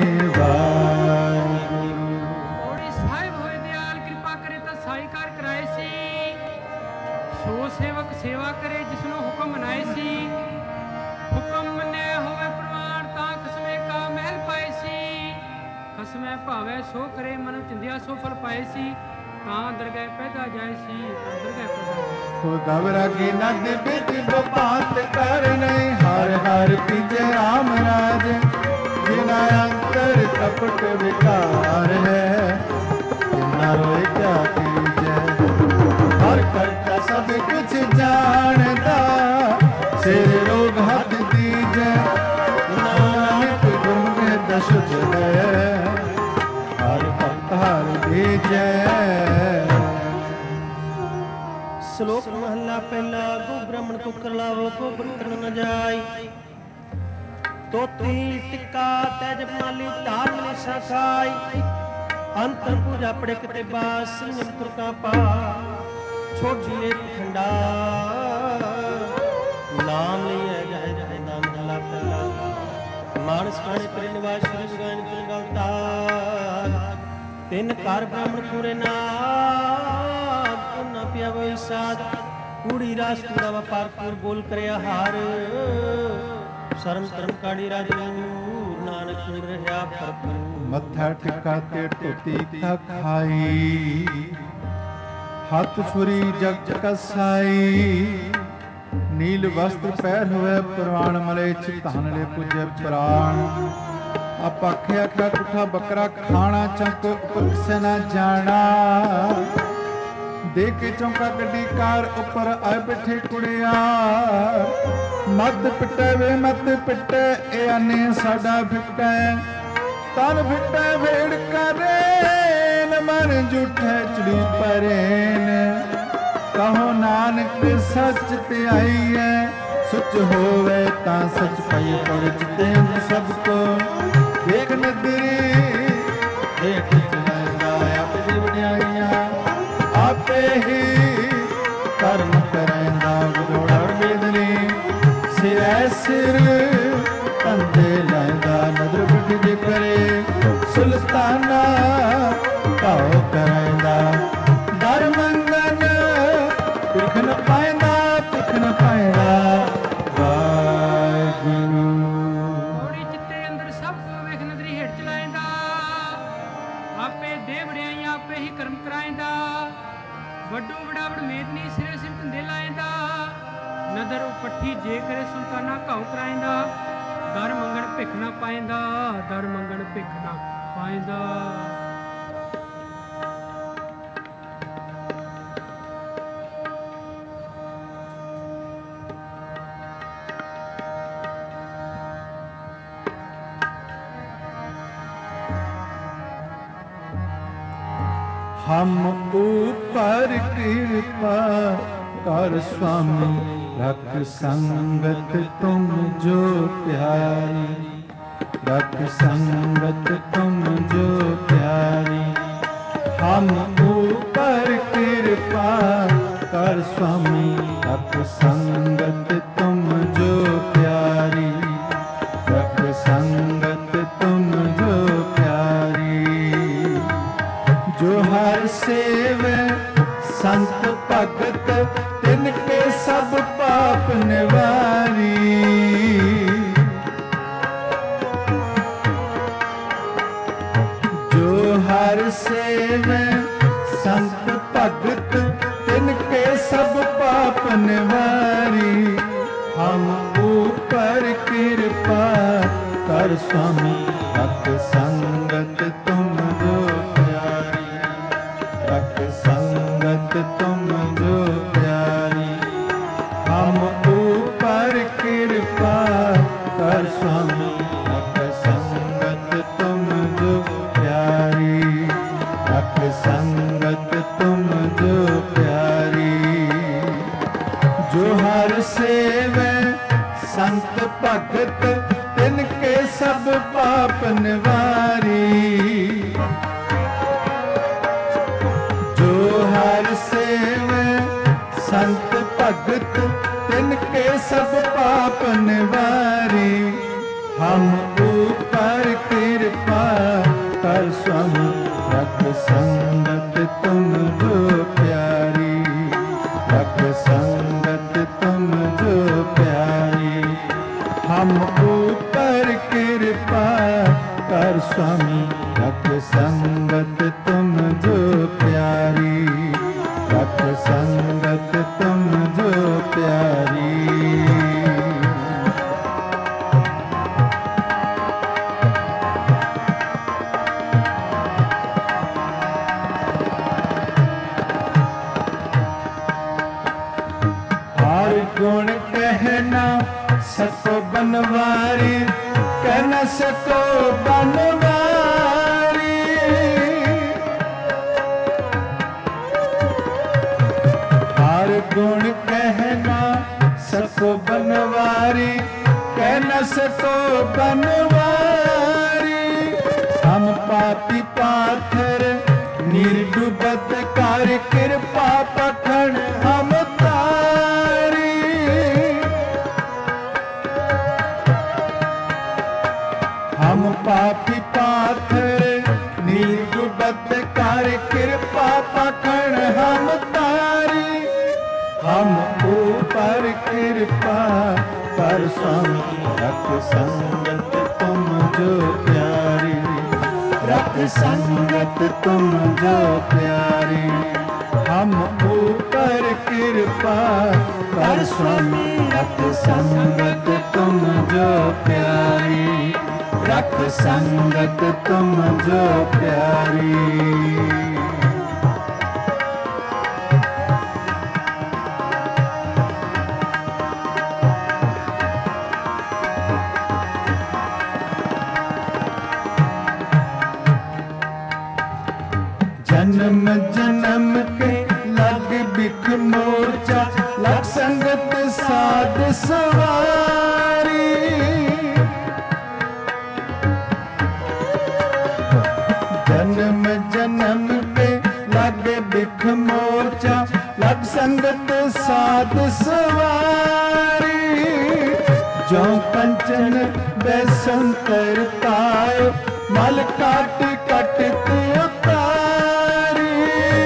ओड़ी साहिब होए दयाल कृपा करे तो साईकार कराए सी सो सेवक सेवा करे जिसनो हुक्म मनाए सी हुक्म मने होवे प्रमाण ता खसमे का महल पाए सी खसमे भावे सो करे मन चिंदिया सो फल पाए सी ता दरगह पैदा जाए सी ता दरगह पैदा खुदा वरागी नद बिच बात कर नहीं हर हर पीछे राम राज जिना अंतर कपट विकार है जिना रोए क्या कीजे भक्त शुद्ध है हर भक्त हर भेजै। श्लोक महला पहला। गो ब्राह्मण को करलावो को बर्तन न जाय। तोती टिक्का तैज माली धार मनीषा खाय। अंतर पूजा पड़े किते बास निमतुर का पा। छोड़ ले खंडा नाम लिया जाए जाए नाम महला पहला। मानस खाने करे निवास श्री भगवान तिल गलतार। तिन कार ब्राह्मण पूरे ना पिया वो साध। कूड़ी रास कूड़ा व्यापार पूर बोल करे हार। शर्म कर्म काड़ी राजू नानक मिल रहा भरपूर। मत्था टिका ते टोती खा खाई। हथ छुरी जग कसाई। नील वस्त्र पैर हुए प्रवाण मले चितान ले पूजे प्राण। आप आखे आखा कुठा बकरा खाना चंक उपर से न जाना। देख चौंका गड्डी कार उपर आए बैठे कुड़ियार। मत पिटे वे मत पिटे ए अने साडा फिटे। तन फिटे भेड़ करेन मन झूठे चढ़ी परेन। कहो नानक सच ते आई है सुच होवे ता सच पई पड़ जिते सबको। देख नदरी देख चलाएगा अपनी बड़ाइयां। आपे ही कर्म करेंदा गुरोड़ा बेदनी। सिरै सिर कंधे लैंदा नदर बिठ करे। सुल्ताना काओ करेंदा दर मंगन। पिख न पाएंदा पिख न पाएंदा वाहिगुरू। थोड़ी चित्ते अंदर सब को वेख नदरी हेठ चलाएंदा। आपे दे बड़ियाई आपे ही कर्म कराएंदा। वड्डो वडावड़ मेदनी सिरे सिर धंधे लाएंदा। नदर उपट्ठी जे करे सुल्ताना घाव कराएंदा। दर मंगण भिख ना पाएंदा दर मंगण भिख ना पाएंदा। हम ऊपर कृपा कर स्वामी। रख संगत तुम जो प्यारी। रख संगत तुम जो प्यारी। हम ऊपर कृपा कर स्वामी। रख संगत तुम जो प्यारी। रख संगत तुम जो प्यारी। जो हर सेवे संत भगत तिनके सब पाप निवारी। जो हर सेवे संत भगत तिनके सब पाप निवारी। हम ऊपर कृपा कर स्वामी। रख संगत तुम जो प्यारी। रख संगत तुम जो प्यारी। हम ऊपर कृपा कर स्वामी। रख संगत तुम जो प्यारी। रख संगत तुम जो प्यारी। जो हर सेवे संत भगत तिनके सब पाप निवारी। जो हर सेवे संत भगत तिनके सब पाप निवारी। हम ऊपर कृपा कर स्वामी। रख संगत तुम जो प्यारी। रख संगत तुम जो प्यारी। हम ऊपर कृपा कर स्वामी। रख संगत तुम जो प्यारी। रख संगत तुम जो प्यारी। हर गुण कहना सत बनवारी। कह न सको बनवारी। हर गुण कहना सको बनवारी, कह न सको बनवारी। हम पापी पाथर निर्डुबत कर कृपा पखण हम तारी। हम पापी पाथर निर्डुबत कर कृपा पखण हम तारी। हम ऊपर कृपा पर स्वामी रख संगत तुम जो प्यारी। रख संगत तुम जो प्यारी। हम ऊपर कृपा पर स्वामी रख संगत तुम जो प्यारी। रख संगत तुम जो प्यारी। जन्म जन्म के लग बिख मोर्चा, लग संगत साध सवारी। जन्म जन्म के लग बिख मोर्चा, लग संगत साध सवारी। जो कंचन बेसंतर तायो, मल काट कटत उतारी।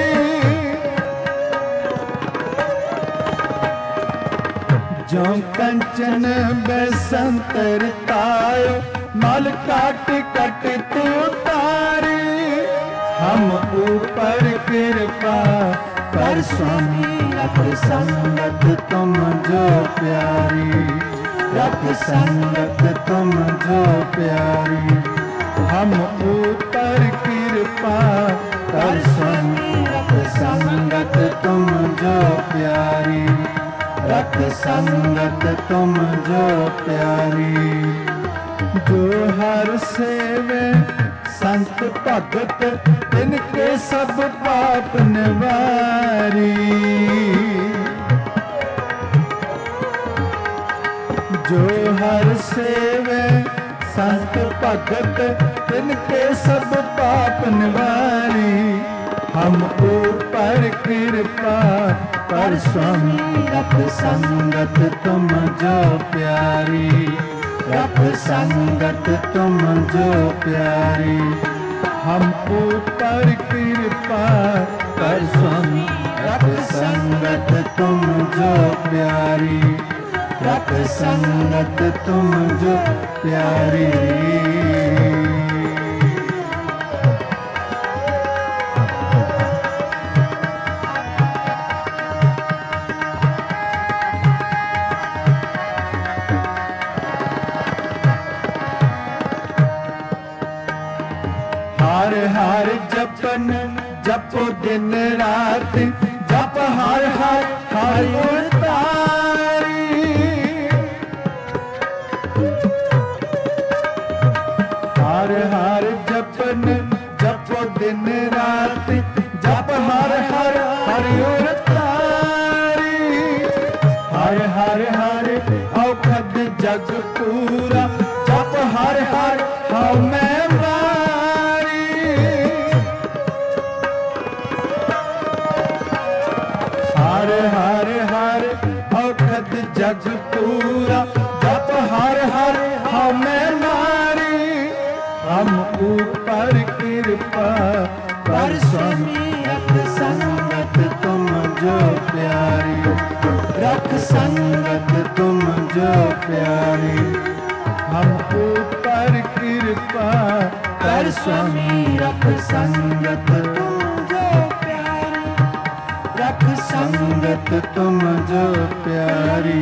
जो कंचन बेसंतर तायो, मल काट कटत उतारी। हम ऊपर कृपा कर स्वामी रख संगत तुम जो प्यारी। रख संगत तुम जो प्यारी। हम ऊपर कृपा कर स्वामी रख संगत तुम जो प्यारी। रख संगत तुम जो प्यारी। जो हर सेवे संत भगत, इनके सब पाप निवारी। जो हर सेवे संत भगत, इनके सब पाप निवारी। हम ऊपर कृपा पर स्वामी रख संगत तुम जो प्यारी। रख संगत तुम जो प्यारी। हम ऊपर कृपा कर स्वामी रख संगत तुम जो प्यारी। रख संगत तुम जो प्यारी। हर हर जपन जपो दिन रात, जप हर हर हर उतारी। हर हर जपन जपो दिन रात, जप हर हर हर उतारी। हर हर हर औखद जग पूरा, जप हर हर हौ मैं जग पूरा, जप हर हर हमें मारी। हम ऊपर कृपा कर स्वामी रख संगत तुम जो प्यारी। रख संगत तुम जो प्यारी। हम ऊपर कृपा कर स्वामी रख संगत तुम जो प्यारी। रख संगत तुम जो प्यारी।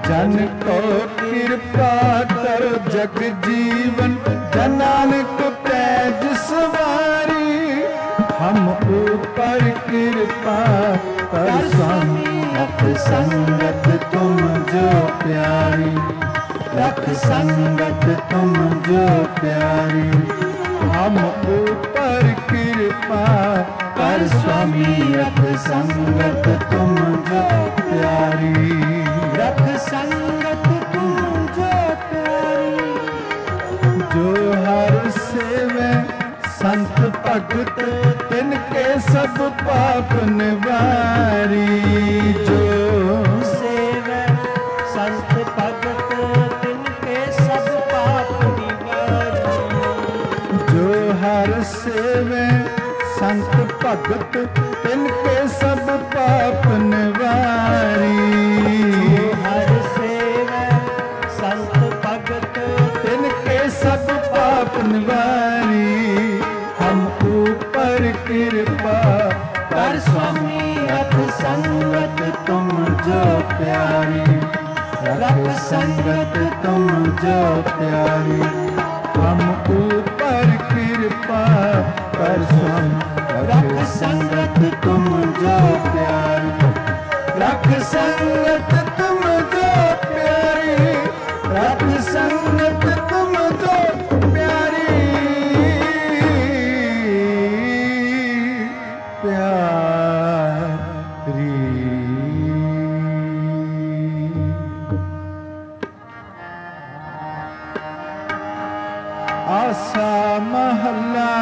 जन को कृपा करो जग जीवन, जन नानक पैज सवारी। हम ऊपर कृपा कर स्वामी, रख संगत तुम जो प्यारी, रख संगत तुम जो प्यारी। हम ऊपर कृपा कर स्वामी, रख संगत तुम जो प्यारी, रख संगत तुम जो प्यारी। जो हर सेवे संत भगत, तिनके सब पाप निवारी। जो सेवे संत भगत, तिनके सब पाप निवारी। जो हर सेवे संत भगत, तिनके सब पाप निवारी। हर सेवे संत भगत, तिनके सब पाप निवारी। हम ऊपर कृपा कर स्वामी, रख संगत तुम जो प्यारी, रख संगत तुम जो प्यारी। हम ऊपर कृपा कर स्वामी, रख संगत तुम जो प्यारी, रख संगत तुम जो प्यारी, रख संगत तुम जो प्यारी, प्यारी। आसा महला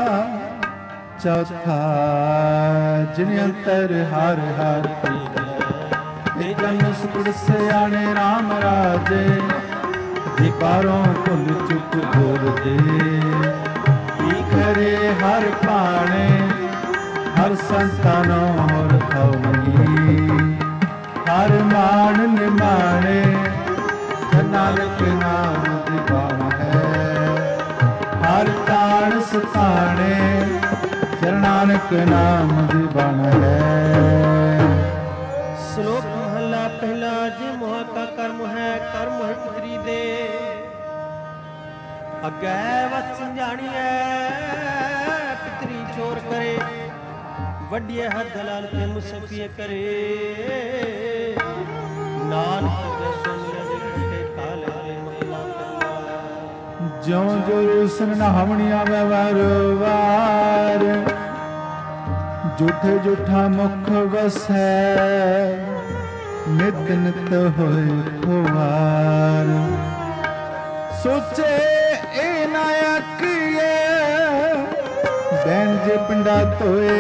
चौथा, जिन अंतर हर हर जन सुकुड़ सियाणे राम राजे। दीपारों कुल चुप बोल दे, पी करे हर पाणे, हर संतानों हर खवनी। हर मान निमाणे, नानक नाम दीवाना है। हर ताण सताणे, नानक नाम दीवाना है। श्लोक महला पहला। जे मोह का कर्म है, कर्म है पितरी दे। अगै वत समझाणिए, पितरी चोर करे। वड्डिए हद दलाल ते मुसफिए करे। नानक जैसो मिले घटे काल हाले महला पहला। ज्यों जो रूसन न हमणी आवे वारो वार। झूठे झूठा मुख वसै, नित नित होए खुवार। सोचे ए ना आखिए, बैन जे पिंडा तोए।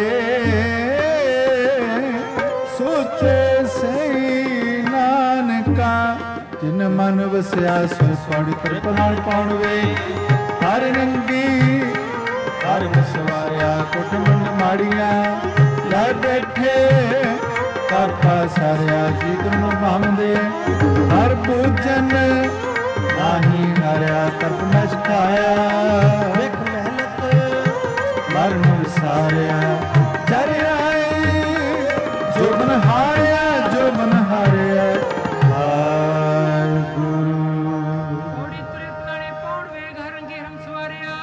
सोचे सही नानका, जिन मन वसिया सो पड़ कृपा पाउण वे। हर रंगी हर मसवारिया, कुटुंब माड़िया ਲੈ ਬੈਠੇ। ਕਾਕਾ ਸਾਰਿਆ ਜੀ ਗੁਰੂ ਭਾਂਦੇ, ਹਰ ਪੂਜਨ ਨਾਹੀ ਹਰਿਆ। ਤਪ ਮੈਂ ਸਿਖਾਇਆ, ਵੇਖ ਮਹਿਲਤ ਮਰਨ ਵਿਸਾਰਿਆ। ਚਰ ਆਏ ਜੋ ਬਨ ਹਾਰਿਆ, ਜੋ ਬਨ ਹਾਰਿਆ। ਹਾਰ ਗੁਰੂ ਥੋੜੀ ਤੁਰੇ ਪੁਰਾਣੇ ਪੌਣ ਵੇ ਘਰ ਰੰਗੇ ਹਮ ਸਵਾਰਿਆ।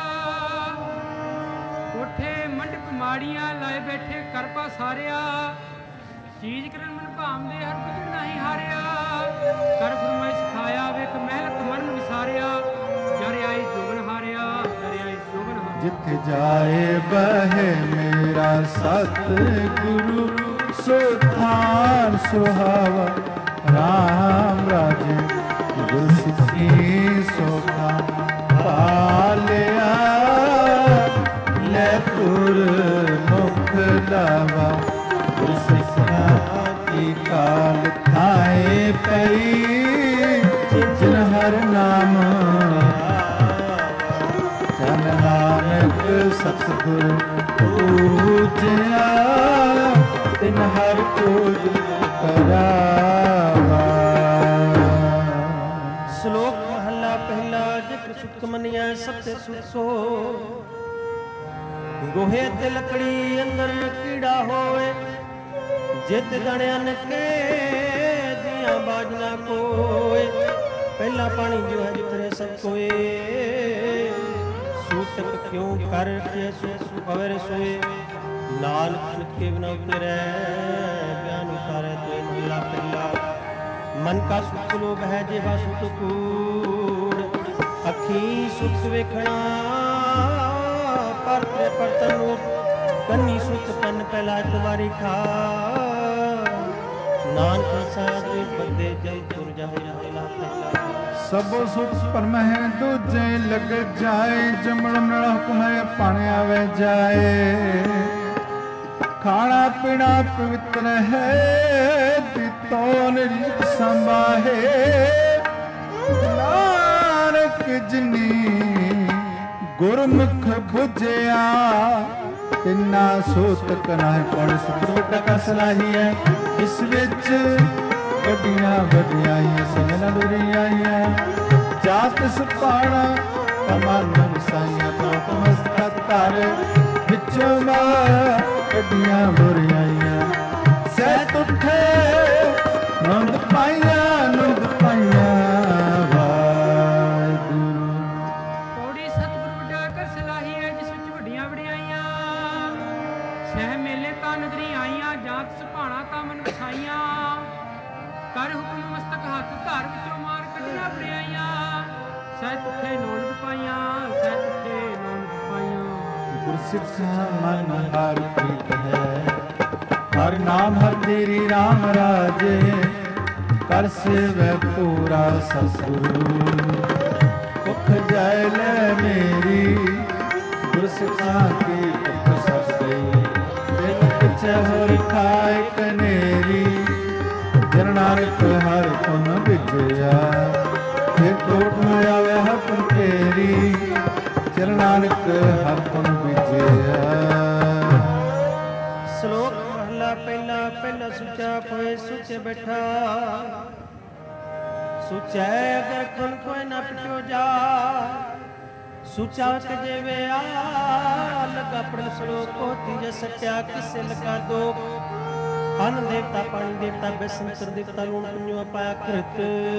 ਕੋਠੇ ਮੰਡਪ ਮਾੜੀਆਂ ਲਾਏ ਬੈਠੇ ਕਰਪਾ ਸਾਰਿਆ। ਚੀਜ਼ ਕਰਨ ਮਨ ਭਾਂਦੇ ਹਰ ਕੁਝ ਨਹੀਂ ਹਾਰਿਆ। ਕਰ ਫਰਮਾਇ ਸਿਖਾਇਆ, ਵੇਖ ਮਹਿਲਤ ਮਰਨ ਵਿਸਾਰਿਆ। ਜਰ ਆਈ ਜੋਗਨ ਹਾਰਿਆ, ਜਰ ਆਈ ਜੋਗਨ ਹਾਰਿਆ। ਜਿੱਥੇ ਜਾਏ ਬਹਿ ਮੇਰਾ ਸਤ ਗੁਰੂ, ਸੋ ਥਾਨ ਸੁਹਾਵਾ ਰਾਮ ਰਾਜੇ। ਗੁਰ ਸਿੱਖੀ ਸੋਖਾ ਪਾਲਿਆ, ਲੈ ਪੁਰ ਮੁਖ ਲਾਵਾ। ਗੁਰ ਸਿੱਖਿਆ ਕੀ ਕਾਲ ਥਾਏ ਪਈ, ਜਿਨ ਹਰ ਨਾਮ ਜਨ ਨਾਨਕ ਸਤਿਗੁਰ ਪੂਜਿਆ। ਤਿਨ ਹਰ ਪੂਜ ਕਰਾਵਾ। ਸ਼ਲੋਕ ਮਹਲਾ ਪਹਿਲਾ। ਜਿਤ ਸੁਖ ਮੰਨਿਆ ਸਭ ਤੇ ਸੁਖ ਸੋ। ਗੋਹੇ ਤੇ ਲੱਕੜੀ ਅੰਦਰ ਕੀੜਾ ਹੋਏ। ਜਿਤ ਗਣਨ ਕੇ ਦੀ बोलिया बाज ना कोय, पहला पानी जो है जितने सब कोए। सूतक क्यों कर के पवर सोए, नानक सुत के बिना उतरे बयान उतारे तो नीला पहला। मन का सुख लोभ है जेवा सुत कूड़, अखी सुख वेखना पर परतन कन्नी सुत कन पहला तुम्हारी खा। नानक साध बंदे जल तुर जाए सबो सुख परम है दूजे लग जाए, जमण मरण हुक्म है पाने आवे जाए। खाना पीना पवित्र है दितो निज संभाहे, नानक जिनी गुरमुख बुझिया तिना सोत कना पड़ सुख का सलाही है। इस विच गड्डियां वधियाईयां सिंगल दुरियाईयां, जात सुपाणा कमान साईयां तो मस्तक तार विचों गड्डियां बुरियाईयां। सैत उठे नंद पाइया नंद पाइया कर हुक्म मस्तक हाथ धार विचों मार कटिया बड़ियाइया। सह तुखे नौन पाइया, सह तुखे नौन पाइया। गुरसिक्खा मन हर प्रीत है, हर नाम हर तेरी राम राजे। कर सेवै पूरा सतगुरु, मुख जाय ले मेरी। गुरसिक्खा की मुख सस गई, बिन पिछे होर खाए कनेरी। जन नानक हर पुन विजया, फिर कोट में आवे हर तेरी। जन नानक हर पुन विजया। श्लोक पहला पहला पहला सुचा कोई सुचे बैठा, सुचा अगर खुन कोई न पिटो जा। सुचा जेवे आ लगा पढ़ श्लोक को तीजे सत्या किसे लगा दो। अन्न देवता पानी देवता बेसंतर देवता लूण पुण्यो पाया कृत,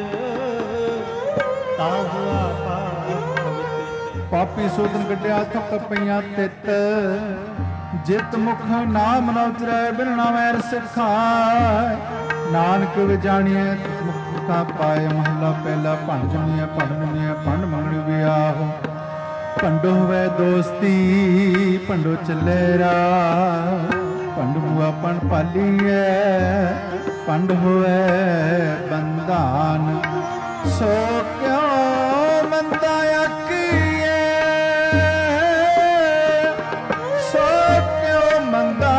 ता हुआ पाप। पापी सोधन कटिया थक पईया तित, जित मुख नाम न उतरै बिरना वैर सिखाय। नानक विजाणिए मुख का पाए, महला पहला भंड जनिया भंड जनिया भंड मंगणी विआहो। भंडो हुए दोस्ती भंडो चले राह, पंड बुआ पण पालीए पंड होए बंदान। सो क्यों मंदा आखिए, सो क्यों मंदा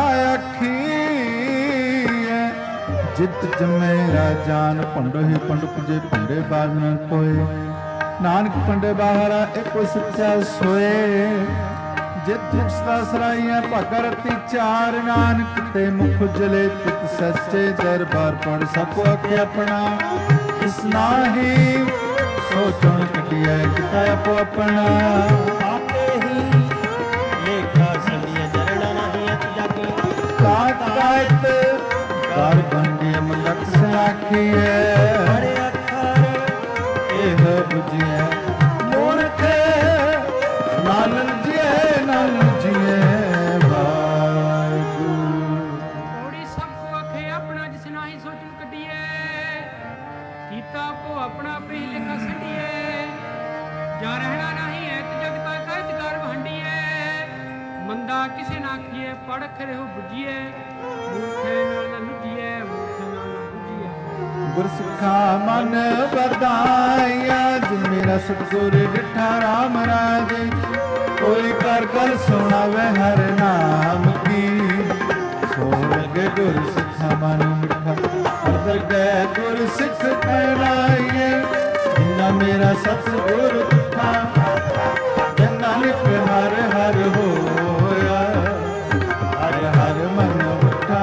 आखिए। जित जमे राजान पंडो ही पंड पुजे पंडे बाज न कोय। नानक पंडे बाहरा एक सच्चा सोए, जित जिसदा सराइयां भगरती चार। नानक ते मुख जले तित सच्चे दरबार पढ़ सको आखे अपना। इस नाही सोचण कटिया किता आपो अपना। आपे ही लेखा सलिया जरना नहीं अत जग। काट काट कार बंदी मलक से आखिए, बड़े अखर एह बुझिए। मूर्ख नानक जिए नानक जिए वाहिगुरु। थोड़ी सबको अखे अपना जिस नाही सोचन कटिए, कीता को अपना पे लेखा संडिए। जा रहना नहीं है तो जगता का इतकार भंडिए। मंदा किसे ना किए पढ़ खरे हो बुझिए। मूर्खे नाल न लुझिए, मूर्खे नाल न बुझिए। गुरसिक्खा मन बधाया, जिन मेरा सतगुर डिठा राम राजे। कोई कर कर सुनावे हर नाम की, सोरग गुर सिक्खा मन मिठा। अदर गए गुर सिख कहलाइए, जिन्ना मेरा सतगुर डिठा। जन नानक हर हर होया, हर हर मन उठा।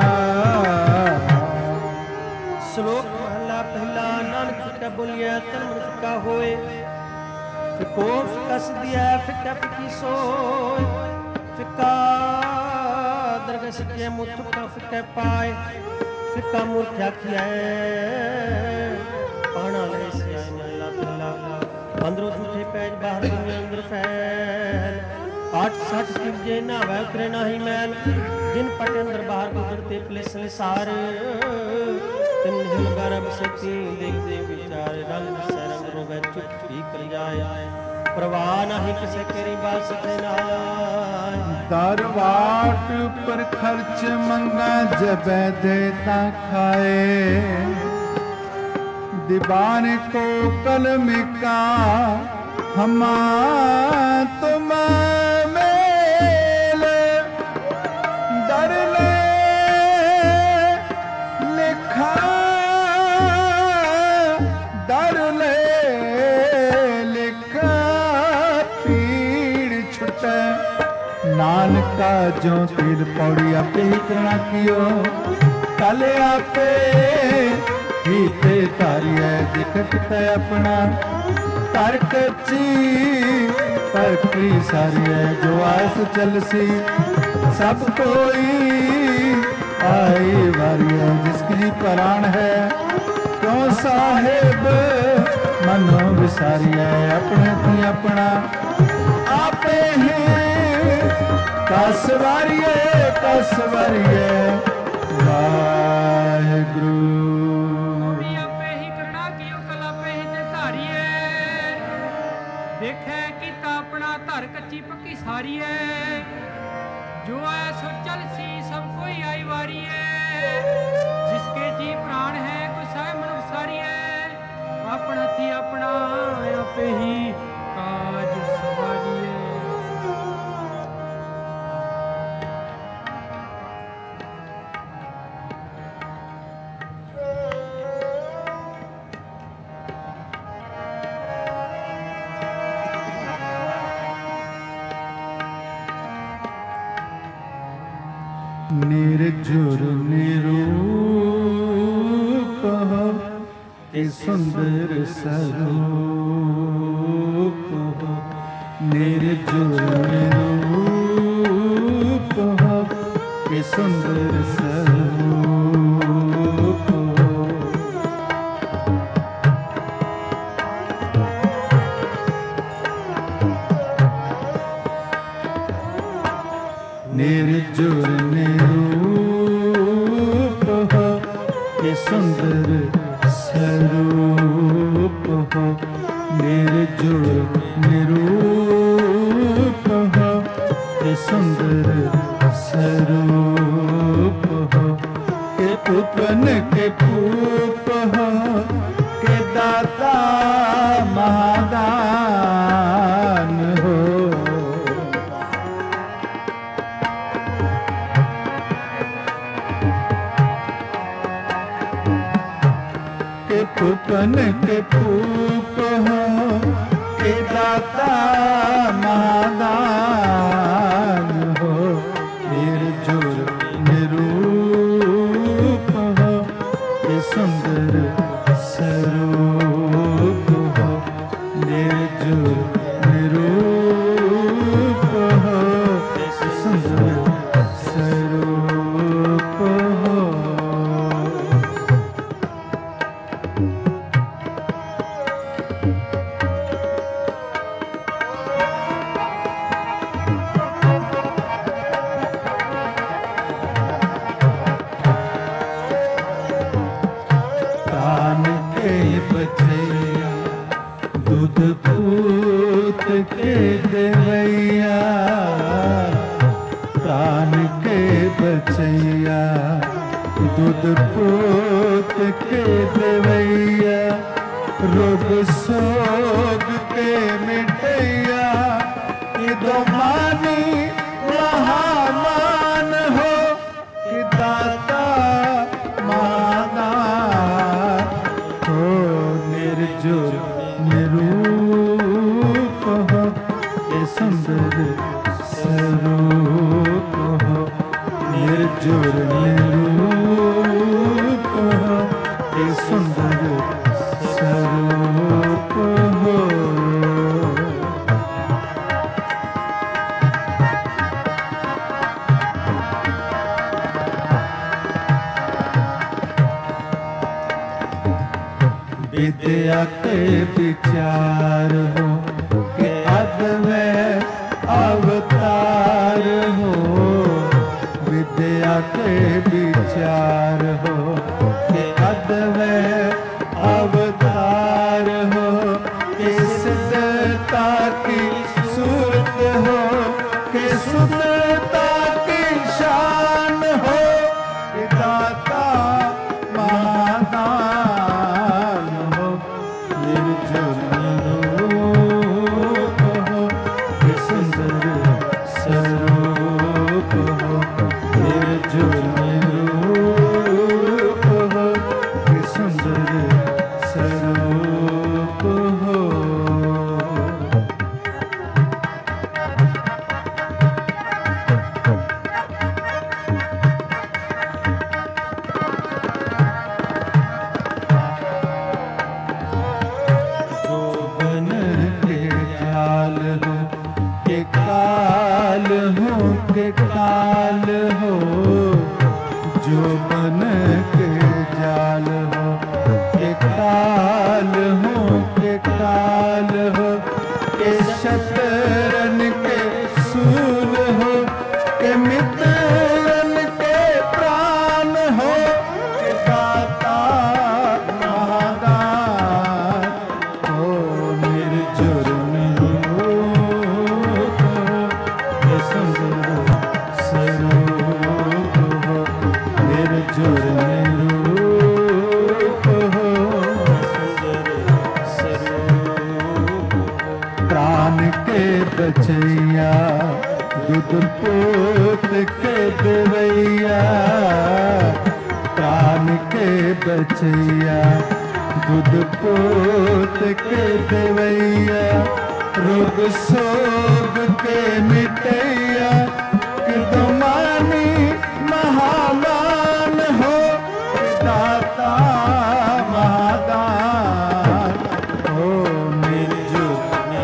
श्लोक पहला पहला नानक का बोलिया तन का होए। फिको कस दिया फिका फिकी सोय। फिका दरगह सिके मुठ का फिके पाए। फिका मूर्ख आखिया सठ किवजे नावै उतरे नाही मैल जिन पट अंदर बाहर उतरते पले संसार तिन हिल गर्भ शक्ति देखते विचार रंग सरंग रोवे चुप भी कर जाए प्रवाह नहीं किसे केरी बात नाय दरवाट पर खर्च मंगा जब देता खाए दीवान को कलम का हमा तुम मेल डर ले लिखा डर ले लिखा पीड़ छुटे नानका जो तीर पौड़ी आपे ही करना कियो कल आपे ही ते तारिया दिखत ते अपना तर कच्ची परखी सारी है जो आस चलसी सब कोई आई वारी है जिसकी प्राण है क्यों साहेब मनो विसारी है अपने थी अपना आपे ही कसवारी है वाहेगुरु देखे किता अपना धर कच्ची पक्की सारी है जो है सो चल सी सब कोई आई वारी है जिसके जी प्राण है कोई साहे मनुष्य सारी है अपना थी अपना आपे ही काज सवारी है। निर्जुर निरूप के सुंदर स्वरूप निर्जुर निरूप के सुंदर स्वरूप निर्जुर निरूप हो के सुंदर स्वरूप हो निर्जुर निरूप हो के सुंदर स्वरूप हो के पूपन के पूप हो के दाता महादान हो पूपन के पूप हो के दाता महादान हो निर्जुर निरूप हो के सुंदर स्वरूप हो निर्जुर निरूप हो के सुंदर स्वरूप हो। दूध पूत के देवैया प्राण के बचैया दूध पूत के देवैया रोग सोग के मिटैया कि दो मानी महामान हो कि दाता मादान हो निर्जुर निरूप हो के सुंदर स्वरूप हो निर्जुर निरूप हो के सुंदर स्वरूप हो। विद्या के विचार हो के अद्वै अवतार हो, विद्या के विचार हो, के अद्वैत अवतार हो, के सिद्धता की सूरत हो, के शुद्धता की शान हो, के दाता महादान हो, निर्जन रूप हो, के सुंदर स्वरूप हो, निर्जन रूप हो, के सुंदर स्वरूप हो। के काल हो, जो बन के जाल हो, के काल हो, के काल हो, के शतरन के सूल हो, के मित्रन के प्राण हो, के दाता महादान हो, निर्जुर बचैया दूध पोत के देवैया, प्राण के बचैया दूध पोत के देवैया, रोग सोग के मिटैया, किदमानी महामान हो, दाता महादान हो, निर्जुर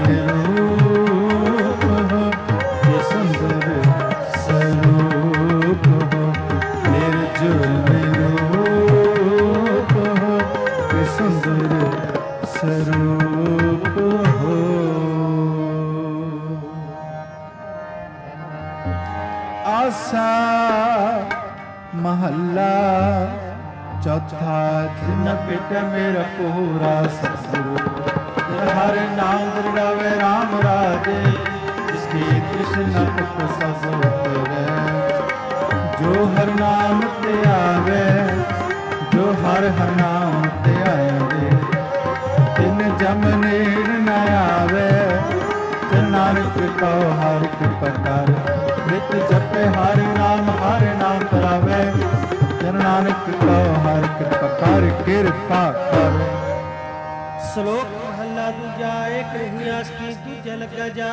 स्वरूप हो, निर्जुल रूप हो, सुंदर स्वरूप हो। आसा महल्ला चौथा दिन पिट मेरा पूरा सतगुरु, हर नाम दृढ़ावे राम राजे, जिसकी तृष्णा तप सब उतरे, जो हर नाम ते आवे, जो हर हर नाम ते आवे, तिन जम नेड़ न आवे, ते नानक को हर कृपा कर, नित जपे हर नाम करावे, ते नानक को हर कृपा कर, कृपा कर। श्लोक महला दूजा, एक रहियास की दूजे लगा जा,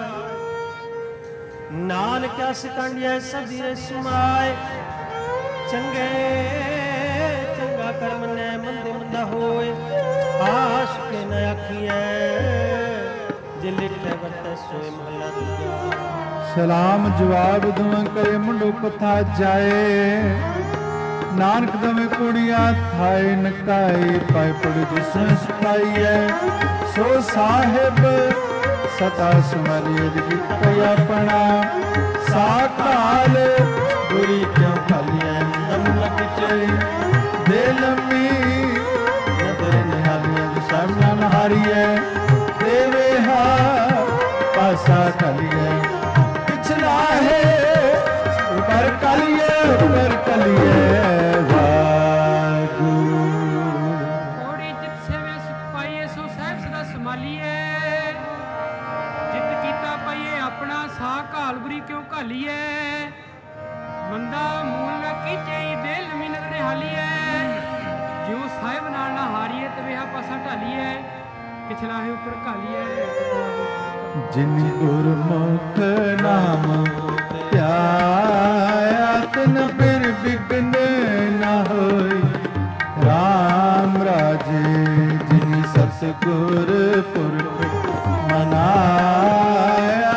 नानक सिकंडिया सबीरे सुमाए, चंगे चंगा कर्म ने मंदे मंदा होए, आश के न आखिए, जे लिखे बरते सोए महला दूजा। सलाम जवाब दुआ करे मुंडो कथा जाए, नानक दमे कुड़िया थाए नकाई, पाए पड़ जिसमें सिखाई है, सो साहिब सता सुमरिए जित अपना, साकाल बुरी क्यों खालिए नमक चई, दे लम्मी नदर निहालिए सामना नहारिए, देवे हा पासा खालिए, पिछला है ऊपर कलिए, ऊपर कलिए कालबुरी क्यों घालीए, मंदा मूल न कीचे दे लमी नगर हालीए, जो साहिब नाल ना हारीए ते वेहा पासा ढालीए, पिछला है ऊपर घालीए। जिन गुरमुख नाम ध्याया, तिन बिर बिघ्न न होई, राम राजे जिनि सतगुर पुरख मनाया,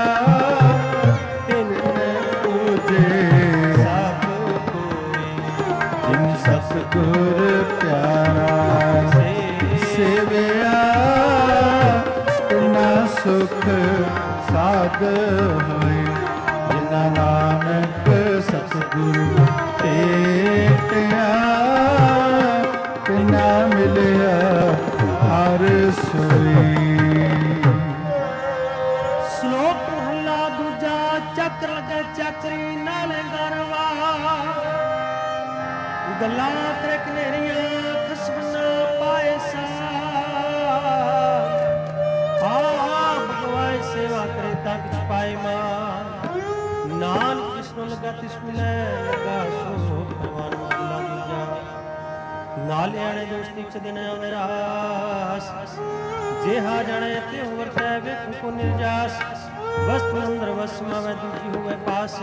सतगुर प्यारा सेविया, तिना सुख साध ਪਦ ਹੋਏ, ਜਿਨਾ ਨਾਨਕ ਸਤਿਗੁਰੂ ਭੇਟਿਆ, ਤਿਨਾ ਮਿਲਿਆ ਹਰ ਸੋਈ। ਸ਼ਲੋਕ ਮਹਲਾ ਦੂਜਾ। ਚੱਕਰ ਲਗੇ ਚੱਕਰੀ ਨਾਲੇ ਗਰਵਾ, ਗੱਲਾਂ ਤੇਰੇ ਕਨੇਰੀਆਂ ਖਸਮ ਨਾ ਪਾਏ ਸਾ। ਭਗਵਾਨ ਸੇਵਾ ਕਰੇ ਤਾਂ ਕਿਛ ਪਾਏ ਮਾਨ, ਨਾਨਕ ਜਿਸਨੂੰ ਲਗਾ ਤਿਸ ਮਿਲੈ ਲਗਾ ਸੋ ਭਗਵਾਨ। ਮਹਲਾ ਦੂਜਾ। ਨਾਲੇ ਆਣੇ ਦੋਸਤੀ ਚ ਦਿਨ ਆਉਂਦੇ ਰਾਸ, ਜਿਹਾ ਜਾਣੇ ਤੇ ਵਰਤੈ ਵੇਖੂ ਕੋ ਨਿਰਜਾਸ। ਵਸਤੂ ਅੰਦਰ ਵਸਮਾ ਵੈ ਦੂਜੀ ਹੋਵੇ ਪਾਸ,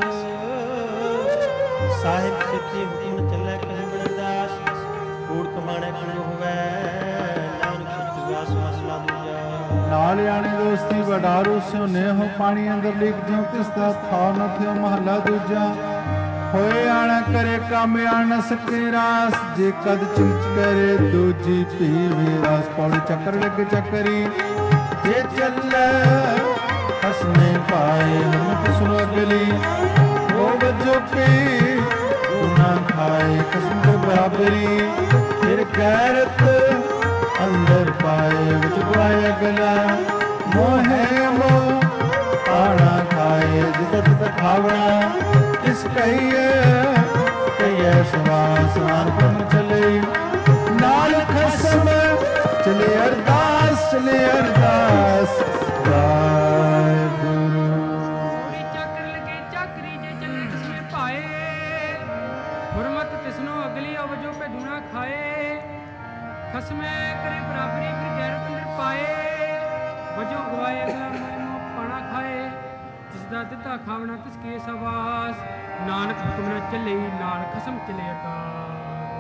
ਸਾਹਿਬ ਸਿੱਧੀ ਹੁਕਮ ਚੱਲੇ ਕਹੇ ਬੜਦਾਸ। ਕੂੜ ਕਮਾਣੇ ਕੁੜ ਹੋਵੇ ਨਾਨਕ ਸੱਚ ਵਿਆਸ। ਮਸਲਾ ਦੂਜਾ। ਨਾਲ ਆਣੇ ਦੋਸਤੀ ਵਡਾਰੂ ਸਿਉ ਨੇਹੋ, ਪਾਣੀ ਅੰਦਰ ਲਿਖ ਜਿਉ ਤਿਸ ਦਾ ਥਾਉ ਨ ਥਿਓ। ਮਹਲਾ ਦੂਜਾ। ਹੋਏ ਆਣਾ ਕਰੇ ਕੰਮ ਆਣ ਸਕੇ ਰਾਸ, ਜੇ ਕਦ ਚਿੰਚ ਕਰੇ ਦੂਜੀ ਪੀਵੇ ਰਾਸ। ਪੌੜੀ ਚੱਕਰ ਲੱਗ ਚੱਕਰੀ ਜੇ ਚੱਲੇ, ਹਸਨੇ ਪਾਏ ਹਮਤ ਸੁਣ ਅਗਲੀ। ਉਹ ਵਜੋ ਪੀ ਨਾ ਖਾਏ ਕਸਮ ਤੋਂ ਬਰਾਬਰੀ, ਫਿਰ ਗੈਰਤ ਅੰਦਰ ਪਾਏ ਵਿੱਚ ਪਾਏ ਅਗਲਾ। ਮੋਹੇ ਮੋਹ ਆਣਾ ਖਾਏ ਜਿਸ ਤਿਸ ਖਾਵਣਾ, ਇਸ ਕਹੀਏ ਕਹੀਏ ਸਵਾਸ। ਨਾਨਕ ਚਲੇ ਨਾਲ ਖਸਮ ਚਲੇ ਅਰਦਾਸ, ਚਲੇ ਅਰਦਾਸ। ਵਾਹਿਗੁਰੂ। ਚੱਕਰ ਲਗੇ ਚੱਕਰੀ ਜੇ ਚੱਲੇ ਕਿਸਨੇ ਪਾਏ, ਹੁਰਮਤ ਤਿਸਨੋ ਅਗਲੀ ਅਵਜੋ ਪੇ ਦੂਣਾ ਖਾਏ। ਖਸਮੇ ਕਰੇ ਬਰਾਬਰੀ ਫਿਰ ਗੈਰਤ ਅੰਦਰ ਪਾਏ, ਵਜੋ ਗਵਾਏ ਅਗਲਾ ਮੈਨੂੰ ਪਾਣਾ ਖਾਏ। ਜਿਸ ਦਾ ਦਿੱਤਾ ਖਾਵਣਾ ਤਿਸ ਕੇ ਸਵਾਸ, ਨਾਨਕ ਹੁਕਮ ਨ ਚੱਲੇ ਨਾਲ ਖਸਮ ਚਲੇ ਅਰਦਾਸ।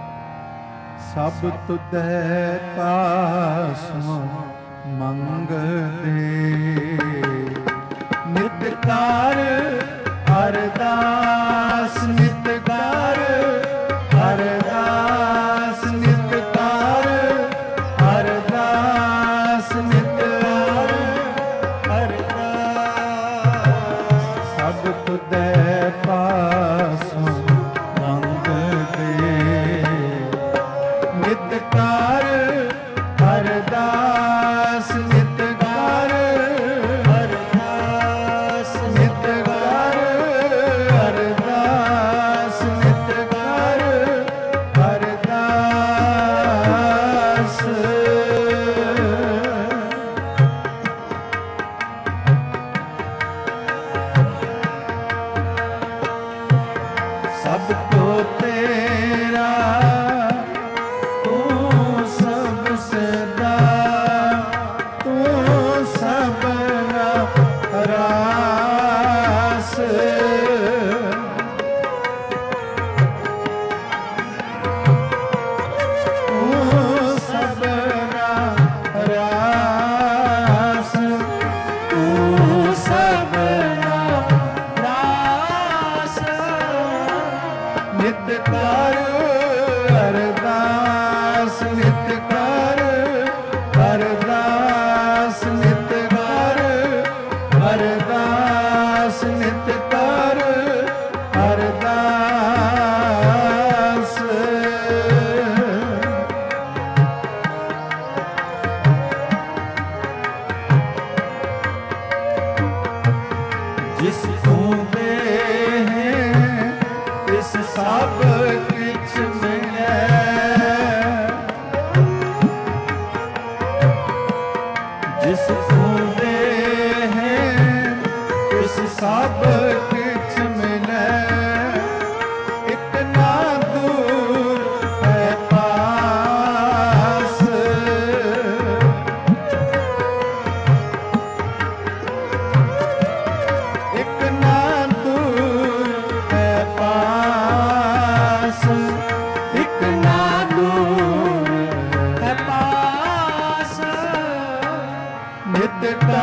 ਸਭ ਤੁਧੈ ਪਾਸੋਂ ਮੰਗਦੇ, ਨਿਤ ਕਾਰ ਅਰਦਾਸ, ਨਿਤ ਕਾਰ ਅਰਦਾਸ, ਨਿਤ ਕਾਰ ਅਰਦਾਸ, ਨਿਤ ਕਾਰ ਅਰਦਾਸ। ਸਭ ਤੁਧੈ ਪਾਸੋਂ ਮੰਗਦੇ, ਨਿਤ ਕਾਰ ਅਰਦਾਸ, ਨਿਤ ਕਾਰ ਅਰਦਾਸ, ਨਿਤ ਕਾਰ ਅਰਦਾਸ, ਨਿਤ ਕਾਰ ਅਰਦਾਸ। ਸਭ ਤੋਂ ਤੇਰਾ ਤੂੰ ਸਭ ਸਦਾ, ਤੂੰ ਸਭਨਾ ਰਾਸ। ਤੂੰ ਸਭਨਾ ਰਾਸ, ਤੂੰ ਸਭਨਾ ਰਾਸ। ਨਿਤ ਕਾਰ ਅਰਦਾਸ, ਨਿਤ ਕਾਰ ਅਰਦਾਸ, ਨਿਤ ਕਾਰ ਅਰਦਾਸ, ਨਿਤ ਕਾਰ ਅਰਦਾਸ। ਜਿਸ ਤੂੰ ਦੇ ਇਸ ਸਭ ਕਿਛ ਮਿਲੈ, ਜਿਸ ਤੂੰ ਦੇ ਇਸ ਸਭ ਕਿਛ ਮਿਲੈ। ਇਕ ਨਾ ਦੂਰ ਹੈ ਪਾਸ, ਇਕ ਨਾ ਦੂਰ ਹੈ ਪਾਸ, ਇਕ ਨਾ ਦੂਰ ਹੈ ਪਾਸ। ਨਿਤ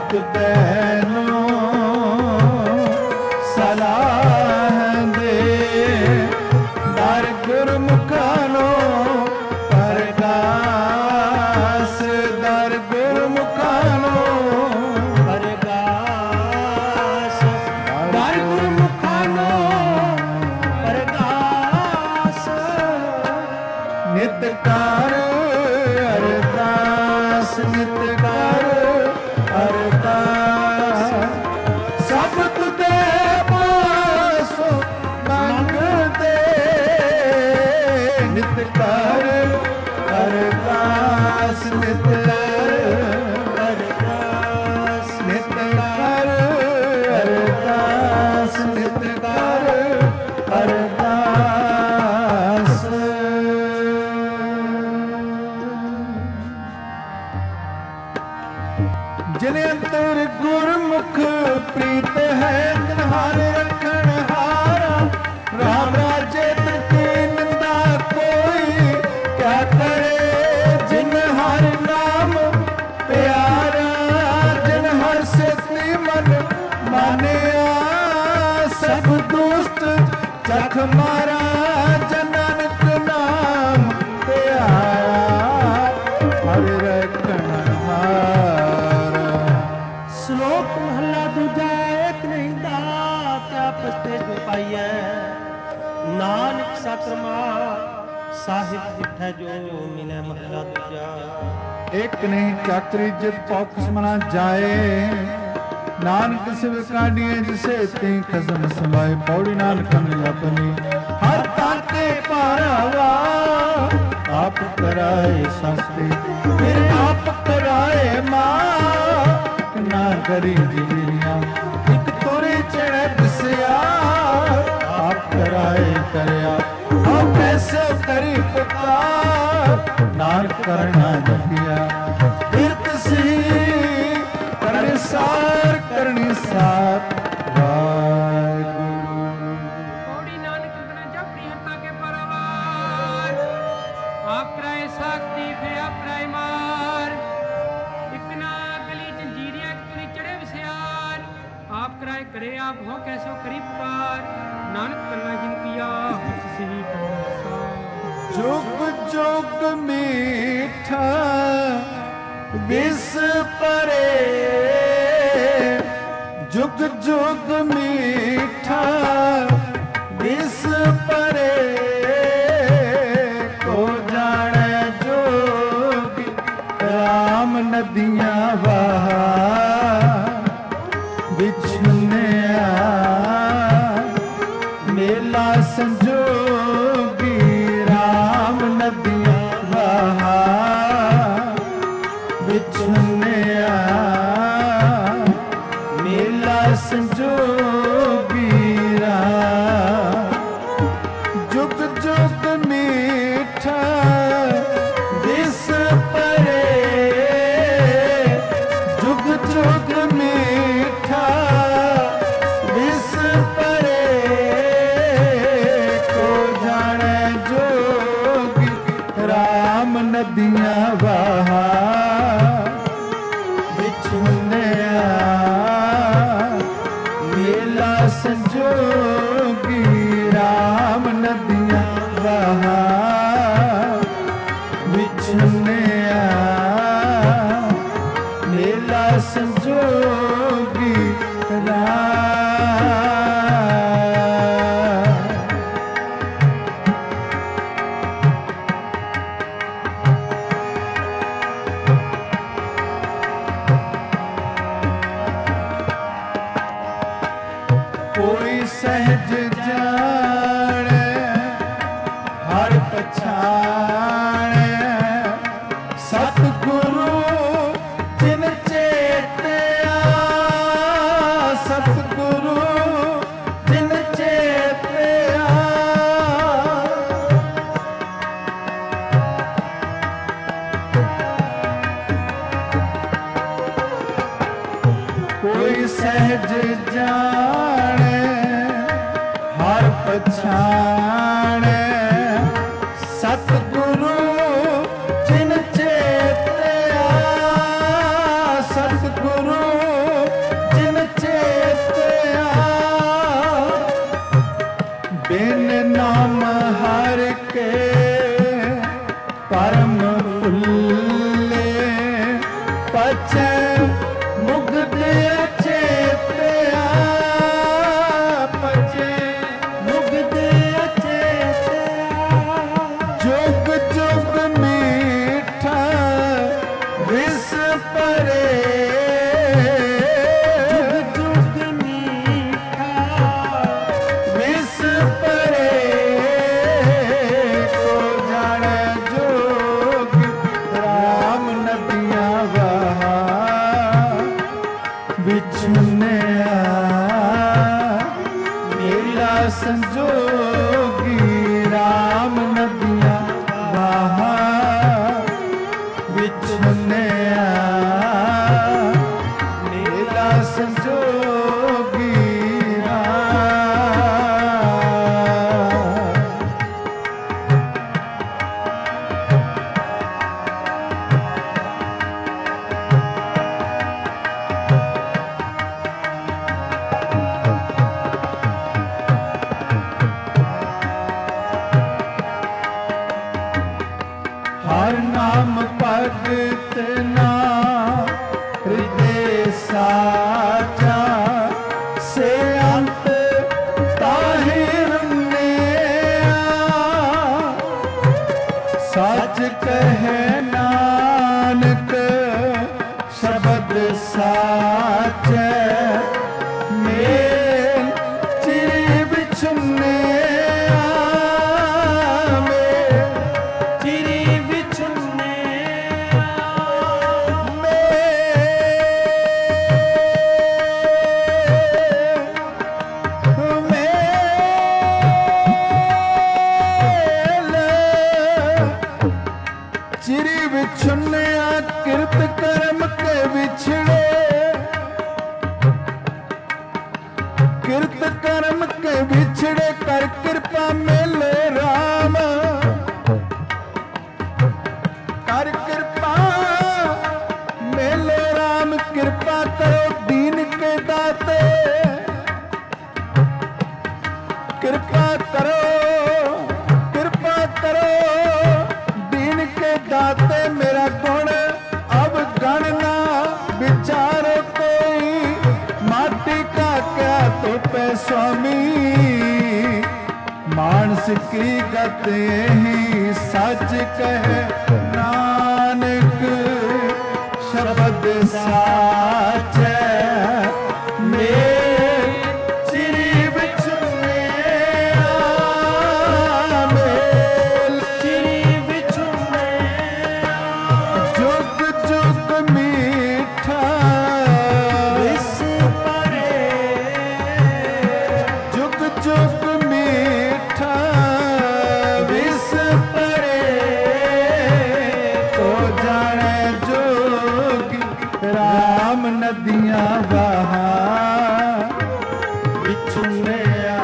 ਨਿਤ ਬੈਨੋ ਸਲਾਹ ਦੇ ਦਰ ਗੁਰਮੁਖਾਨੋ ਪਰਗਾਸ ਦਰ ਗੁਰਮੁਖਾਨੋ ਪਰਗਾਸ ਦਰ ਗੁਰਮੁਖਾਨੋ ਪਰਗਾਸ ਨਿਤ ਕਰ ਅਰਦਾਸ ਨਿਤ ਕਰ ਅਰਦਾਸ ਸਬਦ ਦੇ ਪਾਸੋਂ ਮੰਗਦੇ ਨਿਤ ਕਰ ਅਰਦਾਸ ਨਿਤ ਅਰਦਾਸ ਨਿਤ ਕਰ ਅਰਦਾਸ ਨਿਤ ਕਰ ਅਰਦਾਸ ਜਿਨ ਅੰਤਰ ਗੁਰਮੁਖ ਪ੍ਰੀਤ ਹੈ ਤਿਨਹਾਰ ਰੱਖਣ ਹਾਰਾ ਰਾਮ ਰਾਜੇ ਪ੍ਰਤੀ ਨਿੰਦਾ ਕੋਈ ਕਿਆ ਕਰੇ ਜਿਨ ਹਰ ਨਾਮ ਪਿਆਰਾ ਜਿਨ ਹਰ ਸੇਤੀ ਮਨ ਮਾਨਿਆ ਸਭ ਦੁਸ਼ਟ ਚਖ ਮਾਰਾ ਜਨ ਨਾਨਕ ਨਾਮ ਪਿਆਰਾ ਹਰ ਰੱਖਣ ਹਾਰਾ। ਸ਼ਲੋਕ ਮਹਲਾ ਦੂਜਾ ਏਕ ਨਹੀਂ ਦਾਤ ਆਪਸ ਤੇ ਜੋ ਪਾਈਐ ਨਾਨਕ ਸਾਕਰਮਾ ਸਾਹਿਬ ਜਿਠੈ ਜੋ ਮਿਲੈ ਮਹਲਾ ਦੂਜਾ। ਇੱਕ ਨਹੀਂ ਚਾਕਰੀ ਜਿਤ ਪੌਕਸ ਮਨਾ ਜਾਏ ਨਾਨਕ ਸਿਵ ਕਾਢੀਏ ਜਿਸੇ ਤੀ ਖਸਮ ਸਮਾਏ ਪੌੜੀ ਨਾਨਕ ਨੇ ਆਪਣੀ ਹਰ ਤਾਕੇ ਪਾਰਾਵਾ ਆਪ ਕਰਾਏ ਸਸਤੇ ਫਿਰ ਆਪ ਕਰਾਏ ਮਾਂ ਨਾ ਕਰੀ ਜੀਰੀਆਂ ਇੱਕ ਤੋਰੇ ਚੜ੍ਹ ਦਿਸਿਆ ਆਪ ਕਰਾਏ ਕਰਿਆ ਆਪ ਐਸੇ ਕਰੀ ਪੁਕਾਰ ਨਾਨਕ ਕਰਨਾ ਜਪਿਆ ਬਿਰਤ ਸੀ ਕਰਨੀ ਸਾਰ ਵਾਹਿਗੁਰੂ। ਪੌੜੀ ਨਾਨਕ ਬਿਨ ਜਪੀ ਹਰਤਾ ਕੇ ਪਰਵਾਰ ਆਪ ਕਰਾਏ ਸਾਖਤੀ ਫੇ ਆਪ ਕਰਾਏ ਮਾਰ ਇਕ ਨਾ ਗਲੀ ਜੰਜੀਰੀਆਂ ਤੁਰੀ ਚੜੇ ਵਿਸਿਆਰ ਆਪ ਕਰਾਏ ਕਰੇ ਆਪ ਹੋ ਕੈਸੋ ਕਰੀ ਪਾਰ ਨਾਨਕ ਕਰਨਾ ਜਿਨ ਕੀਆ ਸਹੀ ਕਰਸਾ ਜੁਗ ਜੁਗ ਮੀਠਾ ਵਿਸ ਪਰੇ ਜੁਗ ਜੁਗ ਮੀਠਾ ਵਿਸ ਪਰੇ ਕੋ ਜਾਣੈ ਜੋਗੀ ਰਾਮ ਨਦੀਆਂ ਵਹਾ ਵਿਛੁਨਿਆ ਮੇਲਾ ਸੰਜੋਗੀ ਰਾਮ ਨਦੀਆਂ ਵਹਾ ਵਿਛੁਨਿਆ ਮੇਲਾ ਸੰਜੋਗੀ ਰਾਮ ਜੁਗ ਜੁਗ ਮੀਠਾ ਦਿਸ ਪਰੇ ਜੁਗ ਜੁਗ ਮੀਠਾ ਦਿਸ ਪਰੇ ਕੋ ਜਾਣੈ ਜੋਗੀ ਰਾਮ ਨਦੀਆਂ ਵਹਾ ਵਿਛੁਨਿਆ ਮੇਲਾ ਸੰਜੋਗੀ ਰਾਮ ਨਦੀਆਂ ਵਹਾ ਵਿਛੁਨਿਆ ਮੇਲਾ ਸੰਜੋਗੀ ਰਾਮ। ਕੋਈ ਸਹਿਜ ਜਾਣੈ ਹਰ ਪਛਾਣੈ ਸਤਿਗੁਰੂ ਜਿਨ ਚੇਤਿਆ ਸਤਿਗੁਰੂ ਜਿਨ ਚੇਤਿਆ ਕੋਈ ਸਹਿਜ ਜਾਣੈ ਹਰ ਪਛਾਣੈ ਸਤਿਗੁਰੂ ਜਿਨ ਚੇਤਿਆ ਸਤਿਗੁਰੂ ਸੁਨਿਆ ਮੇਰਾ ਸੰਜੋਗੀ ਰਾਮ ਨਦੀਆਂ ਵਾਹਾਂ ਵਿੱਚ ਸੁਨਿਆ ਮੇਰਾ ਸੰਜੋਗੀ हर नाम भगत ना हृदय साचा से अंत ताहि सच कहे नानक शब्द साचे मेल चिर बिछुने चिरी बिछुनिया किरत कर्म के बिछड़े किरत कर्म के बिछड़े कर कृपा मिले राम कर कृपा मिले राम कृपा करो दीन के दाते कृपा करो दाते मेरा गुण अब गणना विचारो कोई माटी का क्या तो पे स्वामी मानस की गत यही सच कहे नानक शब्द साच नदियां बहा बिछुनिया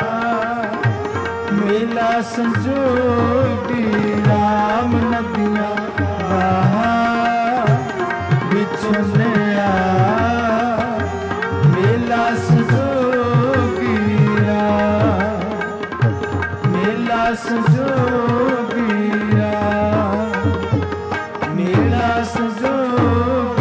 मेला संजोगी राम नदियां बहा बिछुनिया मेला संजोगी मेला संजोगी मेला संजोगी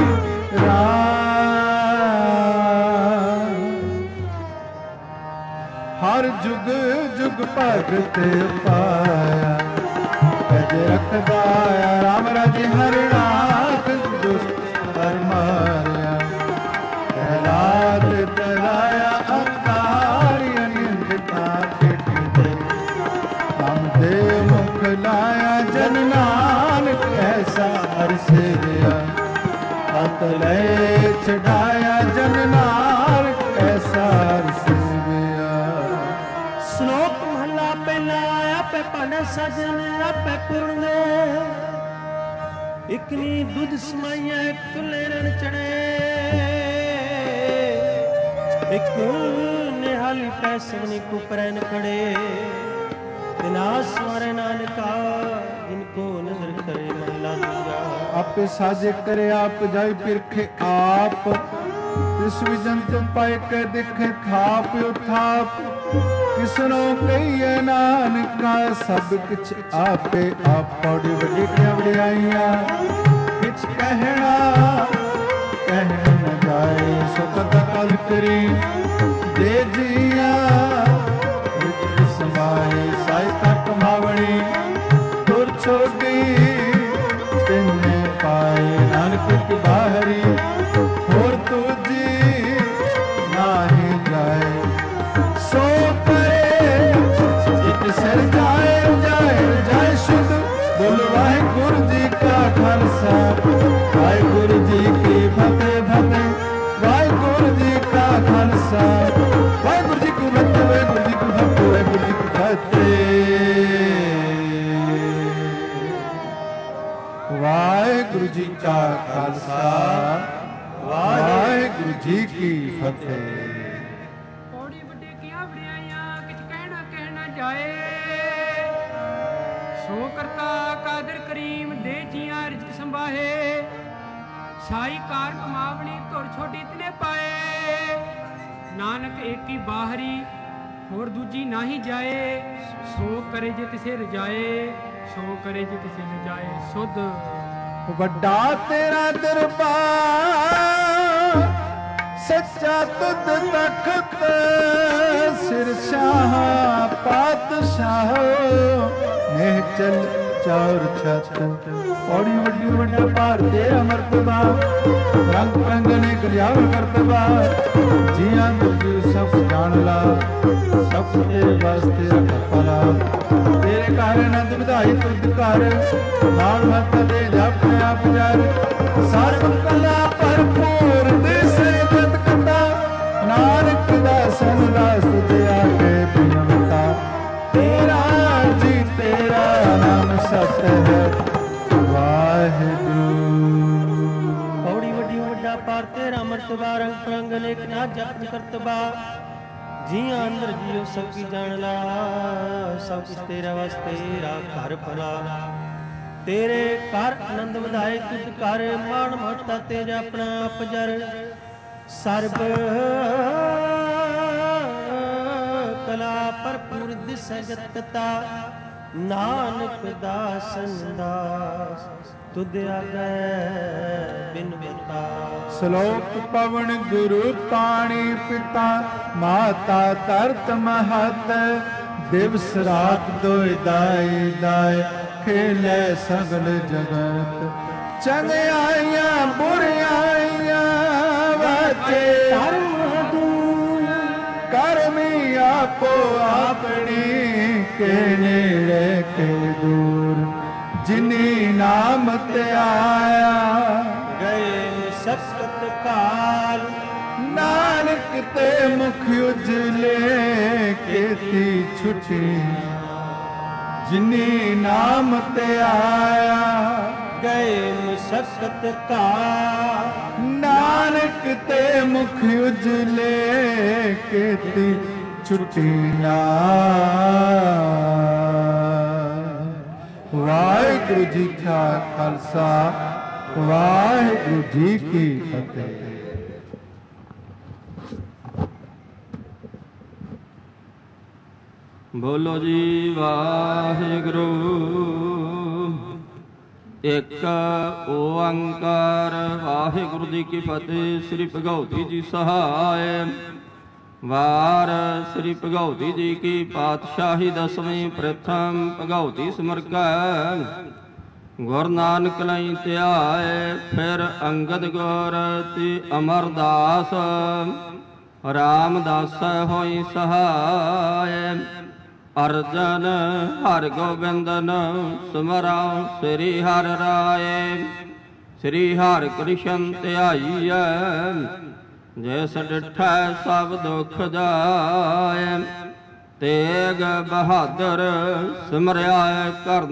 हर जुग जुग भगत पाया गज रखदा राम राज हर राख दुष्ट हर मारिया प्रहलाद डराया अवतार अनिंदता दे रामदेव मुख लाया जन नानक ऐसा हर सेविया हत ले चढ़ाया जन नानक ऐसा हर सेविया। श्लोक महला पहला आपे पाने सजन आपे पूर्ण इकनी दूध समाइया एक तुले रण चढ़े एक निहाली पैसवनी को परैन खड़े दिनास मारे नानका जिनको नजर करे महला दूंगा आपे साजे करे आप जाय पिरखे आप तिस विजंत पाए के दिखे थाप उथाप किसनो कहिए नानका सब किछ आपे आप पौड़ी वडी वडियाइया किछ कहना कह न जाए सुखत कल करी दे जिया विच समाए साई तक मावणी तुर छोड़ी तिन्ने पाए नानक की बाहरी होर तुझी नाही जाए सो सिर जाए जाए जाए शुद्ध बोल वाहिगुरु जी का खालसा वाहिगुरु जी की फतेह फतेह वाहिगुरु जी का करता कादिर करीम दे जिया रिजक संभाहे साई कार कमावनी तोड़ छोटी इतने पाए नानक एक ही बाहरी होर दूजी ना ही जाए सो करे जे तिसे रजाए सो करे जे तिसे रजाए सुध ਵੱਡਾ ਤੇਰਾ ਦਰਬਾਰ ਸੱਚਾ ਤੁਧ ਤਖਤ ਸਿਰ ਸ਼ਾਹ ਪਾਤਸ਼ਾਹ ਨੇ ਚਲ ਚੌਰ ਛਤ ਔੜੀ ਵੱਡੀ ਵੱਡਾ ਭਾਰ ਤੇਰਾ ਮਰਤਬਾ ਰੰਗ ਰੰਗ ਨੇ ਗਲਿਆਵ ਕਰਤਬਾ ਜੀਆਂ ਤੁਝ ਸਭ ਜਾਣ ਲਾ ਸਭ ਤੇਰੇ ਵਾਸਤੇ ਭਲਾ ਤੇਰੇ ਘਰ ਆਨੰਦ ਵਧਾਈ ਤੁਧ ਘਰ ਨਾਮ ਮਤ ਦੇ ਜਪ ਆਪ ਜਰ ਸਰਬ ਕਲਾ ਭਰਪੂਰ ਦਿਸੇ ਜਤ ਕਤਾ ਨਾਨਕ ਦਾਸਨ ਦਾਸ ਤੇ ਆਗੇ ਬਿਨਵਤਾ ਤੇਰਾ ਜੀ ਤੇਰਾ ਨਾਮ ਸਤ ਹੈ ਵਾਹਿਗੁਰੂ ਪੌੜੀ ਵੱਡੀ ਵੱਡਾ ਪਾਰ ਤੇਰਾ ਮਰਤਬਾ ਰੰਗ ਪ੍ਰੰਗ ਅਨੇਕ ਨਾ ਜਪ ਕਰਤਬਾ ਜੀਆਂ ਅੰਦਰ ਜੀਓ ਸਭ ਕੀ ਜਾਣ ਲਾ ਸਭ ਕੁਛ ਤੇਰਾ ਵਾਸਤੇ ਰਾਖ ਘਰ ਭਲਾ ਤੇਰੇ ਘਰ ਆਨੰਦ ਵਧਾਏ ਤੁਧ ਘਰ ਮਾਣ ਮਹੱਤਾ ਤੇਰਾ ਆਪਣਾ ਅਪਜਰ ਸਰਬ ਕਲਾ ਭਰਪੂਰ ਦਿਸੈ ਜਤਕਤਾ ਨਾਨਕ ਦਾਸਨ ਦਾਸ ਤੁਧ ਆਗੈ ਬਿਨ ਬਤਾ ਸ਼ਲੋਕ ਪਵਨ ਗੁਰੂ ਪਾਣੀ ਪਿਤਾ ਮਾਤਾ ਤਰਤ ਮਹਤ ਦਿਵਸ ਰਾਤ ਦੋਇ ਦਾਈ ਦਾਇ ਖੇਲੇ ਸਗਲ ਜਗਤ ਚੰਗਿਆਈਆਂ ਬੁਰਿਆਈਆਂ ਵਾਚੇ ਧਰਮ ਦੂਰ ਕਰਮੀ ਆਪੋ ਆਪਣੀ ਕੇ ਨੇੜੇ ਕੇ ਦੂਰ ਜਿਨੀ ਨਾਮ ਤੇ ਆਇਆ ਗਏ ਸਖਤ ਕਾਲ ਨਾਨਕ ਤੇ ਮੁਖ ਉਜਲੇ ਕੀਤੀ ਛੁਟੀ ਜਿਨੀ ਨਾਮ ਤੇ ਆਇਆ ਗਏ ਮੁਸਕਤ ਕਾਲ ਨਾਨਕ ਤੇ ਮੁਖ ਉਜਲੇ ਕੀਤੀ ਛੁਟੀ ਨਾ ਵਾਹਿਗੁਰੂ ਜੀ ਕਾ ਖਾਲਸਾ ਵਾਹਿਗੁਰੂ ਜੀ ਕੀ ਫਤਿਹ। ਬੋਲੋ ਜੀ ਵਾਹਿਗੁਰੂ ਇੱਕ ਓੰਕਾਰ ਵਾਹਿਗੁਰੂ ਜੀ ਕੀ ਫਤਿਹ। ਸ੍ਰੀ ਭਗਉਤੀ ਜੀ ਸਹਾਇ ਵਾਰ ਸ੍ਰੀ ਭਗਉਤੀ ਜੀ ਕੀ ਪਾਤਸ਼ਾਹੀ ਦਸਵੀਂ ਪ੍ਰਥਮ ਭਗਉਤੀ ਸਿਮਰਕੈ ਗੁਰ ਨਾਨਕ ਲਈ ਧਿਆਏ ਫਿਰ ਅੰਗਦ ਗੁਰ ਤੇ ਅਮਰਦਾਸ ਰਾਮਦਾਸ ਹੋਈ ਸਹਾਇ ਅਰਜਨ ਹਰ ਗੋਬਿੰਦਨ ਸਿਮਰਉ ਸ੍ਰੀ ਹਰਿ ਰਾਏ ਸ੍ਰੀ ਹਰਿ ਕ੍ਰਿਸ਼ਨ ਧਿਆਈਐ ਜਿਸ ਡਿਠੈ ਸਭ ਦੁਖ ਜਾਏ ਤੇਗ ਬਹਾਦਰ ਸਿਮਰਿਆ ਕਰ